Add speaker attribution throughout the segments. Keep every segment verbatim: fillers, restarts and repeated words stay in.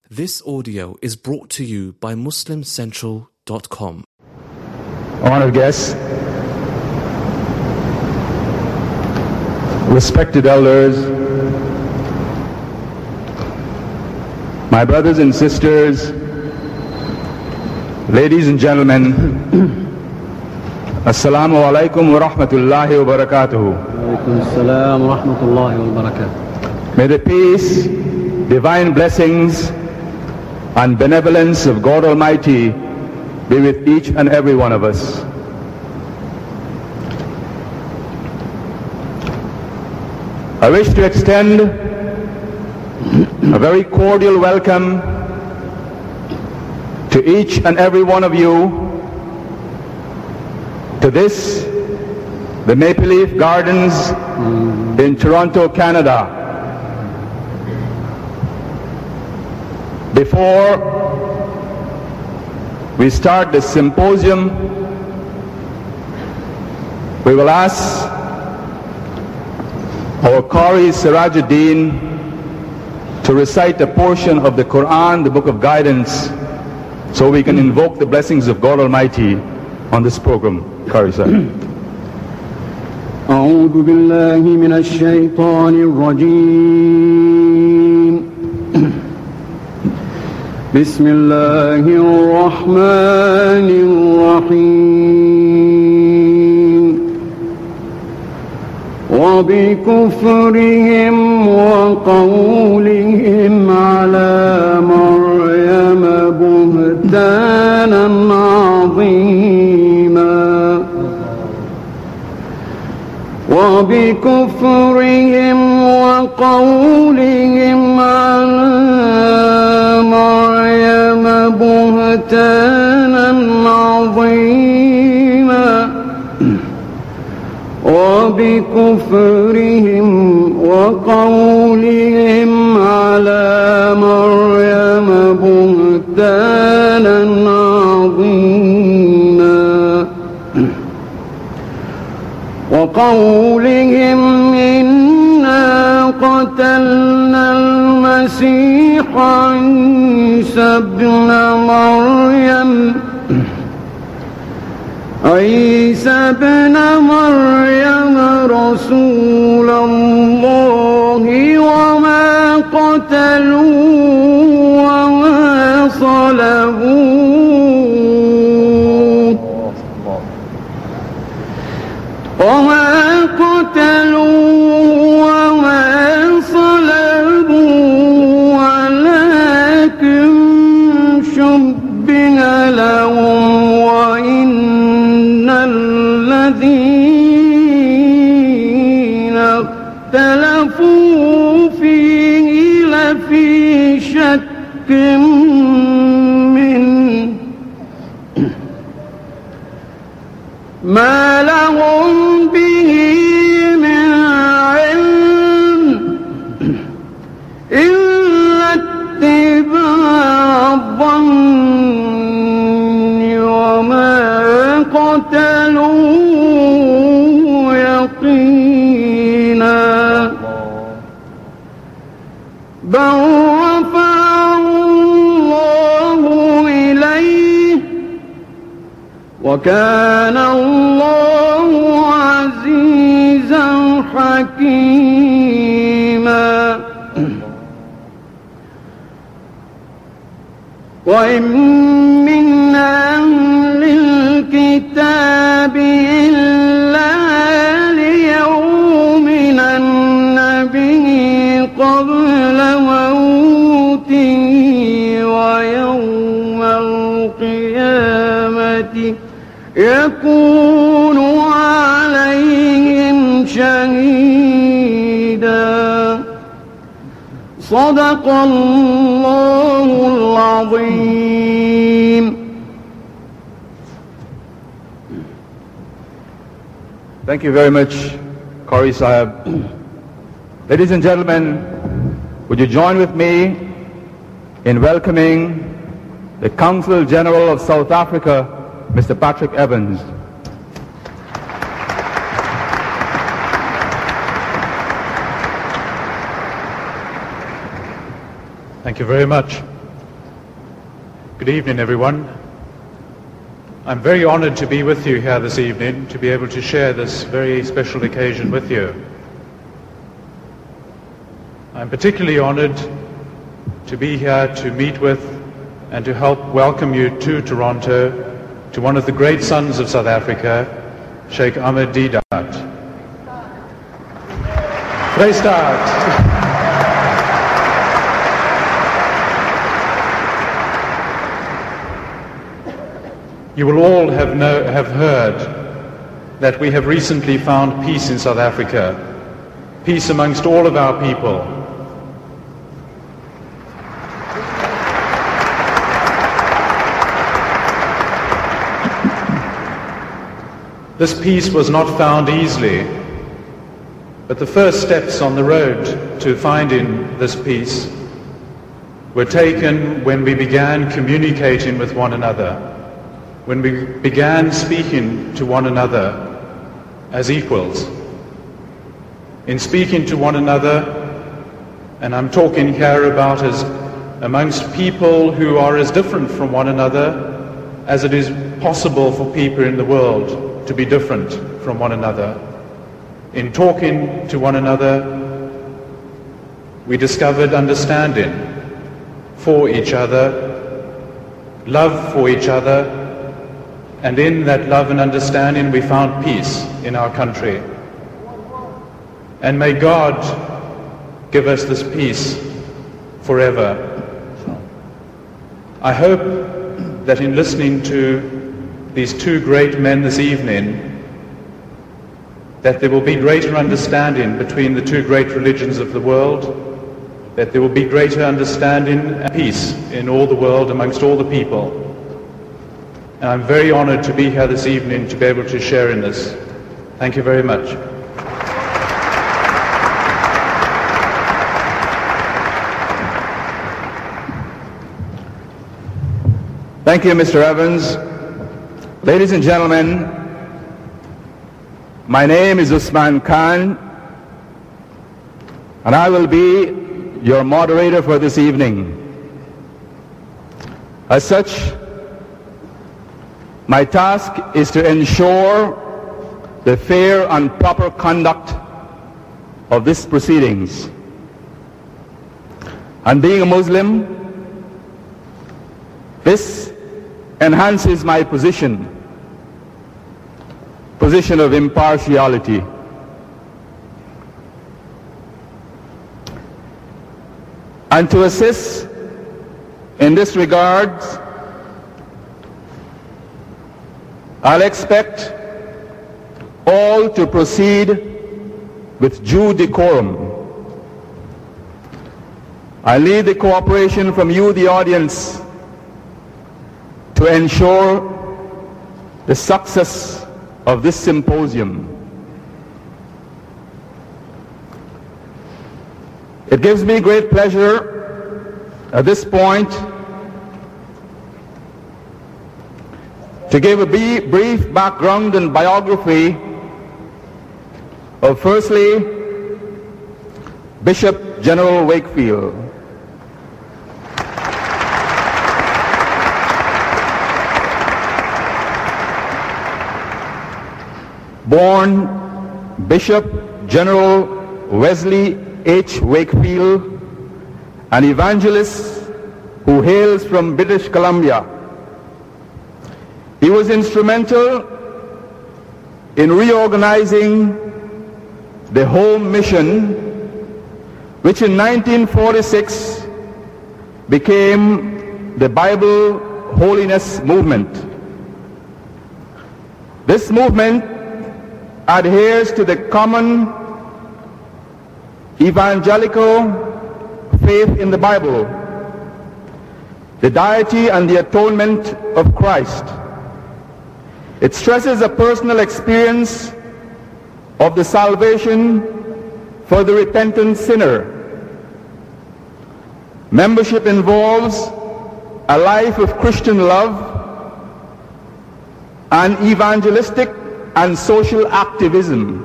Speaker 1: This audio is brought to you by Muslim Central dot com.
Speaker 2: Honored guests, respected elders, my brothers and sisters, ladies and gentlemen, Assalamu alaikum wa rahmatullahi wa barakatuhu.
Speaker 3: Alaikum assalam wa rahmatullahi wa barakatuh.
Speaker 2: May the peace, divine blessings, and benevolence of God Almighty be with each and every one of us. I wish to extend a very cordial welcome to each and every one of you to this, the Maple Leaf Gardens in Toronto, Canada. Before we start the symposium, we will ask our Qari Sirajuddin to recite a portion of the Quran, the Book of Guidance, so we can invoke the blessings of God Almighty on this program. Qari Sahib.
Speaker 3: أعوذ بالله من الشيطان الرجيم. بسم الله الرحمن الرحيم. وبكفرهم وقولهم على مريم بهتانا عظيما وبكفرهم وقولهم على مريم بهتانا عظيما وبكفرهم وقولهم على مريم بهتانا عظيما وقولهم إنا قتلنا المسيح عيسى ابن مريم عيسى ابن مريم رسول الله وما قتلوه وما صلبوه وما قتلوه وما صلبوه ولكن شبه لهم وإن الذين اختلفوا فيه لفي شك منه ما لهم به من علم إلا اتباع الظن وما قتلوه يقينا بل رفعه الله إليه وكان الله عزيزا حكيما وإن من أهل الكتاب إلا ليؤمنن به قبل موته ويوم القيامة يكون عليهم شهيدا صدق الله العظيم.
Speaker 2: Thank you very much, Qari Sahib. Ladies and gentlemen, would you join with me in welcoming the Consul General of South Africa, Mister Patrick Evans.
Speaker 4: Thank you very much. Good evening, everyone. I'm very honored to be with you here this evening, to be able to share this very special occasion with you. I'm particularly honored to be here to meet with and to help welcome you to Toronto, to one of the great sons of South Africa, Sheikh Ahmed Deedat. Vrystaat. You will all have, know, have heard that we have recently found peace in South Africa, peace amongst all of our people. This peace was not found easily, but the first steps on the road to finding this peace were taken when we began communicating with one another, when we began speaking to one another as equals. In speaking to one another, and I'm talking here about as amongst people who are as different from one another as it is possible for people in the world to be different from one another. In talking to one another, we discovered understanding for each other, love for each other, and in that love and understanding we found peace in our country. And may God give us this peace forever. I hope that in listening to these two great men this evening, that there will be greater understanding between the two great religions of the world, that there will be greater understanding and peace in all the world amongst all the people. And I'm very honored to be here this evening to be able to share in this. Thank you very much.
Speaker 2: Thank you, Mister Evans. Ladies and gentlemen, my name is Usman Khan, and I will be your moderator for this evening. As such, my task is to ensure the fair and proper conduct of these proceedings. And being a Muslim, this enhances my position, position of impartiality. And to assist in this regard, I'll expect all to proceed with due decorum. I need the cooperation from you, the audience, to ensure the success of this symposium. It gives me great pleasure at this point to give a brief background and biography of, firstly, Bishop General Wakefield. Born Bishop General Wesley H. Wakefield, an evangelist who hails from British Columbia. He was instrumental in reorganizing the Home Mission, which in nineteen forty-six became the Bible Holiness Movement. This movement adheres to the common evangelical faith in the Bible, the deity and the atonement of Christ. It stresses a personal experience of the salvation for the repentant sinner. Membership involves a life of Christian love and evangelistic and social activism.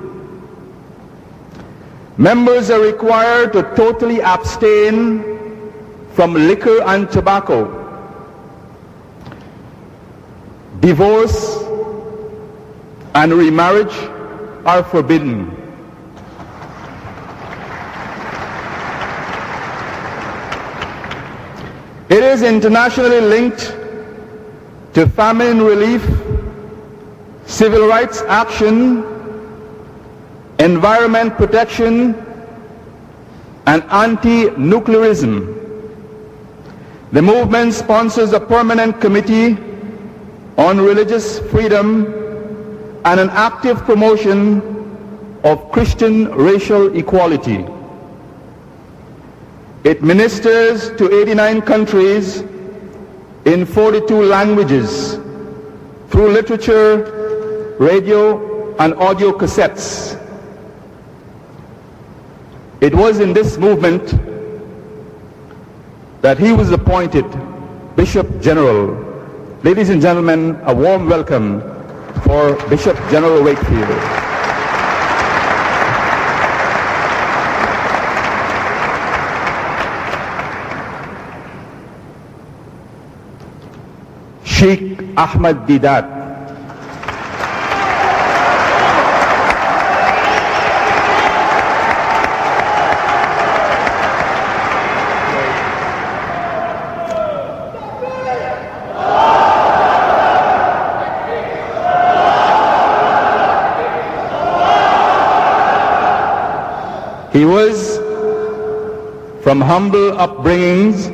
Speaker 2: Members are required to totally abstain from liquor and tobacco. divorce and remarriage are forbidden. It is internationally linked to famine relief, civil rights action, environment protection, and anti-nuclearism. The movement sponsors a permanent committee on religious freedom and an active promotion of Christian racial equality. It ministers to eighty-nine countries in forty-two languages through literature, radio, and audio cassettes. It was in this movement that he was appointed Bishop General. Ladies and gentlemen, a warm welcome for Bishop General Wakefield. Sheikh Ahmad Deedat. He was from humble upbringings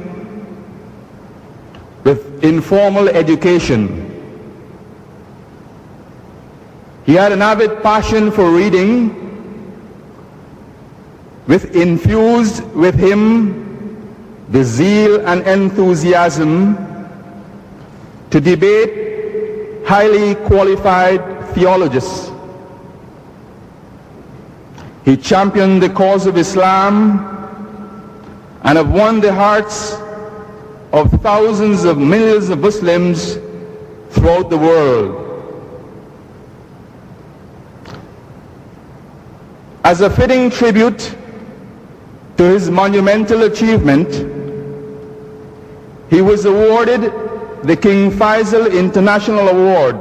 Speaker 2: with informal education. He had an avid passion for reading, with infused with him the zeal and enthusiasm to debate highly qualified theologians. He championed the cause of Islam and have won the hearts of thousands of millions of Muslims throughout the world. As a fitting tribute to his monumental achievement, he was awarded the King Faisal International Award.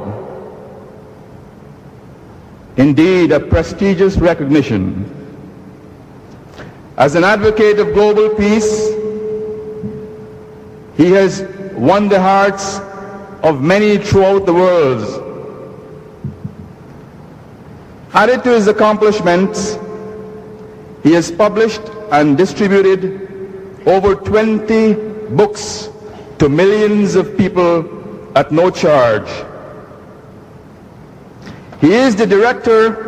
Speaker 2: Indeed, a prestigious recognition. As an advocate of global peace, he has won the hearts of many throughout the world. Added to his accomplishments, he has published and distributed over twenty books to millions of people at no charge. He is the director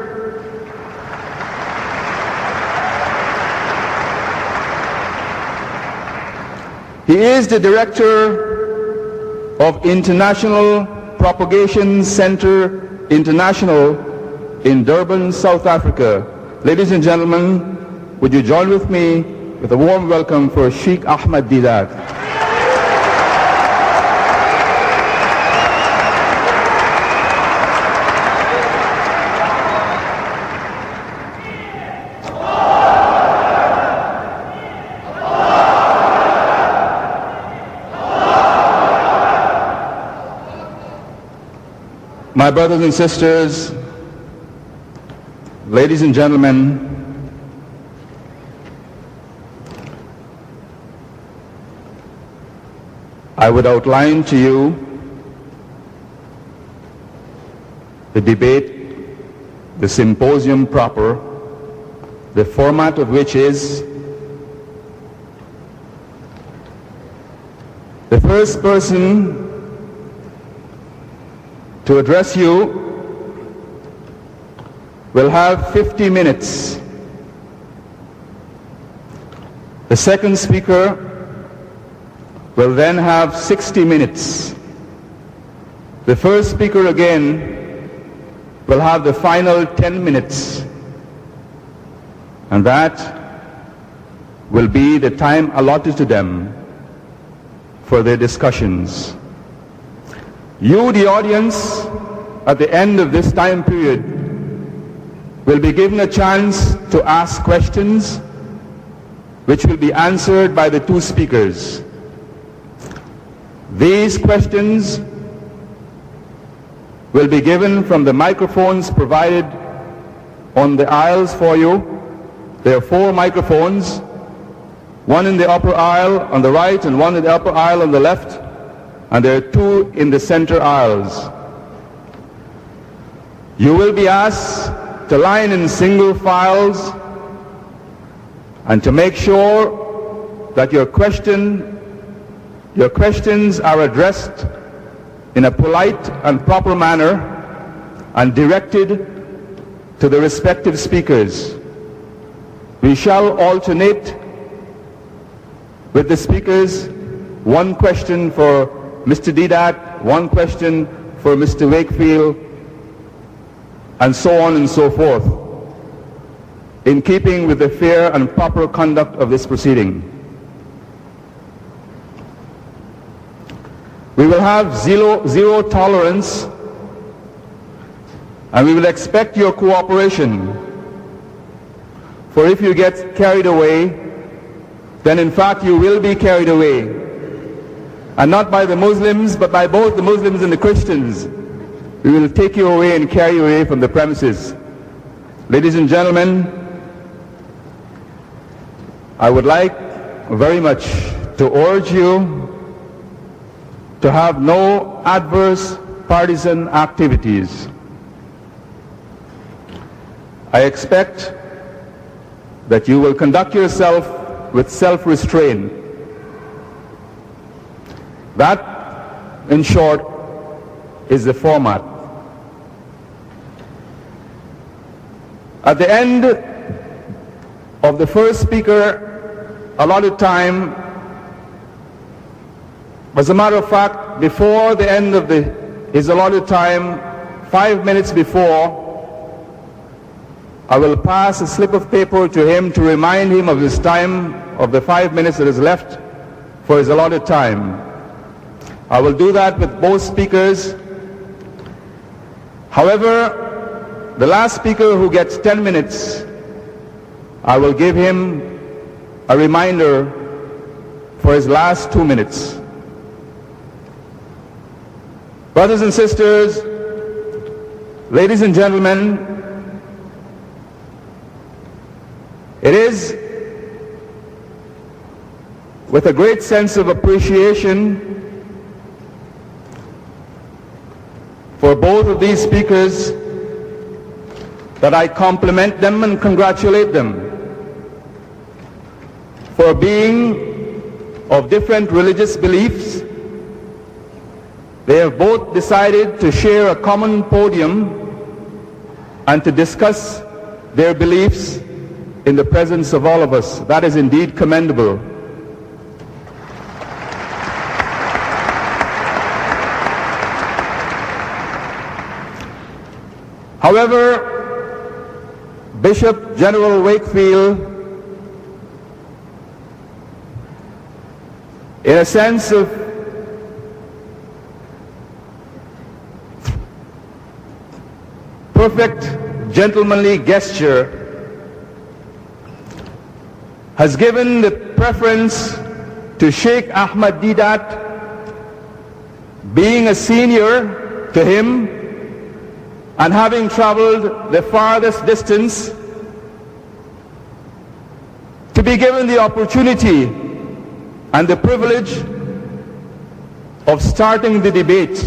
Speaker 2: He is the director of International Propagation Center International in Durban, South Africa. Ladies and gentlemen, would you join with me with a warm welcome for Sheikh Ahmad Deedat. My brothers and sisters, ladies and gentlemen, I would outline to you the debate, the symposium proper, the format of which is the first person to address you will have fifty minutes. The second speaker will then have sixty minutes. The first speaker again will have the final ten minutes. And that will be the time allotted to them for their discussions. You, the audience, at the end of this time period, will be given a chance to ask questions which will be answered by the two speakers. These questions will be given from the microphones provided on the aisles for you. There are four microphones, one in the upper aisle on the right and one in the upper aisle on the left, and there are two in the center aisles. You will be asked to line in single files and to make sure that your question, your questions are addressed in a polite and proper manner and directed to the respective speakers. We shall alternate with the speakers, one question for Mister Deedat, one question for Mister Wakefield, and so on and so forth, in keeping with the fair and proper conduct of this proceeding. We will have zero, zero tolerance, and we will expect your cooperation. For if you get carried away, then in fact you will be carried away. And not by the Muslims, but by both the Muslims and the Christians. We will take you away and carry you away from the premises. Ladies and gentlemen, I would like very much to urge you to have no adverse partisan activities. I expect that you will conduct yourself with self-restraint. That, in short, is the format. At the end of the first speaker allotted time, as a matter of fact, before the end of the, his allotted time, five minutes before, I will pass a slip of paper to him to remind him of his time, of the five minutes that is left for his allotted time. I will do that with both speakers. However, the last speaker who gets ten minutes, I will give him a reminder for his last two minutes. Brothers and sisters, ladies and gentlemen, it is with a great sense of appreciation for both of these speakers that I compliment them and congratulate them for being of different religious beliefs. They have both decided to share a common podium and to discuss their beliefs in the presence of all of us. That is indeed commendable. However, Bishop General Wakefield, in a sense of perfect gentlemanly gesture, has given the preference to Sheikh Ahmad Deedat, being a senior to him and having traveled the farthest distance, to be given the opportunity and the privilege of starting the debate.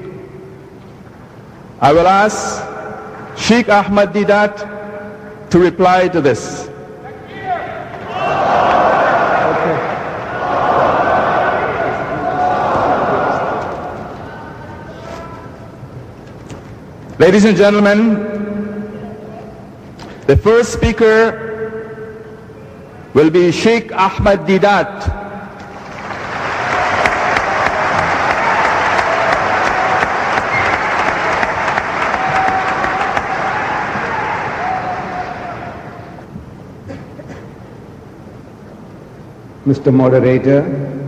Speaker 2: I will ask Sheikh Ahmad Deedat to reply to this. Ladies and gentlemen, the first speaker will be Sheikh Ahmad Deedat.
Speaker 5: Mister Moderator,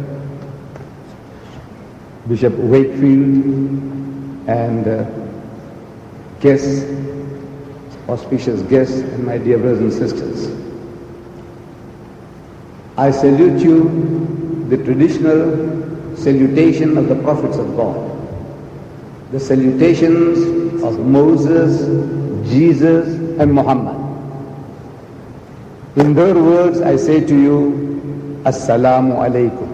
Speaker 5: Bishop Wakefield, and uh, guests, auspicious guests, and my dear brothers and sisters. I salute you the traditional salutation of the prophets of God. the salutations of Moses, Jesus, and Muhammad. In their words, I say to you, Assalamu alaikum.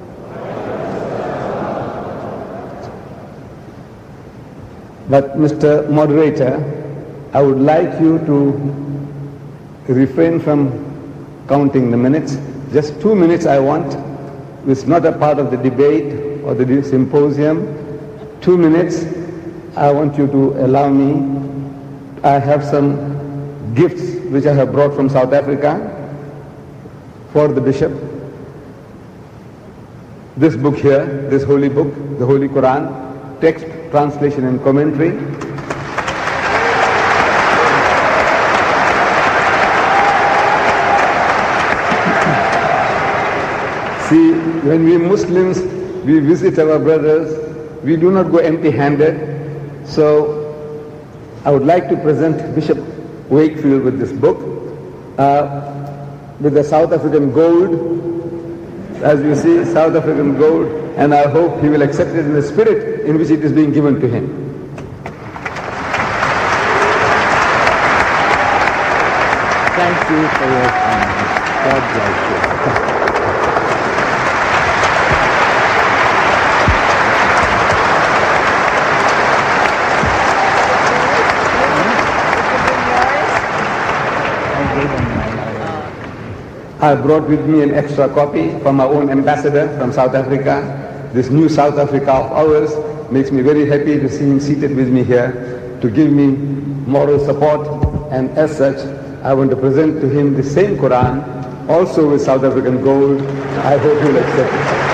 Speaker 5: But Mister Moderator, I would like you to refrain from counting the minutes. Just two minutes I want. It's not a part of the debate or the symposium. Two minutes, I want you to allow me. I have some gifts which I have brought from South Africa for the bishop. This book here, this holy book, the Holy Quran, text, translation and commentary. See, when we Muslims, we visit our brothers, we do not go empty-handed. So I would like to present Bishop Wakefield with this book, uh, with the South African gold. As you see, South African gold, and I hope he will accept it in the spirit in which it is being given to him.
Speaker 3: Thank you for your kindness. God bless you.
Speaker 5: I brought with me an extra copy from our own ambassador from South Africa. This new South Africa of ours makes me very happy to see him seated with me here to give me moral support, and as such I want to present to him the same Quran, also with South African gold. I hope he will accept it.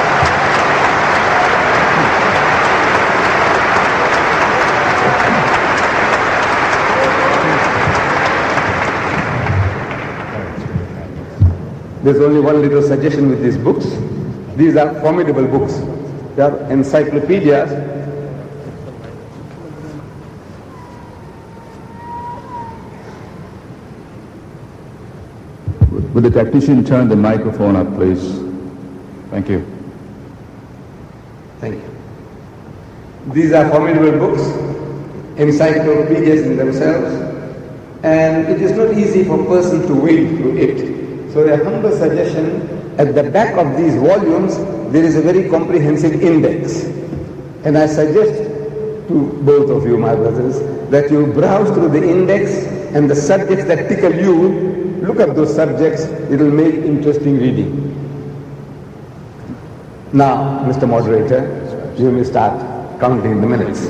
Speaker 5: There's only one little suggestion with these books. These are formidable books. They are encyclopedias.
Speaker 2: Would the technician turn the microphone up, please? Thank you.
Speaker 5: Thank you. These are formidable books, encyclopedias in themselves, and it is not easy for a person to wade through it. So a humble suggestion, at the back of these volumes, there is a very comprehensive index. And I suggest to both of you, my brothers, that you browse through the index and the subjects that tickle you, look up those subjects, it will make interesting reading. Now, Mister Moderator, you may start counting the minutes.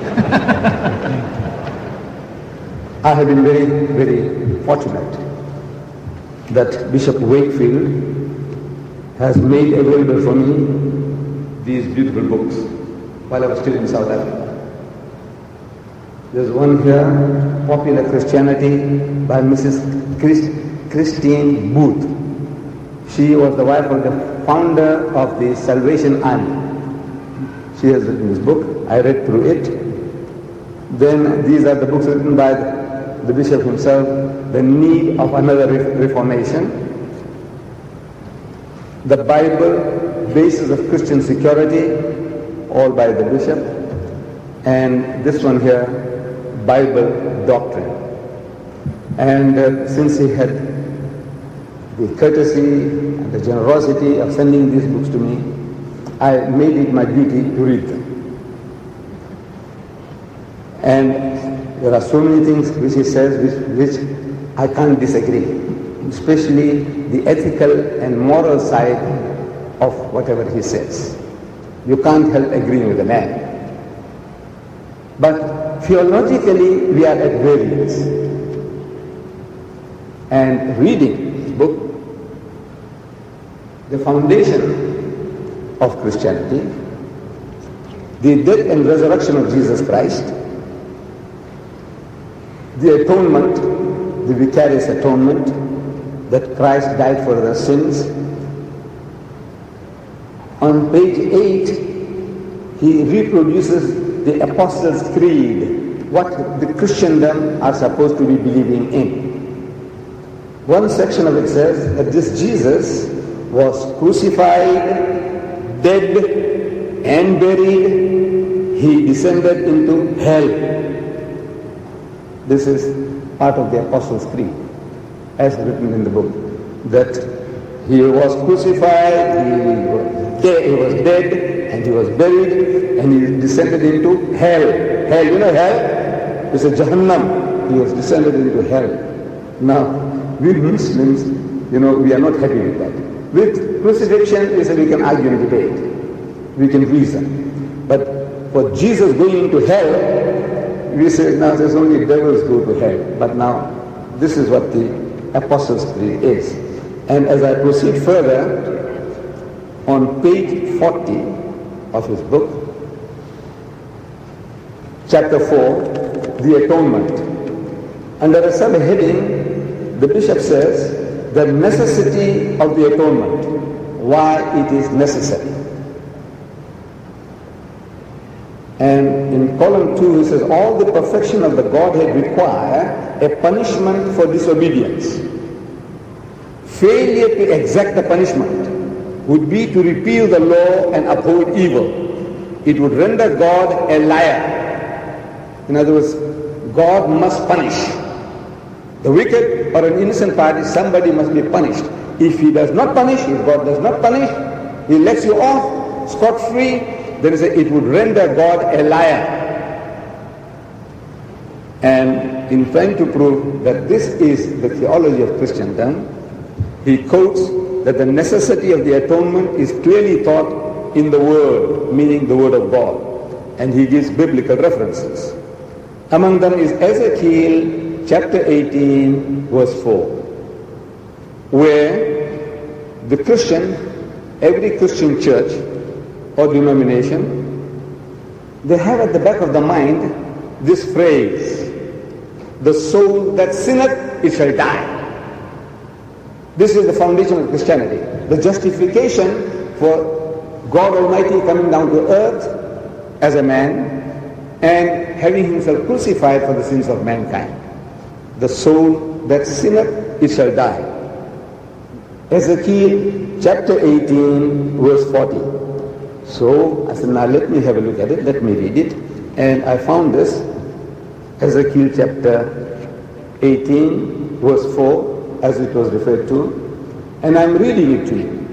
Speaker 5: I have been very, very fortunate that Bishop Wakefield has made available for me these beautiful books while I was still in South Africa. There's one here, Popular Christianity by Missus Christ, Christine Booth. She was the wife of the founder of the Salvation Army. She has written this book. I read through it. Then these are the books written by the the bishop himself, The Need of Another Reformation, the Bible, Basis of Christian Security, all by the bishop, and this one here, Bible Doctrine. And uh, since he had the courtesy and the generosity of sending these books to me, I made it my duty to read them. And there are so many things which he says which, which I can't disagree, especially the ethical and moral side of whatever he says. You can't help agreeing with the man. But theologically we are at variance. And reading his book, the foundation of Christianity, the death and resurrection of Jesus Christ, the atonement, the vicarious atonement, that Christ died for their sins. On page eight, he reproduces the Apostles' Creed, what the Christendom are supposed to be believing in. One section of it says that this Jesus was crucified, dead, and buried. he descended into hell. This is part of the Apostles' Creed, as written in the book, that he was crucified, he was dead, he was dead, and he was buried, and he descended into hell. Hell, you know hell? It's a Jahannam. He was descended into hell. Now, we Muslims, you know, we are not happy with that. With crucifixion, we say we can argue and debate. We can reason. But for Jesus going into hell, we say now there's only devils go to hell. But now, this is what the Apostles' Creed is. And as I proceed further, on page forty of his book, chapter four, the Atonement. Under a subheading, the bishop says, the necessity of the atonement, why it is necessary. And in column two, he says, all the perfection of the Godhead require a punishment for disobedience. Failure to exact the punishment would be to repeal the law and uphold evil. It would render God a liar. In other words, God must punish. The wicked or an innocent party, somebody must be punished. If he does not punish, if God does not punish, he lets you off scot-free, there is a, it would render God a liar. And in trying to prove that this is the theology of Christendom, he quotes that the necessity of the atonement is clearly taught in the Word, meaning the Word of God. And he gives biblical references. Among them is Ezekiel chapter eighteen, verse four, where the Christian, every Christian church or denomination, they have at the back of the mind this phrase, the soul that sinneth, it shall die. This is the foundation of Christianity. The justification for God Almighty coming down to earth as a man and having himself crucified for the sins of mankind. The soul that sinneth, it shall die. Ezekiel chapter eighteen, verse forty. So I said, now let me have a look at it, let me read it. And I found this, Ezekiel chapter eighteen, verse four, as it was referred to, and I'm reading it to you.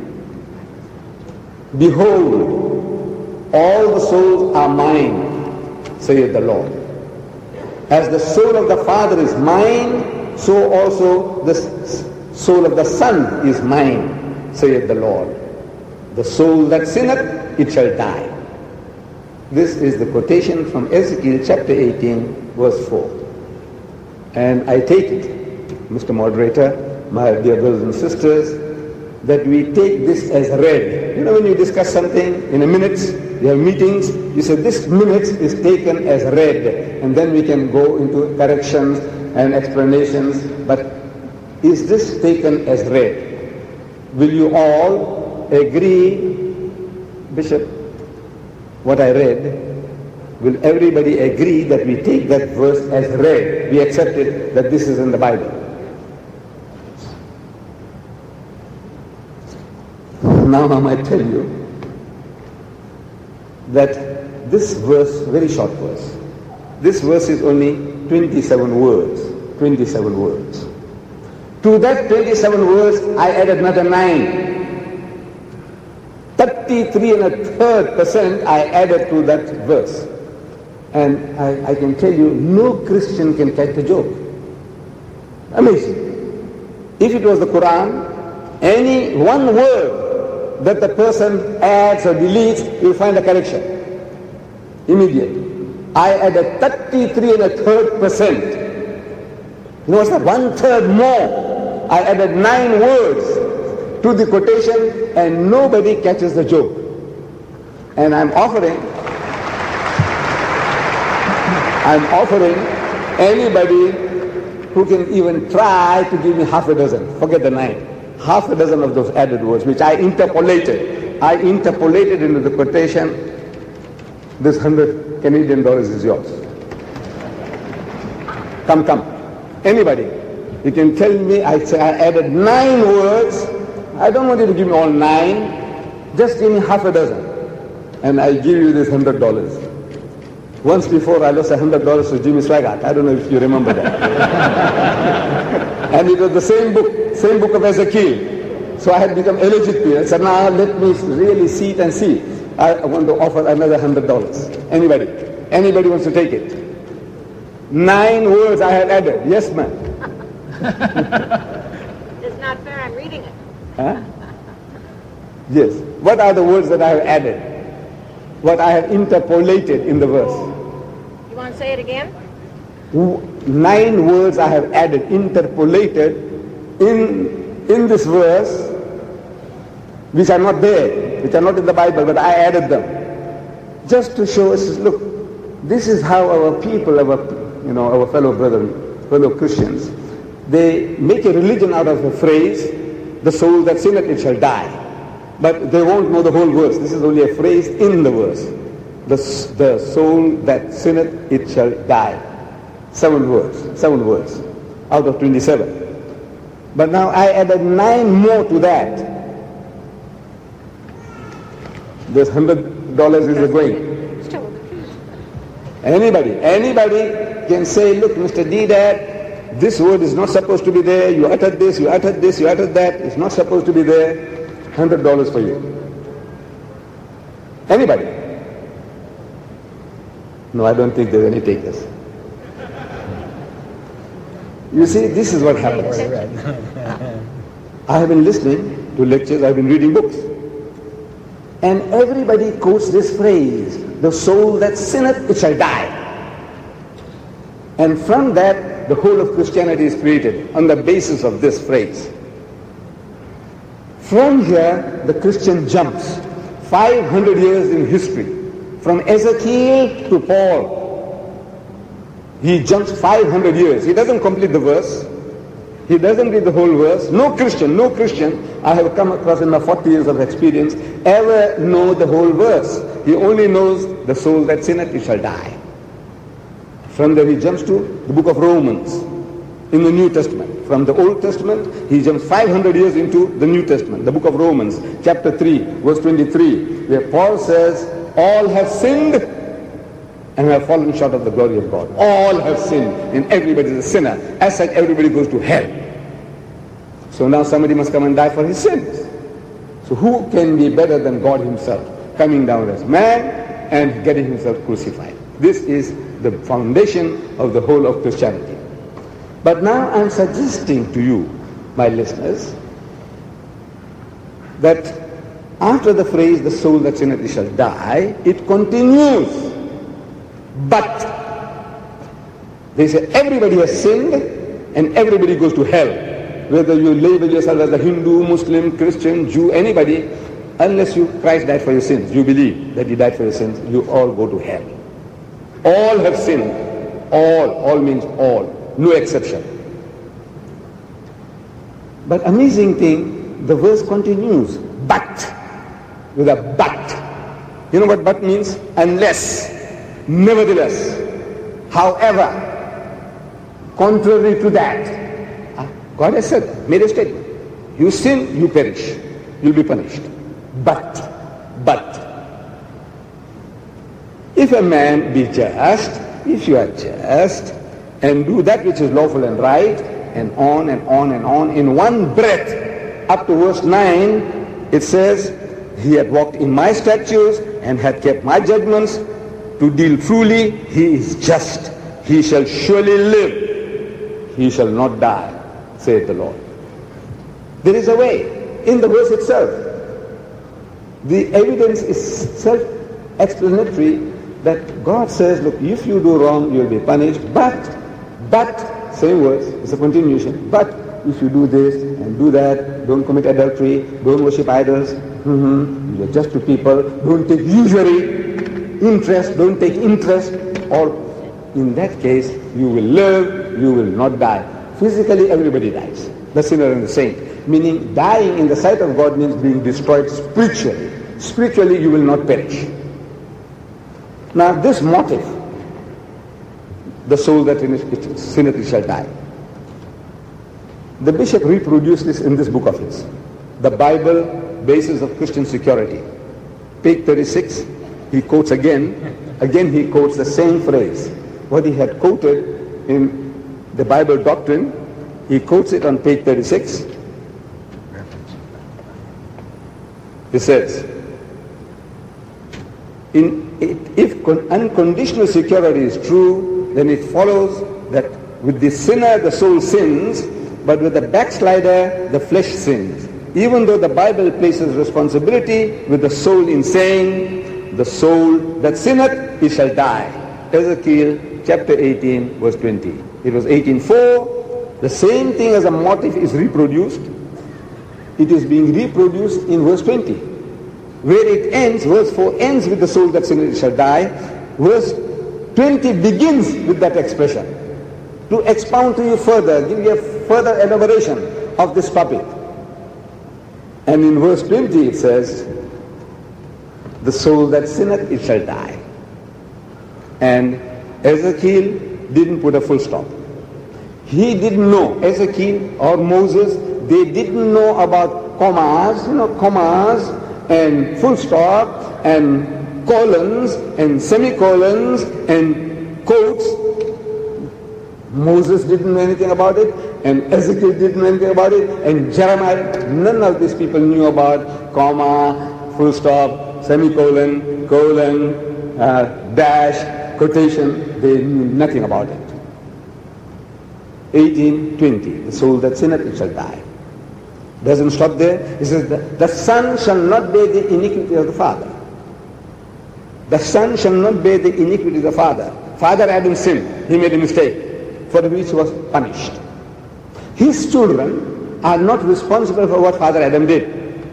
Speaker 5: Behold, all the souls are mine, saith the Lord. As the soul of the Father is mine, so also the soul of the Son is mine, saith the Lord. The soul that sinneth, it shall die. This is the quotation from Ezekiel chapter eighteen, verse four. And I take it, Mister Moderator, my dear brothers and sisters, that we take this as read. You know, when you discuss something in a minute, you have meetings, you say this minute is taken as read, and then we can go into corrections and explanations. But is this taken as read? Will you all agree, Bishop, what I read? Will everybody agree that we take that verse as read? We accept it, that this is in the Bible. Now I might tell you that this verse, very short verse, this verse is only twenty-seven words, twenty-seven words. To that twenty-seven words, I added another nine. thirty-three and a third percent I added to that verse. And I, I can tell you, no Christian can catch the joke. Amazing. If it was the Quran, any one word that the person adds or deletes, you'll find a correction. Immediately. I added thirty-three and a third percent. You know what's that? One third more. I added nine words to the quotation and nobody catches the joke. And I'm offering, I'm offering anybody who can even try to give me half a dozen, forget the nine, half a dozen of those added words, which I interpolated. I interpolated into the quotation, this hundred Canadian dollars is yours. Come, come. Anybody. You can tell me, I, say, I added nine words. I don't want you to give me all nine. Just give me half a dozen. And I give you this hundred dollars. Once before I lost one hundred dollars to Jimmy Swaggart. I don't know if you remember that. And it was the same book, same book of Ezekiel. So I had become eligible. I said, now let me really see it and see. I want to offer another one hundred dollars. Anybody? Anybody wants to take it? Nine words I had added. Yes, ma'am.
Speaker 6: It's not fair, I'm reading it.
Speaker 5: Huh? Yes. What are the words that I have added? What I have interpolated in the verse?
Speaker 6: You want to say it again?
Speaker 5: Nine words I have added, interpolated in, in this verse, which are not there, which are not in the Bible, but I added them. Just to show us, look, this is how our people, our, you know, our fellow brethren, fellow Christians, they make a religion out of a phrase, the soul that sinneth, it shall die. But they won't know the whole verse. This is only a phrase in the verse. The, the soul that sinneth, it shall die. Seven words, seven words out of twenty-seven. But now I added nine more to that. This hundred dollars is going. Anybody, anybody can say, look, Mister D, Dad, this word is not supposed to be there. You uttered this, you uttered this, you uttered that. It's not supposed to be there. Hundred dollars for you. Anybody? No, I don't think there's any takers. You see, this is what happens. I have been listening to lectures, I've been reading books. And everybody quotes this phrase, the soul that sinneth, it shall die. And from that, the whole of Christianity is created on the basis of this phrase. From here, the Christian jumps five hundred years in history, from Ezekiel to Paul. He jumps five hundred years. He doesn't complete the verse. He doesn't read the whole verse. No Christian, no Christian I have come across in my forty years of experience ever know the whole verse. He only knows the soul that sinneth, it shall die. From there he jumps to the book of Romans in the New Testament. From the Old Testament, he jumps five hundred years into the New Testament, the book of Romans, chapter three, verse twenty-three, where Paul says, all have sinned and have fallen short of the glory of God. All have sinned, and everybody is a sinner. As such, everybody goes to hell. So now somebody must come and die for his sins. So who can be better than God himself, coming down as man and getting himself crucified? This is the foundation of the whole of Christianity. But now I'm suggesting to you, my listeners, that after the phrase, the soul that sinneth, it shall die, it continues. But they say everybody has sinned and everybody goes to hell. Whether you label yourself as a Hindu, Muslim, Christian, Jew, anybody, unless you Christ died for your sins, you believe that he died for your sins, you all go to hell. All have sinned. All. All means all. No exception. But amazing thing, the verse continues. But. With a but. You know what but means? Unless. Nevertheless. However. Contrary to that. God has said, made a statement. You sin, you perish. You'll be punished. But. But. If a man be just, if you are just, and do that which is lawful and right, and on and on and on, in one breath, up to verse nine, it says, he had walked in my statutes, and had kept my judgments, to deal truly, he is just. He shall surely live. He shall not die, saith the Lord. There is a way, in the verse itself. The evidence is self-explanatory, that God says, look, if you do wrong, you'll be punished, but, but, same words, it's a continuation, but if you do this and do that, don't commit adultery, don't worship idols, mm-hmm, you're just to people, don't take usury, interest, don't take interest, or in that case, you will live, you will not die. Physically, everybody dies, the sinner and the saint, meaning dying in the sight of God means being destroyed spiritually. Spiritually, you will not perish. Now this motive, the soul that sinneth, it shall die. The bishop reproduced this in this book of his, The Bible, Basis of Christian Security. Page thirty-six, he quotes again again he quotes the same phrase. What he had quoted in the Bible doctrine, he quotes it on page thirty-six. He says, in, it, if con- unconditional security is true, then it follows that with the sinner the soul sins, but with the backslider the flesh sins. Even though the Bible places responsibility with the soul in saying, the soul that sinneth, he shall die. Ezekiel chapter eighteen, verse twenty. It was eighteen four. The same thing as a motif is reproduced. It is being reproduced in verse twenty. Where it ends, verse four ends with the soul that sinneth, he shall die. Verse twenty begins with that expression. To expound to you further, give you a further elaboration of this topic. And in verse twenty it says, the soul that sinneth, it shall die. And Ezekiel didn't put a full stop. He didn't know, Ezekiel or Moses, they didn't know about commas, you know, commas and full stop and colons and semicolons and quotes. Moses didn't know anything about it, and Ezekiel didn't know anything about it, and Jeremiah, none of these people knew about comma, full stop, semicolon, colon, uh, dash, quotation. They knew nothing about it. eighteen twenty, the soul that sinneth, it shall die. Doesn't stop there. He says, the, the son shall not bear the iniquity of the father. The son shall not bear the iniquity of the father. Father Adam sinned. He made a mistake, for which he was punished. His children are not responsible for what Father Adam did.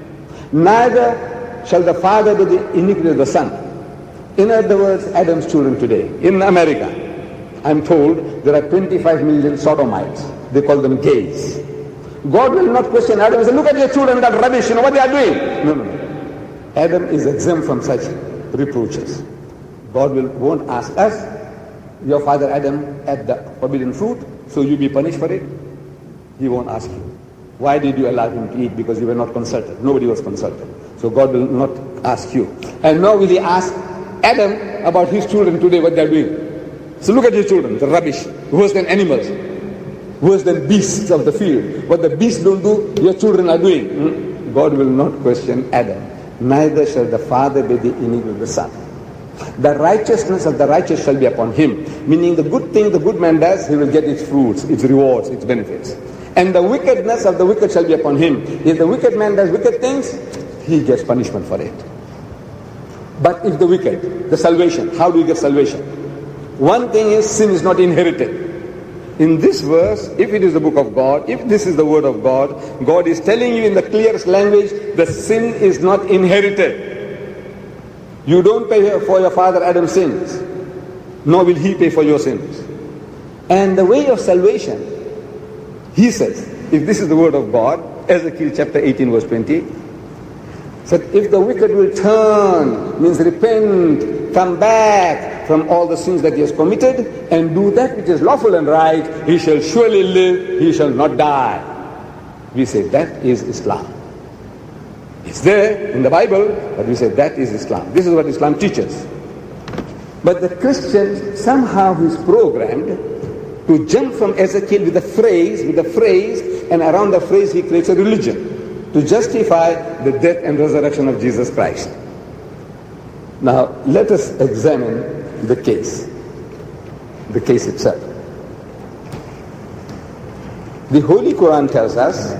Speaker 5: Neither shall the father do the iniquity of the son. In other words, Adam's children today, in America, I'm told there are twenty-five million sodomites. They call them gays. God will not question Adam and say, look at your children, that rubbish, you know what they are doing. No, no, no. Adam is exempt from such reproaches. God will, won't ask us, your father Adam ate the forbidden fruit, so you be punished for it. He won't ask you. Why did you allow him to eat? Because you were not consulted. Nobody was consulted. So God will not ask you. And nor will he ask Adam about his children today, what they are doing. So look at your children, the rubbish, worse than animals, worse than beasts of the field. What the beasts don't do, your children are doing. Hmm? God will not question Adam. Neither shall the father be the iniquity of the son. The righteousness of the righteous shall be upon him. Meaning the good thing the good man does, he will get its fruits, its rewards, its benefits. And the wickedness of the wicked shall be upon him. If the wicked man does wicked things, he gets punishment for it. But if the wicked, the salvation, how do you get salvation? One thing is, sin is not inherited. In this verse, if it is the book of God, if this is the word of God, God is telling you in the clearest language, the sin is not inherited. You don't pay for your father Adam's sins, nor will he pay for your sins. And the way of salvation, he says, if this is the word of God, Ezekiel chapter eighteen verse twenty, said, if the wicked will turn, means repent, come back from all the sins that he has committed, and do that which is lawful and right, he shall surely live, he shall not die. We say that is Islam. It's there in the Bible, but we say that is Islam. This is what Islam teaches. But the Christian somehow is programmed to jump from Ezekiel with a phrase, with a phrase, and around the phrase he creates a religion to justify the death and resurrection of Jesus Christ. Now, let us examine the case, the case itself. The Holy Quran tells us,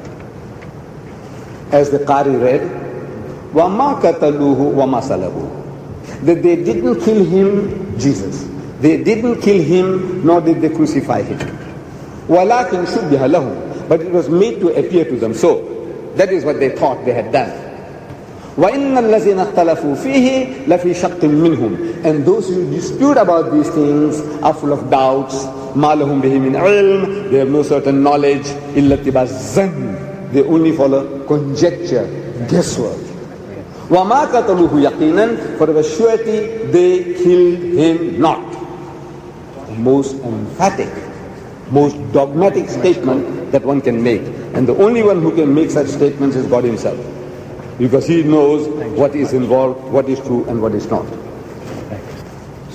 Speaker 5: as the Qari read, وَمَا قَتَلُوهُ وَمَا صَلَبُوهُ, that they didn't kill him, Jesus. They didn't kill him, nor did they crucify him. وَلَكِنْ شُبِّهَ لَهُمْ, but it was made to appear to them so. That is what they thought they had done. وَإِنَّ الَّذِينَ اخْتَلَفُوا فِيهِ لَفِي شَقٍّ مِّنْهُمْ, and those who dispute about these things are full of doubts. مَا لَهُمْ بِهِ مِنْ عِلْمٍ, they have no certain knowledge. إِلَّا اتِّبَاعَ الظَّنِّ, they only follow conjecture, guesswork. وَمَا قَتَلُوهُ يَقِينًا, for of a surety they killed him not. The most emphatic, most dogmatic statement that one can make. And the only one who can make such statements is God himself. Because he knows what is involved, what is true and what is not.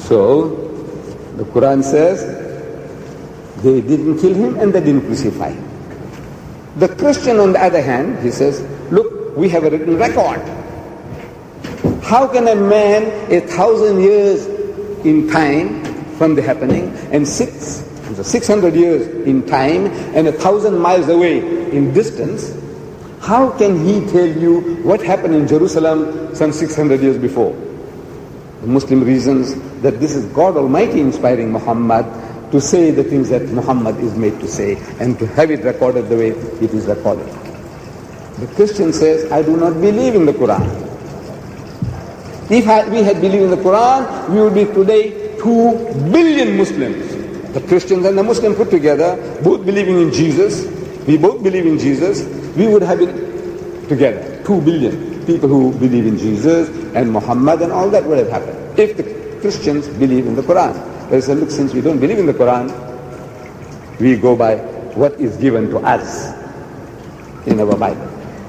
Speaker 5: So, the Quran says, they didn't kill him and they didn't crucify him. The Christian, on the other hand, he says, look, we have a written record. How can a man a thousand years in time from the happening and six, six hundred years in time and a thousand miles away in distance, how can he tell you what happened in Jerusalem some six hundred years before? The Muslim reasons that this is God Almighty inspiring Muhammad to say the things that Muhammad is made to say and to have it recorded the way it is recorded. The Christian says, I do not believe in the Quran. If I, we had believed in the Quran, we would be today two billion Muslims. The Christians and the Muslims put together, both believing in Jesus, we both believe in Jesus, we would have been together, two billion people who believe in Jesus and Muhammad, and all that would have happened if the Christians believe in the Quran. They say, look, since we don't believe in the Quran, we go by what is given to us in our Bible.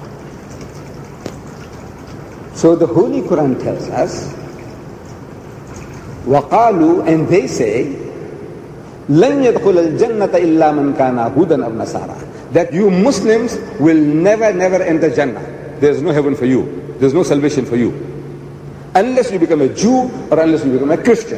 Speaker 5: So the Holy Quran tells us, وَقَالُوا, and they say, لَنْ يَدْخُلَ الْجَنَّةَ إِلَّا مَنْ كَانَ هُودًا أَوْ نَصَارَى, that you Muslims will never, never enter Jannah. There's no heaven for you. There's no salvation for you. Unless you become a Jew or unless you become a Christian.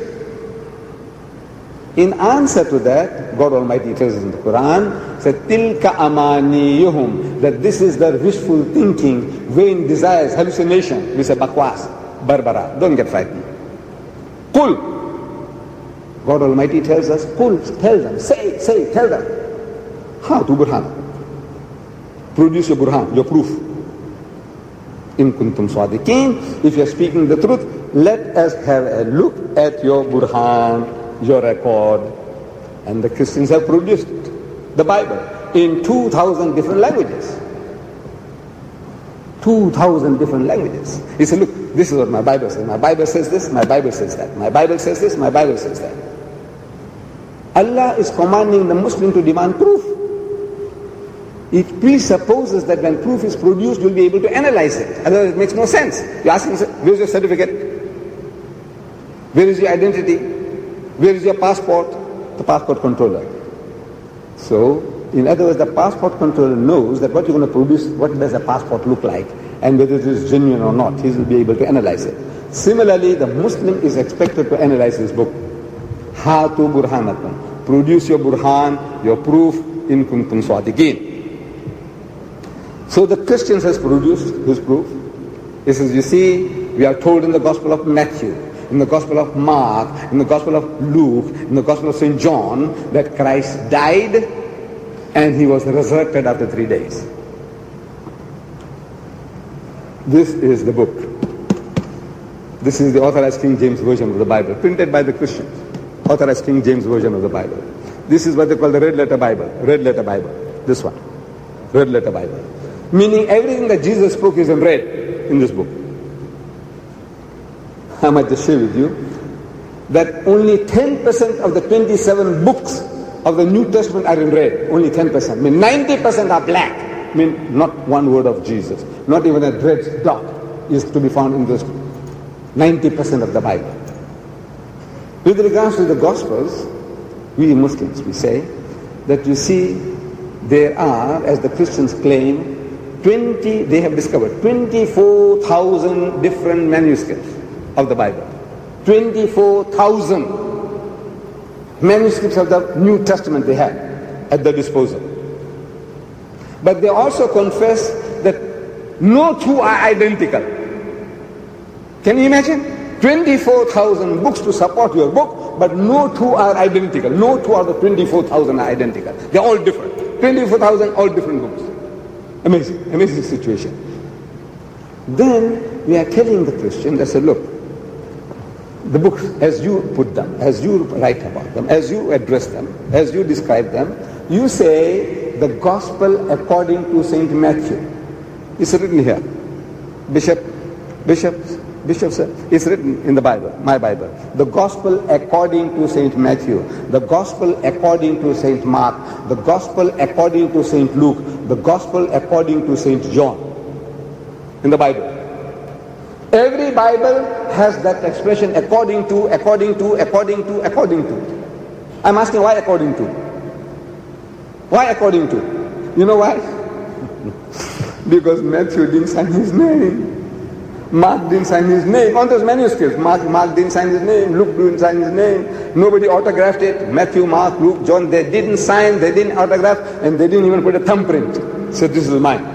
Speaker 5: In answer to that, God Almighty tells us in the Quran, said, تِلْكَ أَمَانِيُّهُمْ, that this is their wishful thinking, vain desires, hallucination. We say bakwas, barbara. Don't get frightened. Qul. God Almighty tells us, Qul, tell them, say, say, tell them. Hatu burhan. Produce your burhan, your proof. In kuntum sadiqeen, if you are speaking the truth, let us have a look at your burhan, your record. And the Christians have produced it, the Bible, in two thousand different languages. two thousand different languages. He said, look, this is what my Bible says. My Bible says this, my Bible says that. My Bible says this, my Bible says that. Allah is commanding the Muslim to demand proof. It presupposes that when proof is produced, you'll be able to analyze it. Otherwise it makes no sense. You ask him, where's your certificate? Where is your identity? Where is your passport? The passport controller. So, in other words, the passport controller knows that what you're going to produce, what does a passport look like, and whether it is genuine or not, he will be able to analyze it. Similarly, the Muslim is expected to analyze his book. Hatu burhanakum. Produce your burhan, your proof, in kuntum sadiqeen. So the Christians has produced his proof. He says, you see, we are told in the Gospel of Matthew, in the Gospel of Mark, in the Gospel of Luke, in the Gospel of Saint John, that Christ died and he was resurrected after three days. This is the book. This is the authorized King James Version of the Bible, printed by the Christians. Authorized King James Version of the Bible. This is what they call the red letter Bible. Red letter Bible. This one. Red letter Bible. Meaning everything that Jesus spoke is in red in this book. I might just share with you that only ten percent of the twenty-seven books of the New Testament are in red. Only ten percent. I mean ninety percent are black. I mean not one word of Jesus. Not even a red dot is to be found in this ninety percent of the Bible. With regards to the Gospels, we Muslims, we say that you see there are, as the Christians claim, twenty, they have discovered twenty-four thousand different manuscripts of the Bible. twenty-four thousand manuscripts of the New Testament they have at their disposal. But they also confess that no two are identical. Can you imagine? twenty-four thousand books to support your book, but no two are identical. No two out of twenty-four thousand are identical. They're all different. twenty-four thousand, all different books. Amazing, amazing situation. Then we are telling the Christian, they say, look, the books, as you put them, as you write about them, as you address them, as you describe them, you say the Gospel according to Saint Matthew. It's written here. Bishop, Bishop, Bishop said, it's written in the Bible, my Bible. The Gospel according to Saint Matthew, the Gospel according to Saint Mark, the Gospel according to Saint Luke, the Gospel according to Saint John. In the Bible. Every Bible has that expression, according to, according to, according to, according to. I'm asking, why according to? Why according to? You know why? Because Matthew didn't sign his name. Mark didn't sign his name. On those manuscripts, Mark, Mark didn't sign his name. Luke didn't sign his name. Nobody autographed it. Matthew, Mark, Luke, John, they didn't sign, they didn't autograph, and they didn't even put a thumbprint. So this is mine.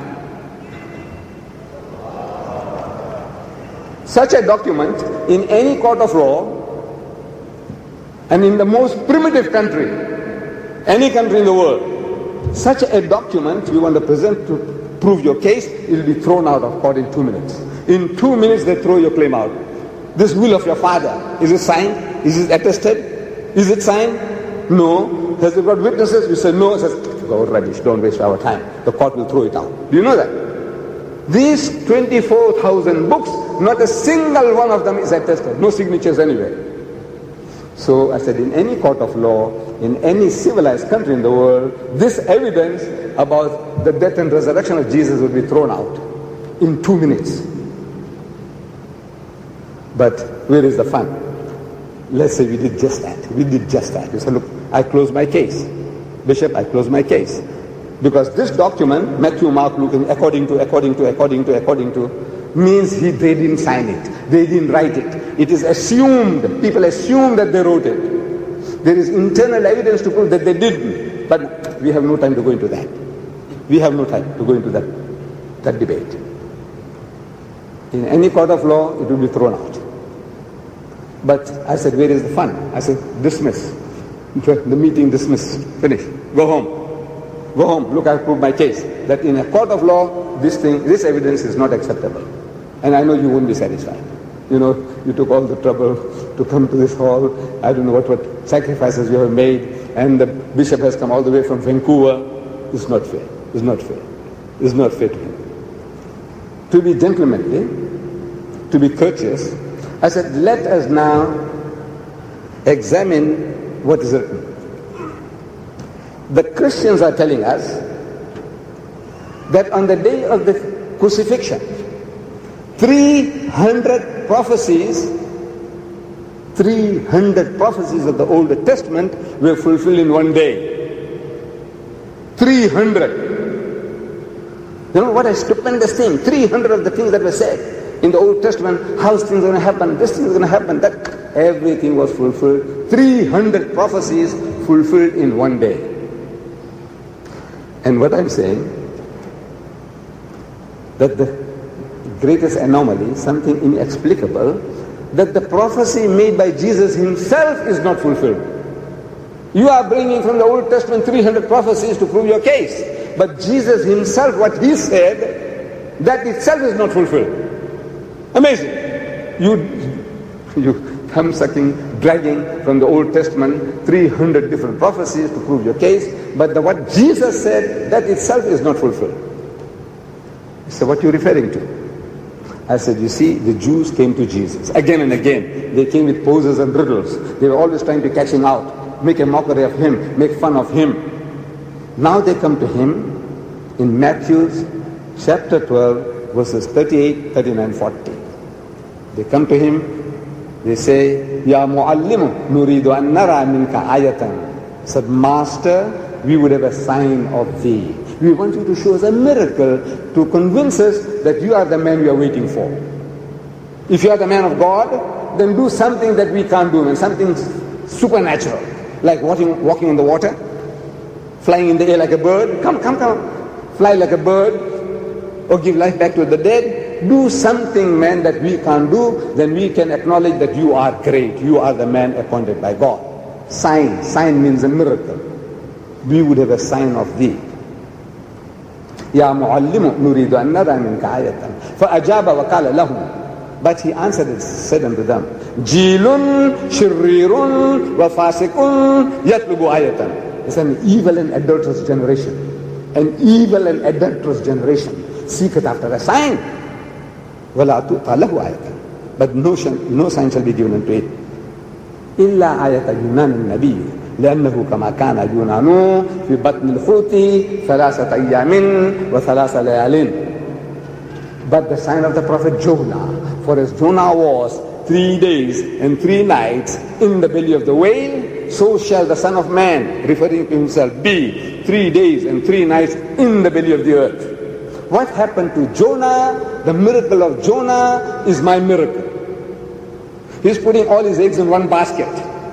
Speaker 5: Such a document in any court of law, and in the most primitive country, any country in the world, such a document you want to present to prove your case, it will be thrown out of court in two minutes. In two minutes they throw your claim out. This will of your father, is it signed? Is it attested? Is it signed? No. Has it got witnesses? You say no. It says, go rubbish, don't waste our time. The court will throw it out. Do you know that? These twenty-four thousand books, not a single one of them is attested. No signatures anywhere. So I said, in any court of law, in any civilized country in the world, this evidence about the death and resurrection of Jesus would be thrown out in two minutes. But where is the fun? Let's say we did just that. We did just that. You say, look, I close my case. Bishop, I close my case. Because this document, Matthew, Mark, Luke, according to, according to, according to, according to, means he, they didn't sign it. They didn't write it. It is assumed. People assume that they wrote it. There is internal evidence to prove that they didn't. But we have no time to go into that. We have no time to go into that, that debate. In any court of law, it will be thrown out. But I said, where is the fun? I said, dismiss. The meeting dismissed. Finish. Go home. Go home. Look, I've proved my case. That in a court of law, this thing, this evidence is not acceptable. And I know you won't be satisfied. You know, you took all the trouble to come to this hall. I don't know what, what sacrifices you have made. And the bishop has come all the way from Vancouver. It's not fair. It's not fair. It's not fair to him. To be gentlemanly, to be courteous, I said, let us now examine what is written. The Christians are telling us that on the day of the crucifixion, three hundred prophecies, three hundred prophecies of the Old Testament were fulfilled in one day. three hundred. You know what a stupendous thing. three hundred of the things that were said in the Old Testament, how things are going to happen, this thing is going to happen, that, everything was fulfilled. three hundred prophecies fulfilled in one day. And what I'm saying, that the greatest anomaly, something inexplicable, that the prophecy made by Jesus himself is not fulfilled. You are bringing from the Old Testament three hundred prophecies to prove your case. But Jesus himself, what he said, that itself is not fulfilled. Amazing. You, you thumb-sucking, dragging from the Old Testament three hundred different prophecies to prove your case, but the, what Jesus said, that itself is not fulfilled. So what are you referring to? I said, you see, the Jews came to Jesus again and again. They came with poses and riddles. They were always trying to catch him out, make a mockery of him, make fun of him. Now they come to him in Matthew chapter twelve, verses thirty-eight, thirty-nine, forty. They come to him, they say, Ya Muallimu, nuridu an nara minka ayatan. Said, Master, we would have a sign of thee. We want you to show us a miracle to convince us that you are the man we are waiting for. If you are the man of God, then do something that we can't do, and something supernatural, like walking, walking on the water, flying in the air like a bird. Come, come, come. Fly like a bird, or give life back to the dead. Do something, man, that we can't do, then we can acknowledge that you are great. You are the man appointed by God. Sign. Sign means a miracle. We would have a sign of thee. Ya muallimu nuridu an nara minka ayatan. Fa'ajaba wa qala lahum. But he answered and said unto them, Jilun shirrirun wa fasikun yatlubu ayatan. It's an evil and adulterous generation. An evil and adulterous generation seeketh after a sign. وَلَا تُؤْتَى لَهُ آيَةً. But no, no sign shall be given unto it. إِلَّا آيَةَ يُونَانِ النَّبِيِّ لأنه كما كان اليونان في بطن الحوت ثلاثة أيام وثلاث ليال. But the sign of the Prophet Jonah, For as Jonah was three days and three nights in the belly of the whale, so shall the Son of Man, referring to himself, be three days and three nights in the belly of the earth. What happened to Jonah? The miracle of Jonah is my miracle. He's putting all his eggs in one basket.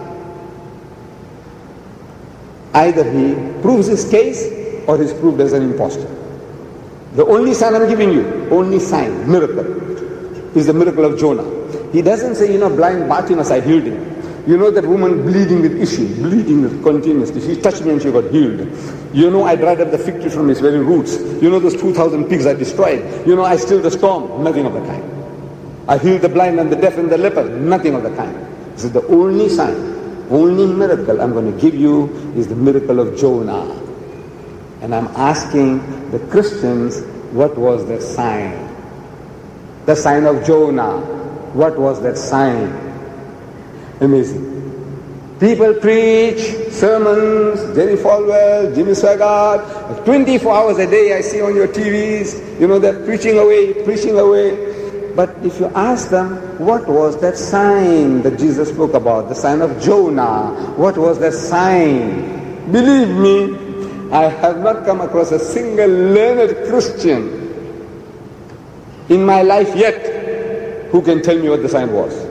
Speaker 5: Either he proves his case or he's proved as an impostor. The only sign I'm giving you, only sign, miracle, is the miracle of Jonah. He doesn't say, you know, blind Bartimaeus, I healed him. You know that woman bleeding with issue, bleeding with continuously. She touched me and she got healed. You know I dried up the fig tree from its very roots. You know those two thousand pigs I destroyed. You know I stilled the storm. Nothing of the kind. I healed the blind and the deaf and the leper. Nothing of the kind. This is the only sign, only miracle I'm going to give you is the miracle of Jonah. And I'm asking the Christians, what was that sign? The sign of Jonah. What was that sign? Amazing. People preach sermons, Jerry Falwell, Jimmy Swaggart, twenty-four hours a day I see on your T Vs, you know, they're preaching away, preaching away. But if you ask them, what was that sign that Jesus spoke about, the sign of Jonah? What was that sign? Believe me, I have not come across a single learned Christian in my life yet who can tell me what the sign was.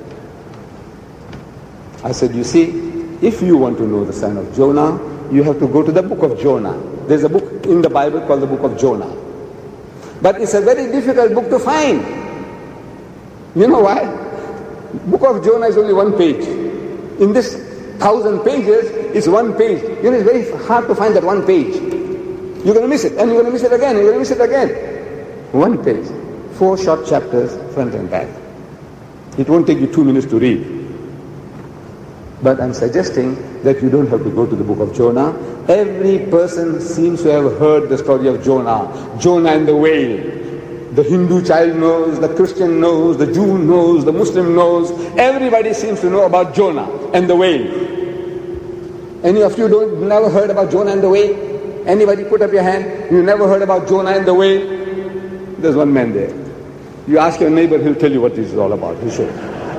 Speaker 5: I said, you see, if you want to know the sign of Jonah, you have to go to the book of Jonah. There's a book in the Bible called the book of Jonah. But it's a very difficult book to find. You know why? Book of Jonah is only one page. In this thousand pages, it's one page. You know, it's very hard to find that one page. You're going to miss it, and you're going to miss it again, you're going to miss it again. One page. Four short chapters, front and back. It won't take you two minutes to read. But I'm suggesting that you don't have to go to the book of Jonah. Every person seems to have heard the story of Jonah. Jonah and the whale. The Hindu child knows, the Christian knows, the Jew knows, the Muslim knows. Everybody seems to know about Jonah and the whale. Any of you don't never heard about Jonah and the whale? Anybody put up your hand? You never heard about Jonah and the whale? There's one man there. You ask your neighbor, he'll tell you what this is all about. He should.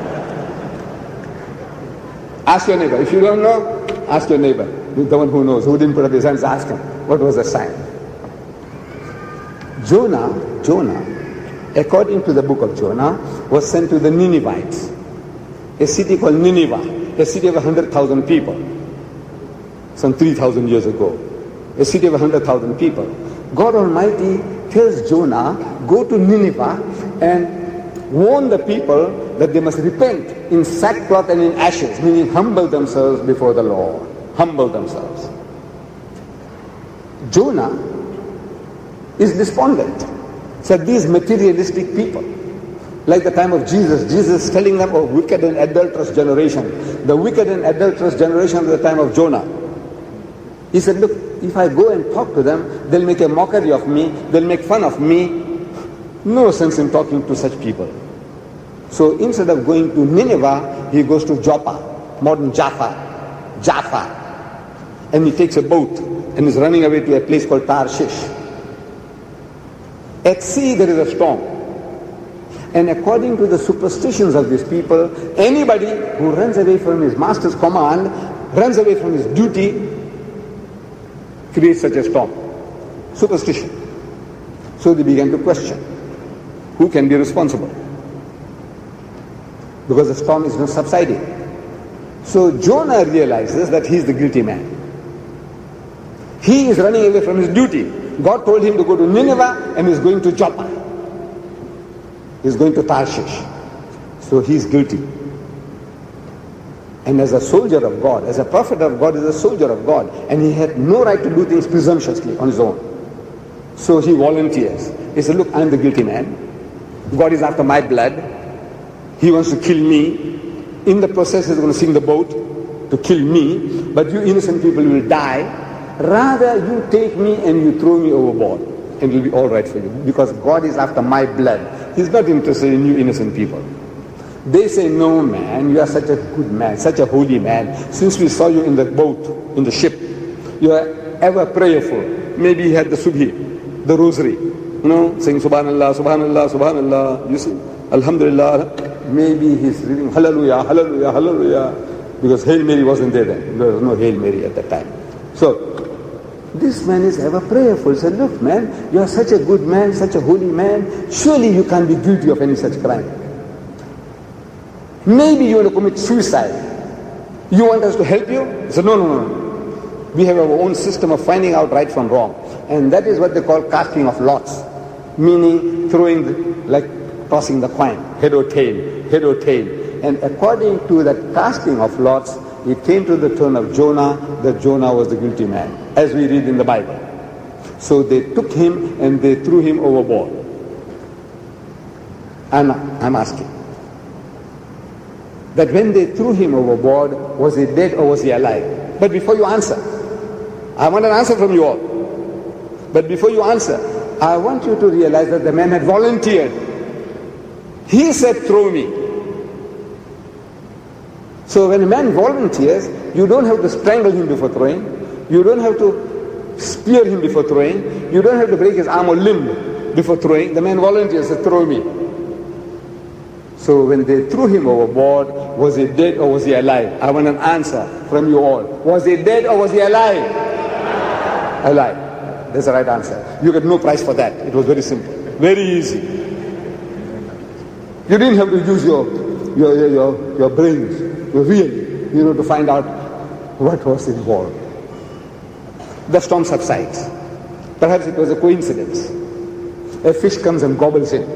Speaker 5: Ask your neighbor. If you don't know, ask your neighbor. The one who knows, who didn't put up his hands, ask him. What was the sign? Jonah, Jonah, according to the book of Jonah, was sent to the Ninevites, a city called Nineveh, a city of one hundred thousand people, some three thousand years ago. A city of one hundred thousand people. God Almighty tells Jonah, go to Nineveh and warn the people that they must repent in sackcloth and in ashes, meaning humble themselves before the Lord. Humble themselves. Jonah is despondent. So these materialistic people, like the time of Jesus, Jesus telling them, oh, wicked and adulterous generation. The wicked and adulterous generation of the time of Jonah. He said, look, if I go and talk to them, they'll make a mockery of me, they'll make fun of me. No sense in talking to such people. So instead of going to Nineveh, he goes to Joppa, modern Jaffa, Jaffa. And he takes a boat and is running away to a place called Tarshish. At sea there is a storm. And according to the superstitions of these people, anybody who runs away from his master's command, runs away from his duty, creates such a storm. Superstition. So they began to question, who can be responsible? Because the storm is not subsiding. So Jonah realizes that he is the guilty man. He is running away from his duty. God told him to go to Nineveh and he's going to Joppa. He's going to Tarshish. So he's guilty. And as a soldier of God, as a prophet of God, is a soldier of God, and he had no right to do things presumptuously on his own. So he volunteers. He said, look, I'm the guilty man. God is after my blood. He wants to kill me. In the process, he's going to sink the boat to kill me. But you innocent people will die. Rather, you take me and you throw me overboard. And it will be all right for you. Because God is after my blood. He's not interested in you innocent people. They say, no man, you are such a good man, such a holy man. Since we saw you in the boat, in the ship, you are ever prayerful. Maybe he had the subhi, the rosary, you know, saying subhanallah, subhanallah, subhanallah. You see, Alhamdulillah, maybe he's reading Hallelujah, Hallelujah, Hallelujah, because Hail Mary wasn't there then. There was no Hail Mary at that time. So, this man is ever prayerful. He said, look man, you are such a good man, such a holy man. Surely you can't be guilty of any such crime. Maybe you want to commit suicide. You want us to help you? He said, no, no, no. We have our own system of finding out right from wrong. And that is what they call casting of lots. Meaning throwing, the, like tossing the coin, head or tail, head or tail. And according to that casting of lots, it came to the turn of Jonah, that Jonah was the guilty man, as we read in the Bible. So they took him and they threw him overboard. And I'm asking, that when they threw him overboard, was he dead or was he alive? But before you answer, I want an answer from you all. But before you answer, I want you to realize that the man had volunteered. He said, throw me. So when a man volunteers, you don't have to strangle him before throwing. You don't have to spear him before throwing. You don't have to break his arm or limb before throwing. The man volunteers, said, throw me. So when they threw him overboard, was he dead or was he alive? I want an answer from you all. Was he dead or was he alive? Alive. That's the right answer. You get no prize for that. It was very simple. Very easy. You didn't have to use your, your, your, your, your brains, really, you know, to find out what was involved. The storm subsides. Perhaps it was a coincidence. A fish comes and gobbles it.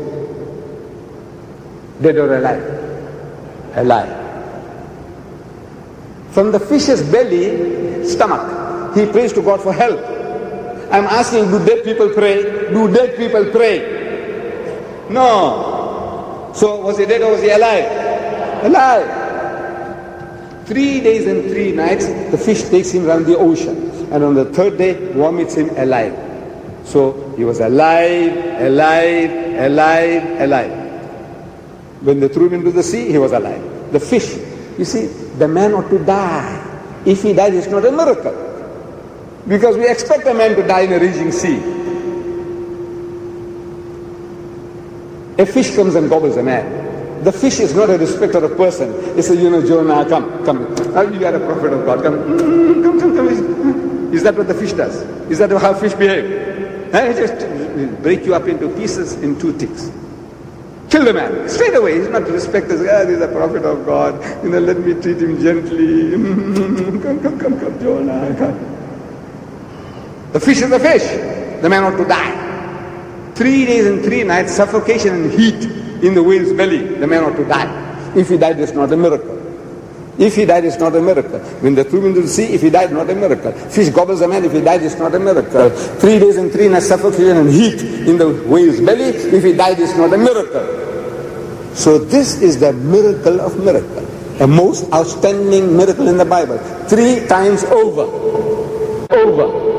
Speaker 5: Dead or alive? Alive. From the fish's belly, stomach, he prays to God for help. I'm asking, do dead people pray? Do dead people pray? No. So was he dead or was he alive? Alive. Three days and three nights, the fish takes him around the ocean. And on the third day, vomits him alive. So he was alive, alive, alive, alive. When they threw him into the sea, he was alive. The fish, you see, the man ought to die. If he died, it's not a miracle. Because we expect a man to die in a raging sea. A fish comes and gobbles a man. The fish is not a respecter of person. He says, you know, Jonah, come, come. You are a prophet of God. Come, mm, come, come, come. Is that what the fish does? Is that how fish behave? Huh? He just break you up into pieces in two ticks. Kill the man straight away. He's not respected. Ah, this is a prophet of God. You know, let me treat him gently. Come, come, come, come, Jonah, come. The fish is the fish. The man ought to die. Three days and three nights, suffocation and heat in the whale's belly. The man ought to die. If he died, it's not a miracle. If he died, it's not a miracle. When they threw him into the sea, if he died, not a miracle. Fish gobbles a man, if he died, it's not a miracle. Three days and three nights, suffocation and heat in the whale's belly. If he died, it's not a miracle. So this is the miracle of miracle. A most outstanding miracle in the Bible. Three times over. Over.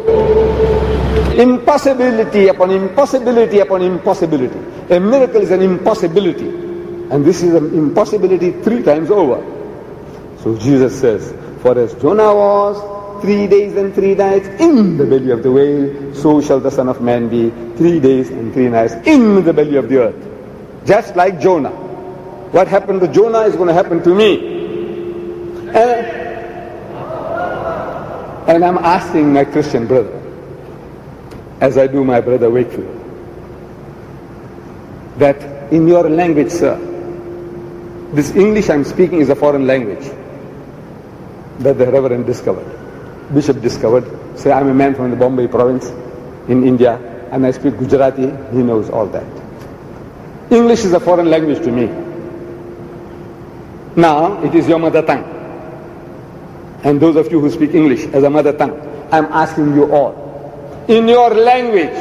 Speaker 5: Impossibility upon impossibility upon impossibility. A miracle is an impossibility. And this is an impossibility three times over. So Jesus says, for as Jonah was three days and three nights in the belly of the whale, so shall the Son of Man be three days and three nights in the belly of the earth. Just like Jonah. What happened to Jonah is going to happen to me. And, and I'm asking my Christian brother, as I do my brother Wakefield, that in your language, sir, this English I'm speaking is a foreign language that the Reverend discovered, Bishop discovered. Say, I'm a man from the Bombay province in India, and I speak Gujarati. He knows all that. English is a foreign language to me. Now, it is your mother tongue. And those of you who speak English as a mother tongue, I'm asking you all, in your language,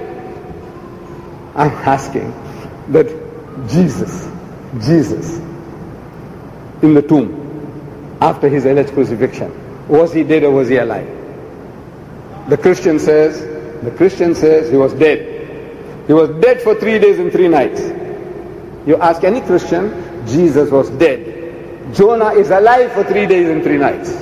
Speaker 5: I'm asking that Jesus, Jesus, in the tomb, after his alleged crucifixion, was he dead or was he alive? The Christian says, the Christian says he was dead. He was dead for three days and three nights. You ask any Christian, Jesus was dead. Jonah is alive for three days and three nights.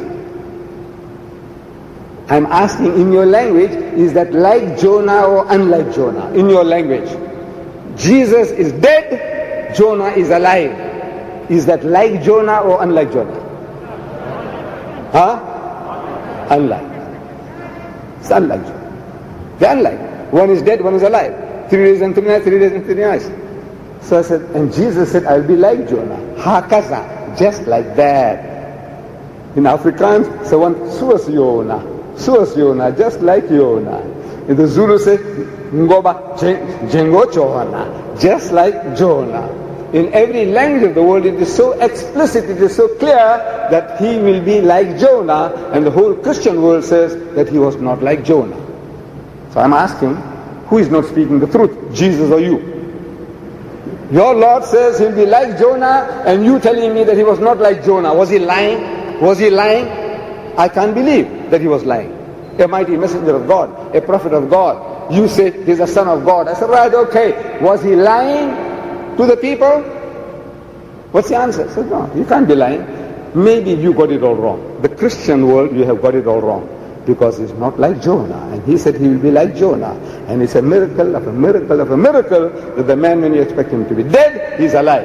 Speaker 5: I'm asking, in your language, is that like Jonah or unlike Jonah? In your language, Jesus is dead Jonah is alive. Is that like Jonah or unlike Jonah? Huh? Unlike. It's unlike Jonah. They're unlike. One is dead, one is alive. Three days and three nights, three days and three nights. So I said, and Jesus said, I'll be like Jonah. Hakaza, just like that. In Afrikaans, someone, soos Jonah. Soos Jonah, just like Jonah. In the Zulu say, Ngoba, Jengo Jonah, just like Jonah. In every language of the world, it is so explicit, it is so clear that he will be like Jonah, and the whole Christian world says that he was not like Jonah. So I'm asking, who is not speaking the truth, Jesus or you? Your Lord says he'll be like Jonah, and you telling me that he was not like Jonah. Was he lying? Was he lying? I can't believe that he was lying. A mighty messenger of God, a prophet of God. You say he's a son of God. I said, right, okay. Was he lying to the people? What's the answer? I said, no, you can't be lying. Maybe you got it all wrong. The Christian world, you have got it all wrong. Because he's not like Jonah. And he said he will be like Jonah. And it's a miracle of a miracle of a miracle that the man, when you expect him to be dead, he's alive.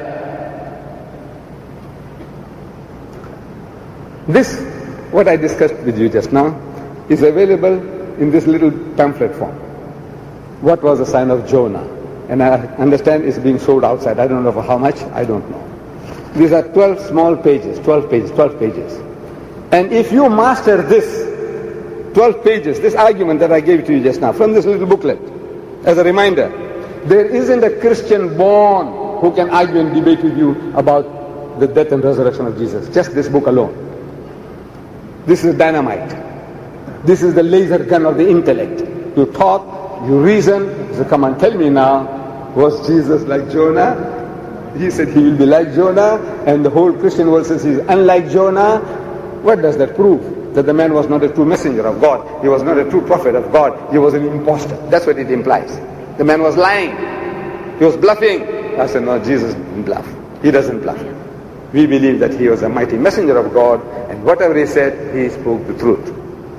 Speaker 5: This, what I discussed with you just now, is available in this little pamphlet form. What was the sign of Jonah? And I understand it's being sold outside. I don't know for how much. I don't know. These are twelve small pages, twelve pages, twelve pages. And if you master this, twelve pages, this argument that I gave to you just now, from this little booklet, as a reminder, there isn't a Christian born who can argue and debate with you about the death and resurrection of Jesus. Just this book alone. This is dynamite. This is the laser gun of the intellect. You talk, you reason, so come and tell me now, was Jesus like Jonah? He said he will be like Jonah, and the whole Christian world says he's unlike Jonah. What does that prove? That the man was not a true messenger of God. He was not a true prophet of God. He was an impostor. That's what it implies. The man was lying. He was bluffing. I said, no, Jesus didn't bluff. He doesn't bluff. We believe that he was a mighty messenger of God, and whatever he said, he spoke the truth.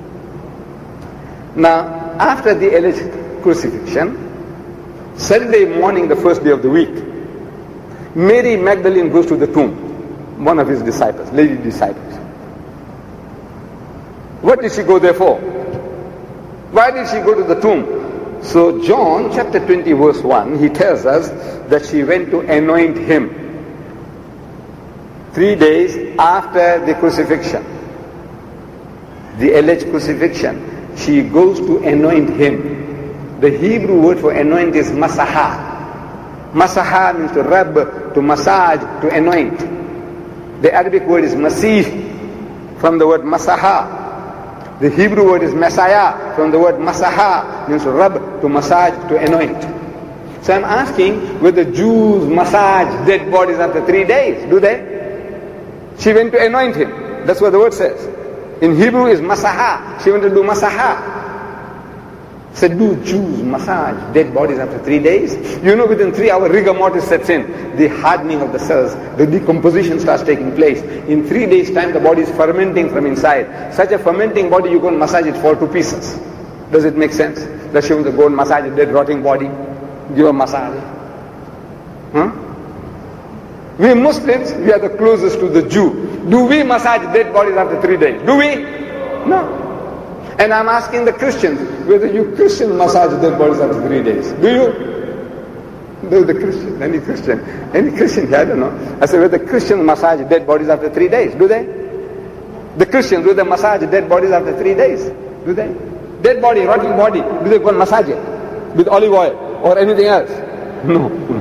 Speaker 5: Now, after the alleged crucifixion, Sunday morning, the first day of the week, Mary Magdalene goes to the tomb, one of his disciples, lady disciples. What did she go there for? Why did she go to the tomb? So John chapter twenty verse one, he tells us that she went to anoint him. Three days after the crucifixion, the alleged crucifixion, she goes to anoint him. The Hebrew word for anoint is masaha. Masaha means to rub, to massage, to anoint. The Arabic word is masih, from the word masaha. The Hebrew word is Messiah, from the word masaha, means to rub, to massage, to anoint. So I'm asking whether Jews massage dead bodies after three days, do they? She went to anoint him. That's what the word says. In Hebrew is masaha. She went to do masaha. So do Jews massage dead bodies after three days? You know, within three hours rigor mortis sets in. The hardening of the cells, the decomposition starts taking place. In three days time the body is fermenting from inside. Such a fermenting body, you go and massage it, fall to pieces. Does it make sense? That she wants to go and massage a dead rotting body? Give a massage. Huh? We Muslims, we are the closest to the Jew. Do we massage dead bodies after three days? Do we? No. And I'm asking the Christians, whether you Christians massage dead bodies after three days. Do you? Do the Christian, any Christian, any Christian here, I don't know. I said, whether Christians massage dead bodies after three days, do they? The Christians, do they massage dead bodies after three days? Do they? Dead body, rotting body, do they go and massage it? With olive oil or anything else? No. no.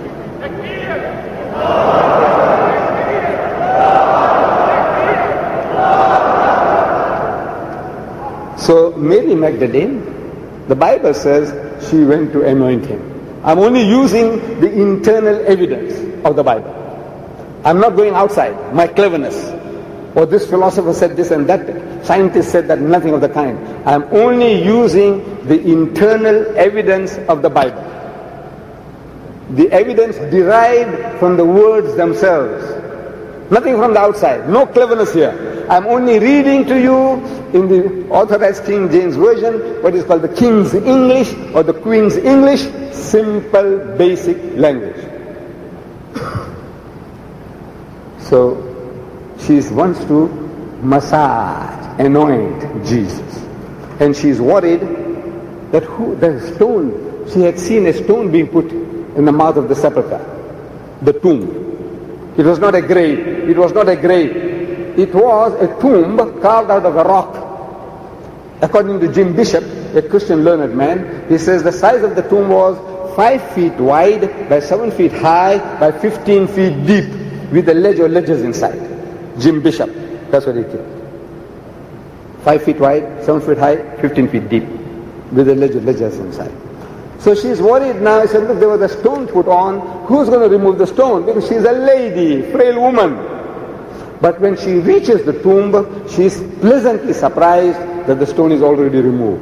Speaker 5: So Mary Magdalene, the Bible says she went to anoint him. I'm only using the internal evidence of the Bible. I'm not going outside, my cleverness. Or this philosopher said this and that, scientist said that, nothing of the kind. I'm only using the internal evidence of the Bible. The evidence derived from the words themselves. Nothing from the outside, no cleverness here. I'm only reading to you in the authorized King James Version, what is called the King's English or the Queen's English, simple, basic language. So she wants to massage, anoint Jesus. And she's worried that who, the stone, she had seen a stone being put in the mouth of the sepulchre, the tomb. It was not a grave. It was not a grave. It was a tomb carved out of a rock. According to Jim Bishop, a Christian learned man, he says the size of the tomb was five feet wide by seven feet high by fifteen feet deep with a ledge or ledges inside. Jim Bishop, that's what he did. Five feet wide, seven feet high, fifteen feet deep with a ledge or ledges inside. So she's worried now. She said, look, there was a stone put on. Who's going to remove the stone? Because she's a lady, frail woman. But when she reaches the tomb, she's pleasantly surprised that the stone is already removed.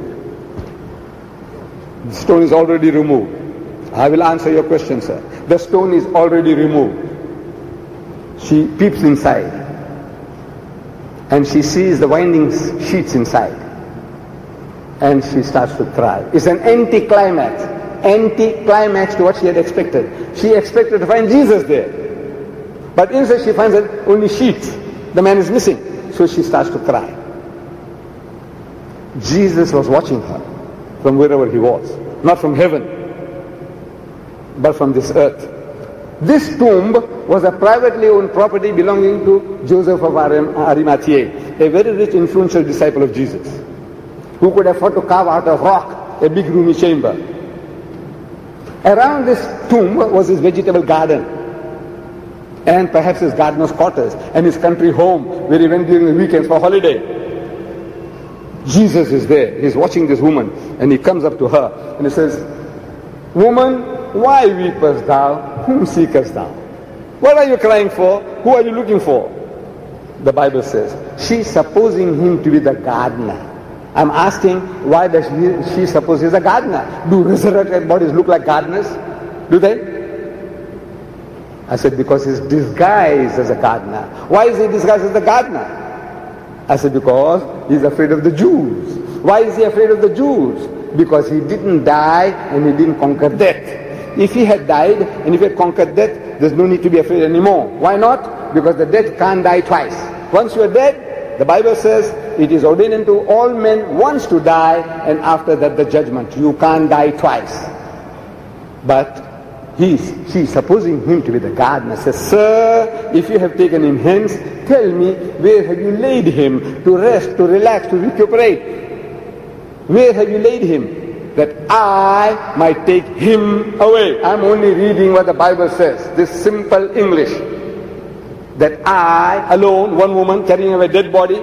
Speaker 5: The stone is already removed. I will answer your question, sir. The stone is already removed. She peeps inside and she sees the winding sheets inside and she starts to cry. It's an anti-climax. Anti-climax to what she had expected. She expected to find Jesus there. But instead she finds that only sheets. The man is missing. So she starts to cry. Jesus was watching her from wherever he was. Not from heaven, but from this earth. This tomb was a privately owned property belonging to Joseph of Arimathea, a very rich, influential disciple of Jesus, who could afford to carve out of rock a big roomy chamber. Around this tomb was his vegetable garden, and perhaps his gardener's quarters, and his country home, where he went during the weekends for holiday. Jesus is there. He's watching this woman, and he comes up to her, and he says, "Woman, why weepest thou? Whom seekest thou? What are you crying for? Who are you looking for?" The Bible says, she's supposing him to be the gardener. I'm asking, why does she, she suppose he's a gardener? Do resurrected bodies look like gardeners? Do they? I said, because he's disguised as a gardener. Why is he disguised as a gardener? I said, because he's afraid of the Jews. Why is he afraid of the Jews? Because he didn't die and he didn't conquer death. If he had died and if he had conquered death, there's no need to be afraid anymore. Why not? Because the dead can't die twice. Once you are dead, the Bible says, it is ordained unto all men once to die, and after that the judgment. You can't die twice. But he's, she's supposing him to be the gardener. Says, "Sir, if you have taken him hence, tell me, where have you laid him to rest, to relax, to recuperate? Where have you laid him, that I might take him away?" I'm only reading what the Bible says, this simple English. That I, alone, one woman carrying a dead body,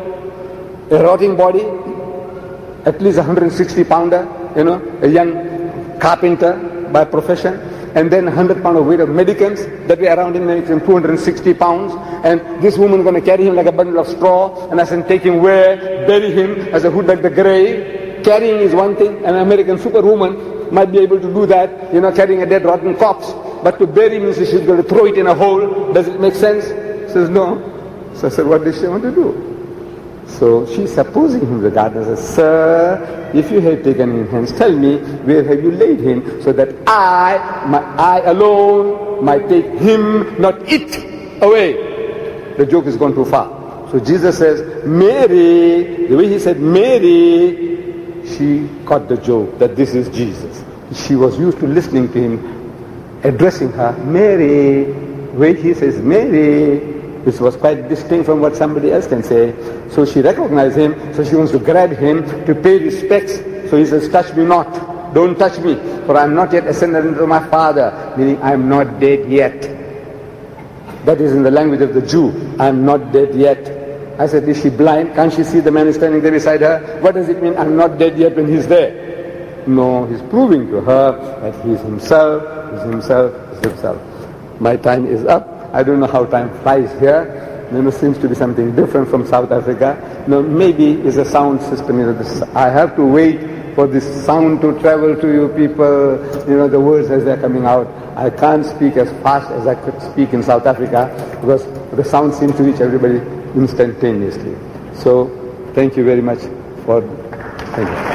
Speaker 5: a rotting body, at least a one hundred sixty pounder, you know, a young carpenter by profession, and then one hundred pound of weight of medicaments that were around him, makes him two hundred sixty pounds, and this woman is going to carry him like a bundle of straw, and I said, take him where? Bury him as a hood like the grave. Carrying is one thing. An American superwoman might be able to do that, you know, carrying a dead rotten corpse. But to bury means she's going to throw it in a hole. Does it make sense? Says no. So I said, what does she want to do? So she's supposing him the gardener. Says, "Sir, if you have taken him hence, tell me, where have you laid him, so that I, my, I alone, might take him, not it, away." The joke has gone too far. So Jesus says, "Mary," the way he said Mary, she caught the joke that this is Jesus. She was used to listening to him, addressing her, "Mary." When he says Mary, which was quite distinct from what somebody else can say. So she recognized him, so she wants to grab him to pay respects. So he says, "Touch me not, don't touch me, for I am not yet ascended into my Father," meaning I am not dead yet. That is in the language of the Jew, I am not dead yet. I said, is she blind? Can't she see the man is standing there beside her? What does it mean, I'm not dead yet, when he's there? No, he's proving to her that he's himself, he's himself, he's himself. My time is up. I don't know how time flies here. You know, seems to be something different from South Africa. No, maybe it's a sound system. You know, this, I have to wait for this sound to travel to you people. You know, the words as they're coming out. I can't speak as fast as I could speak in South Africa because the sound seems to reach everybody instantaneously. So, thank you very much for. Thank you.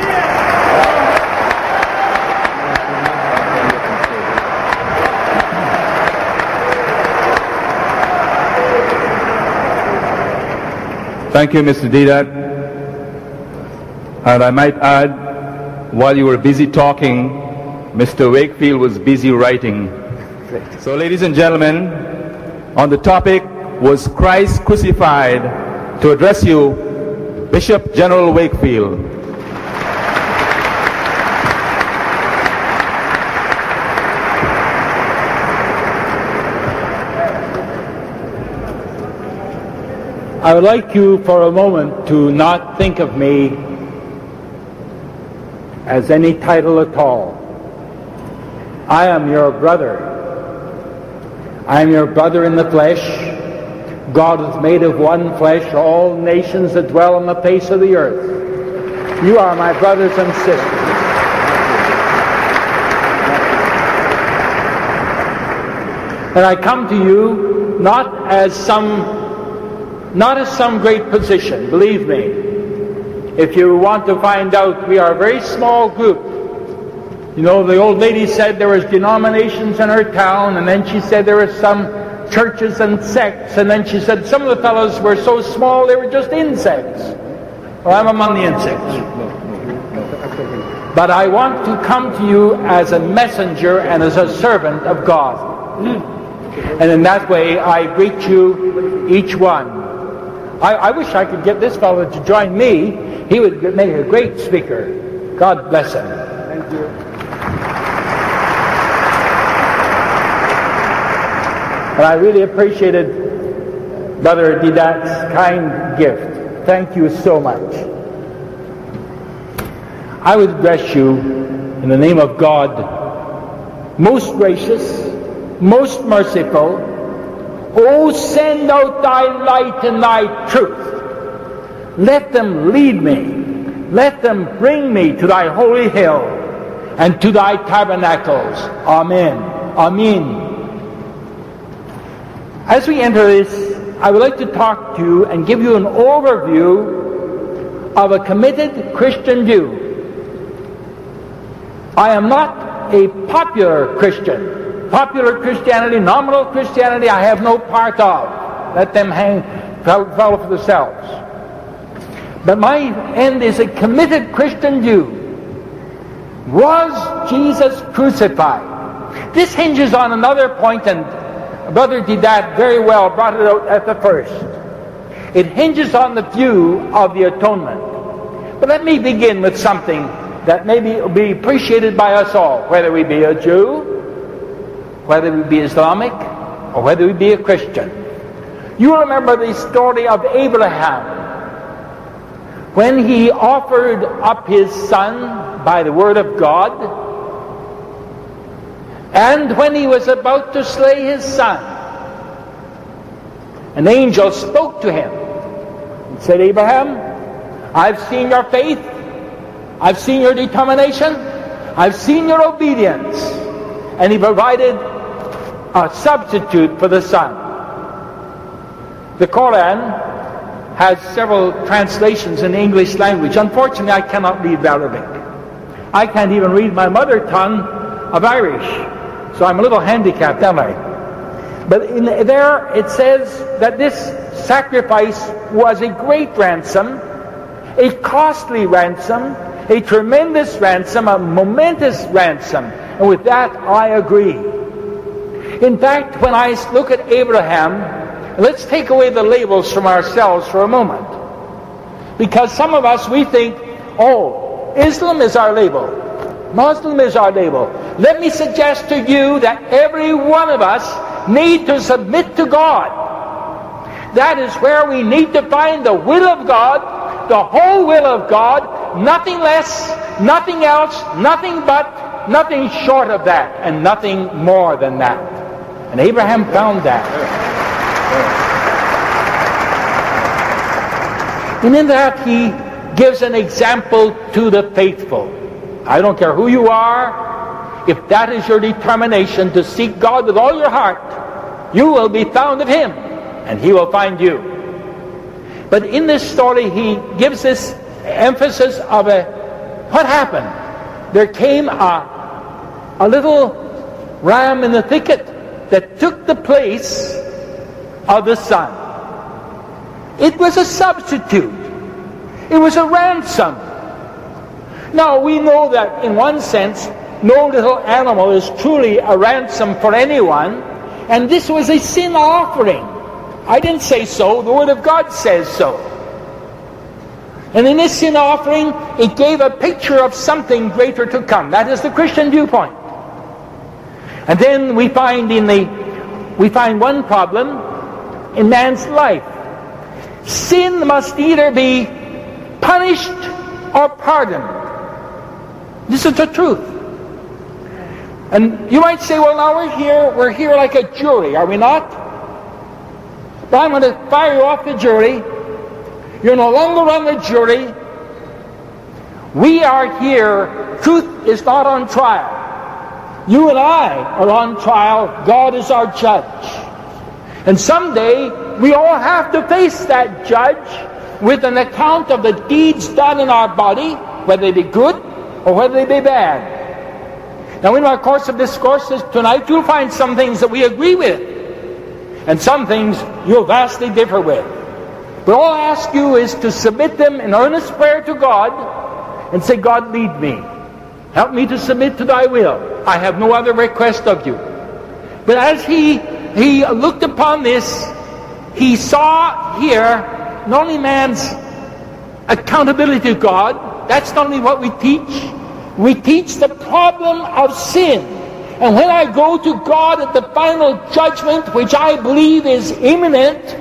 Speaker 2: Thank you, Mister Deedat. And I might add, while you were busy talking, Mister Wakefield was busy writing. So, ladies and gentlemen, on the topic, was Christ crucified? To address you, Bishop General Wakefield.
Speaker 3: I would like you for a moment to not think of me as any title at all. I am your brother. I am your brother in the flesh. God is made of one flesh, all nations that dwell on the face of the earth. You are my brothers and sisters. And I come to you not as some Not as some great position, believe me. If you want to find out, we are a very small group. You know, the old lady said there was denominations in her town, and then she said there were some churches and sects, and then she said some of the fellows were so small they were just insects. Well, I'm among the insects. But I want to come to you as a messenger and as a servant of God. And in that way, I greet you, each one. I, I wish I could get this fellow to join me. He would make a great speaker. God bless him. Thank you. And I really appreciated Brother Deedat's kind gift. Thank you so much. I would address you in the name of God, most gracious, most merciful. Oh, send out thy light and thy truth. Let them lead me. Let them bring me to thy holy hill and to thy tabernacles. Amen. Amen. As we enter this, I would like to talk to you and give you an overview of a committed Christian Jew. I am not a popular Christian. Popular Christianity, nominal Christianity, I have no part of. Let them hang, follow for themselves. But my end is a committed Christian Jew. Was Jesus crucified? This hinges on another point, and Brother Deedat very well brought it out at the first. It hinges on the view of the atonement. But let me begin with something that may be, be appreciated by us all, whether we be a Jew, whether we be Islamic, or whether we be a Christian. You remember the story of Abraham, when he offered up his son by the word of God, and when he was about to slay his son, an angel spoke to him and said, Abraham, I've seen your faith, I've seen your determination, I've seen your obedience. And he provided a substitute for the son. The Quran has several translations in the English language. Unfortunately, I cannot read Arabic. I can't even read my mother tongue of Irish. So I'm a little handicapped, am I? But in there it says that this sacrifice was a great ransom, a costly ransom, a tremendous ransom, a momentous ransom. And with that, I agree. In fact, when I look at Abraham, let's take away the labels from ourselves for a moment. Because some of us, we think, oh, Islam is our label. Muslim is our label. Let me suggest to you that every one of us need to submit to God. That is where we need to find the will of God, the whole will of God, nothing less, nothing else, nothing but, nothing short of that, and nothing more than that. And Abraham found that. And in that he gives an example to the faithful. I don't care who you are, if that is your determination to seek God with all your heart, you will be found of Him, and He will find you. But in this story, he gives this emphasis of a, what happened? There came a, a little ram in the thicket that took the place of the son. It was a substitute. It was a ransom. Now, we know that in one sense, no little animal is truly a ransom for anyone, and this was a sin offering. I didn't say so, the Word of God says so. And in this sin offering, it gave a picture of something greater to come. That is the Christian viewpoint. And then we find in the we find one problem in man's life. Sin must either be punished or pardoned. This is the truth. And you might say, well, now we're here, we're here like a jury, are we not? But I'm going to fire you off the jury. You're no longer on the jury. We are here. Truth is not on trial. You and I are on trial. God is our judge. And someday, we all have to face that judge with an account of the deeds done in our body, whether they be good or whether they be bad. Now, in our course of discourses tonight, you'll find some things that we agree with, and some things you'll vastly differ with. But all I ask you is to submit them in earnest prayer to God and say, God, lead me. Help me to submit to thy will. I have no other request of you. But as he, he looked upon this, he saw here not only man's accountability to God, that's not only what we teach, we teach the problem of sin. And when I go to God at the final judgment, which I believe is imminent,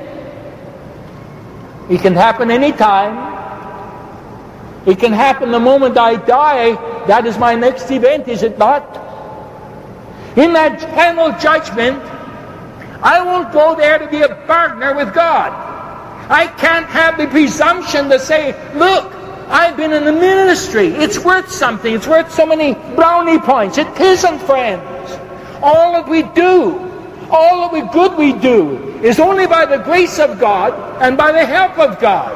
Speaker 3: it can happen any time. It can happen the moment I die. That is my next event, is it not? In that final judgment, I won't go there to be a partner with God. I can't have the presumption to say, look, I've been in the ministry. It's worth something. It's worth so many brownie points. It isn't, friends. All that we do, all that we good we do, is only by the grace of God and by the help of God.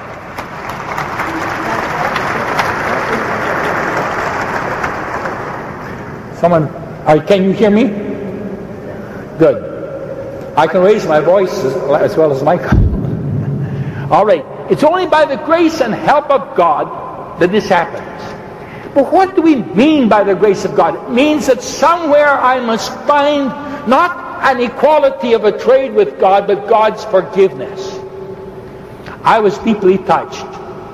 Speaker 3: Someone, uh, can you hear me? Good. I can raise my voice as, as well as my. All right. It's only by the grace and help of God that this happens. But what do we mean by the grace of God? It means that somewhere I must find not an equality of a trade with God, but God's forgiveness. I was deeply touched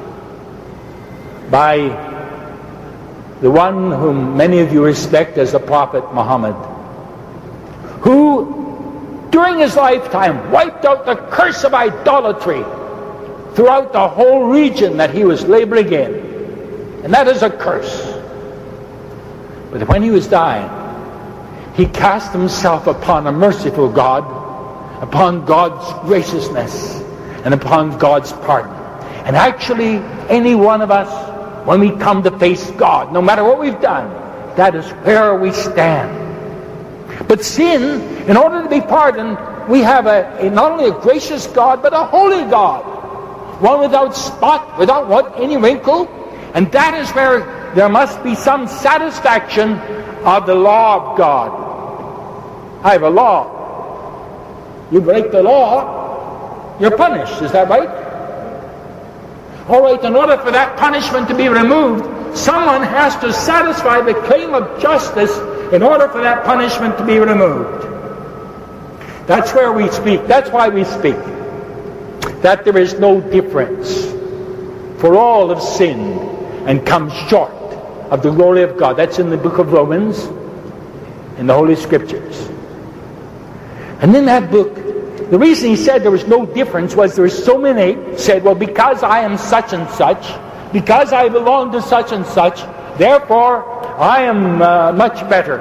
Speaker 3: by the one whom many of you respect as the Prophet Muhammad, who during his lifetime wiped out the curse of idolatry throughout the whole region that he was laboring in. And that is a curse. But when he was dying, he cast himself upon a merciful God, upon God's graciousness, and upon God's pardon. And actually, any one of us, when we come to face God, no matter what we've done, that is where we stand. But sin, in order to be pardoned, we have a, a not only a gracious God, but a holy God. One without spot, without what, any wrinkle. And that is where there must be some satisfaction of the law of God. I have a law. You break the law, you're punished. Is that right? All right, in order for that punishment to be removed, someone has to satisfy the claim of justice in order for that punishment to be removed. That's where we speak. That's why we speak. That there is no difference. For all have sinned and come short of the glory of God. That's in the book of Romans, in the Holy Scriptures. And in that book, the reason he said there was no difference was there were so many said, well, because I am such and such, because I belong to such and such, therefore I am uh, much better.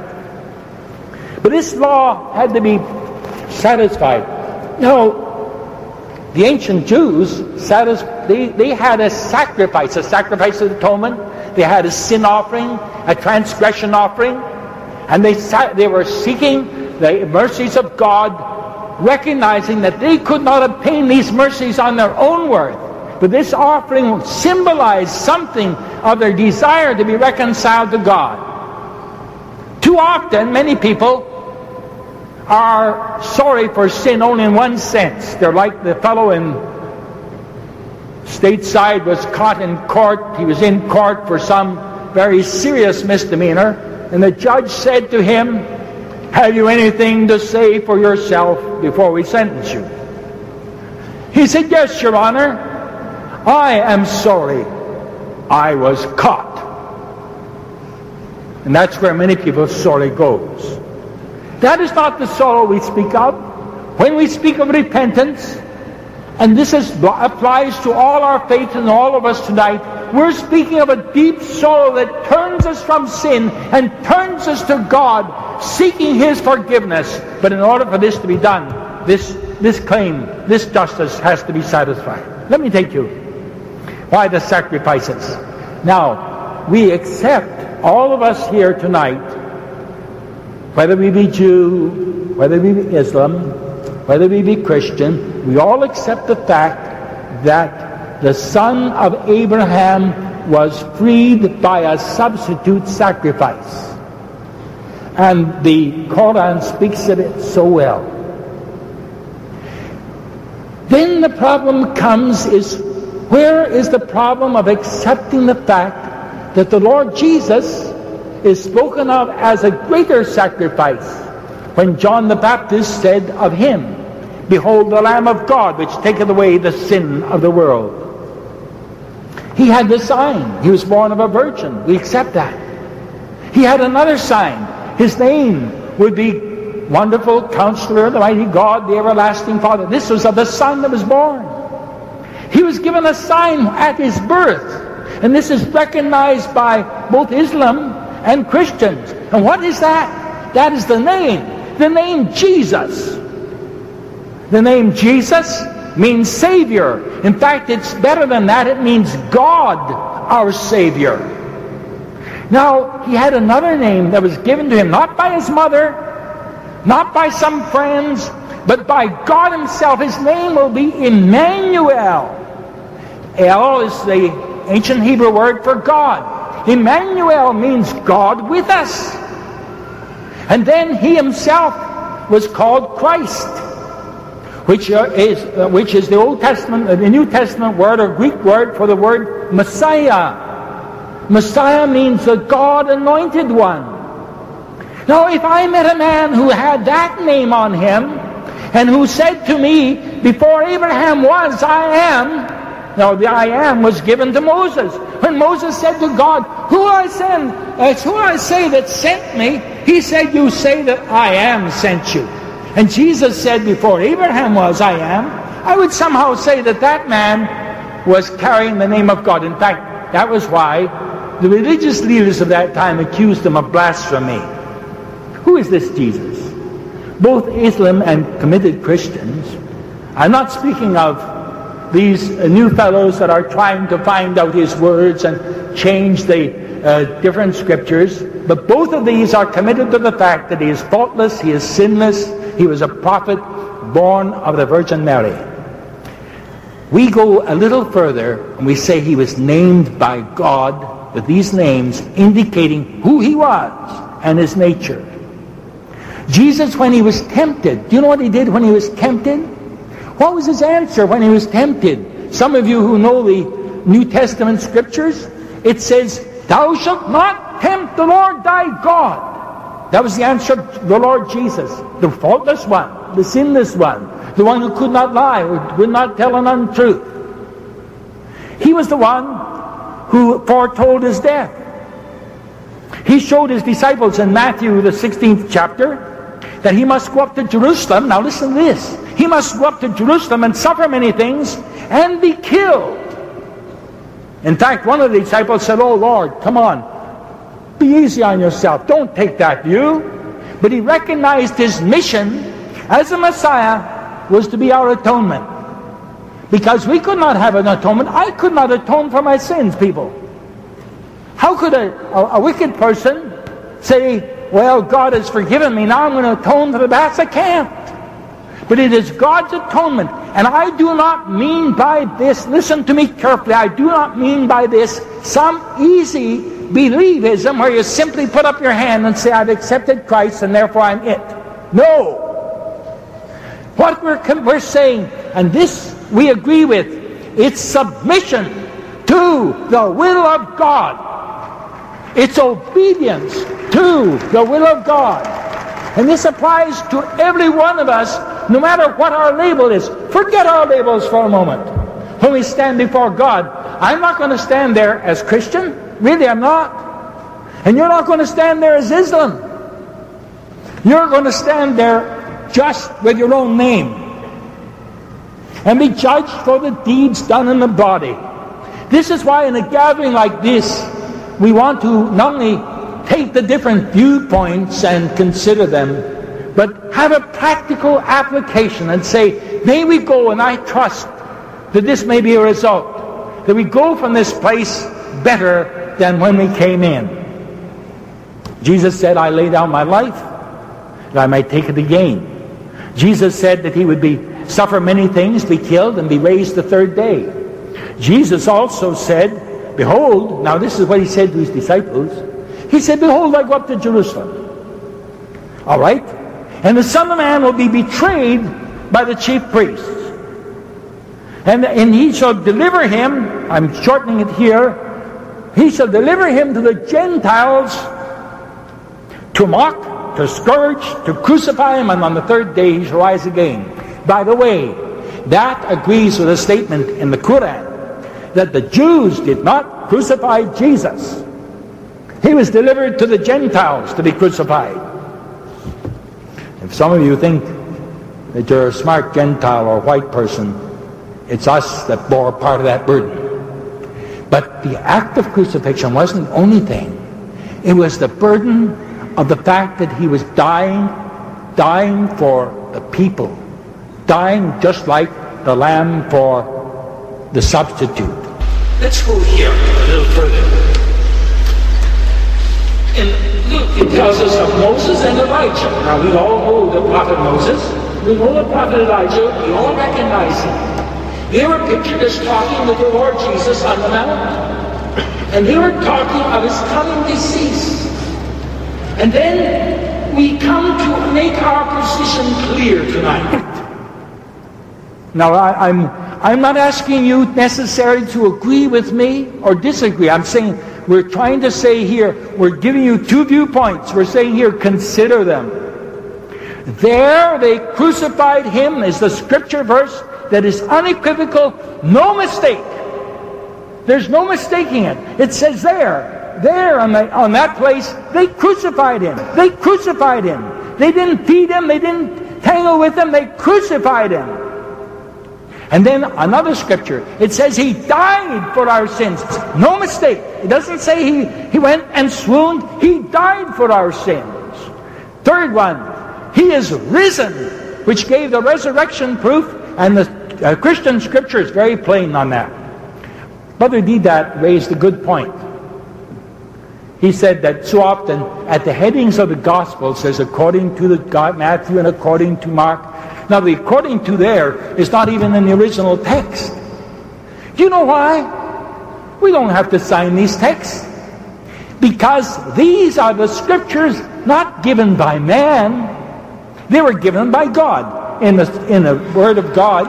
Speaker 3: But this law had to be satisfied. Now, the ancient Jews, they, they had a sacrifice, a sacrifice of atonement. They had a sin offering, a transgression offering. And they, they were seeking the mercies of God, recognizing that they could not obtain these mercies on their own worth. But this offering symbolized something of their desire to be reconciled to God. Too often, many people are sorry for sin only in one sense. They're like the fellow in stateside, was caught in court. He was in court for some very serious misdemeanor, and the judge said to him, "Have you anything to say for yourself before we sentence you?" He said, "Yes, Your Honor, I am sorry I was caught." And that's where many people's sorrow goes. That is not the sorrow we speak of. When we speak of repentance, and this is, applies to all our faith and all of us tonight, we're speaking of a deep sorrow that turns us from sin and turns us to God, seeking His forgiveness. But in order for this to be done, this, this claim, this justice has to be satisfied. Let me take you. Why the sacrifices? Now, we accept, all of us here tonight, whether we be Jew, whether we be Islam, whether we be Christian, we all accept the fact that the son of Abraham was freed by a substitute sacrifice. And the Quran speaks of it so well. Then the problem comes is, where is the problem of accepting the fact that the Lord Jesus is spoken of as a greater sacrifice when John the Baptist said of Him, "Behold the Lamb of God, which taketh away the sin of the world." He had the sign. He was born of a virgin. We accept that. He had another sign. His name would be Wonderful Counselor, the Mighty God, the Everlasting Father. This was of the Son that was born. He was given a sign at His birth. And this is recognized by both Islam and Christians. And what is that? That is the name. The name Jesus. The name Jesus means Savior. In fact, it's better than that. It means God, our Savior. Now, He had another name that was given to Him, not by His mother, not by some friends, but by God Himself. His name will be Emmanuel. El is the ancient Hebrew word for God. Emmanuel means God with us. And then He Himself was called Christ, which is uh, which is the Old Testament, uh, the New Testament word or Greek word for the word Messiah. Messiah means the God anointed one. Now, if I met a man who had that name on him and who said to me, "Before Abraham was, I am," now, the I am was given to Moses. When Moses said to God, "Who I send? It's who I say that sent me," he said, "You say that I am sent you." And Jesus said, "Before Abraham was, I am." I would somehow say that that man was carrying the name of God. In fact, that was why the religious leaders of that time accused him of blasphemy. Who is this Jesus? Both Islam and committed Christians, I'm not speaking of these uh, new fellows that are trying to find out His words and change the uh, different scriptures, but both of these are committed to the fact that He is faultless, He is sinless, He was a prophet born of the Virgin Mary. We go a little further and we say He was named by God with these names indicating who He was and His nature. Jesus, when He was tempted, do you know what He did when He was tempted? What was His answer when He was tempted? Some of you who know the New Testament scriptures, it says, "Thou shalt not tempt the Lord thy God." That was the answer of the Lord Jesus, the faultless one, the sinless one, the one who could not lie, who would not tell an untruth. He was the one who foretold His death. He showed His disciples in Matthew, the sixteenth chapter, that He must go up to Jerusalem. Now listen to this. He must go up to Jerusalem and suffer many things and be killed. In fact, one of the disciples said, "Oh Lord, come on, be easy on yourself. Don't take that view." But he recognized his mission as a Messiah was to be our atonement. Because we could not have an atonement. I could not atone for my sins, people. How could a, a, a wicked person say, "Well, God has forgiven me, now I'm going to atone for the past"? I can't. But it is God's atonement. And I do not mean by this, listen to me carefully, I do not mean by this some easy believism where you simply put up your hand and say, "I've accepted Christ and therefore I'm it." No. What we're, we're saying, and this we agree with, It's submission to the will of God. It's obedience to the will of God. And this applies to every one of us, no matter what our label is. Forget our labels for a moment. When we stand before God, I'm not going to stand there as Christian. Really, I'm not. And you're not going to stand there as Islam. You're going to stand there just with your own name and be judged for the deeds done in the body. This is why in a gathering like this, we want to not only take the different viewpoints and consider them, but have a practical application and say, may we go, and I trust that this may be a result, that we go from this place better than when we came in. Jesus said, I lay down my life that I might take it again. Jesus said that he would be suffer many things, be killed, and be raised the third day. Jesus also said, behold, now this is what he said to his disciples. He said, behold, I go up to Jerusalem. All right? And the Son of Man will be betrayed by the chief priests. And, and he shall deliver him, I'm shortening it here, he shall deliver him to the Gentiles to mock, to scourge, to crucify him, and on the third day he shall rise again. By the way, that agrees with a statement in the Quran that the Jews did not crucify Jesus. He was delivered to the Gentiles to be crucified. If some of you think that you're a smart Gentile or white person, it's us that bore part of that burden. But the act of crucifixion wasn't the only thing. It was the burden of the fact that he was dying, dying for the people, dying just like the lamb for the substitute.
Speaker 7: Let's go here a little further. In Luke, it tells us of Moses and Elijah. Now, we all know the prophet Moses. We know the prophet Elijah. We all recognize him. They were pictured as talking with the Lord Jesus on the mount. And they were talking of his coming decease. And then we come to make our position clear tonight.
Speaker 3: Now, I, I'm, I'm not asking you necessarily to agree with me or disagree. I'm saying we're trying to say here, we're giving you two viewpoints. We're saying here, consider them. There they crucified him is the scripture verse that is unequivocal, no mistake. There's no mistaking it. It says there, there on, the, on that place, they crucified him. They crucified him. They didn't feed him. They didn't tangle with him. They crucified him. And then another scripture, it says he died for our sins. No mistake. It doesn't say he, he went and swooned. He died for our sins. Third one, he is risen, which gave the resurrection proof, and the uh, Christian scripture is very plain on that. Brother Didat raised a good point. He said that so often at the headings of the Gospel says according to the God, Matthew and according to Mark. Now the according to there is not even in the original text. Do you know why? We don't have to sign these texts. Because these are the scriptures not given by man. They were given by God. In the, in the Word of God.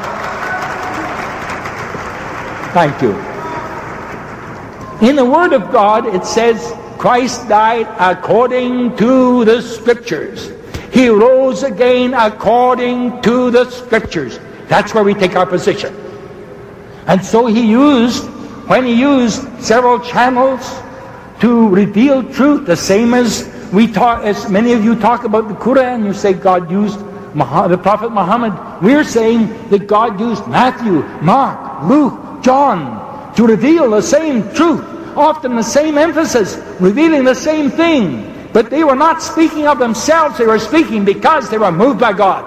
Speaker 3: Thank you. In the Word of God, it says, Christ died according to the Scriptures. He rose again according to the Scriptures. That's where we take our position. And so he used, when he used several channels to reveal truth, the same as we talk, as many of you talk about the Quran, you say God used the Prophet Muhammad. We're saying that God used Matthew, Mark, Luke, John to reveal the same truth, often the same emphasis, revealing the same thing. But they were not speaking of themselves, they were speaking because they were moved by God.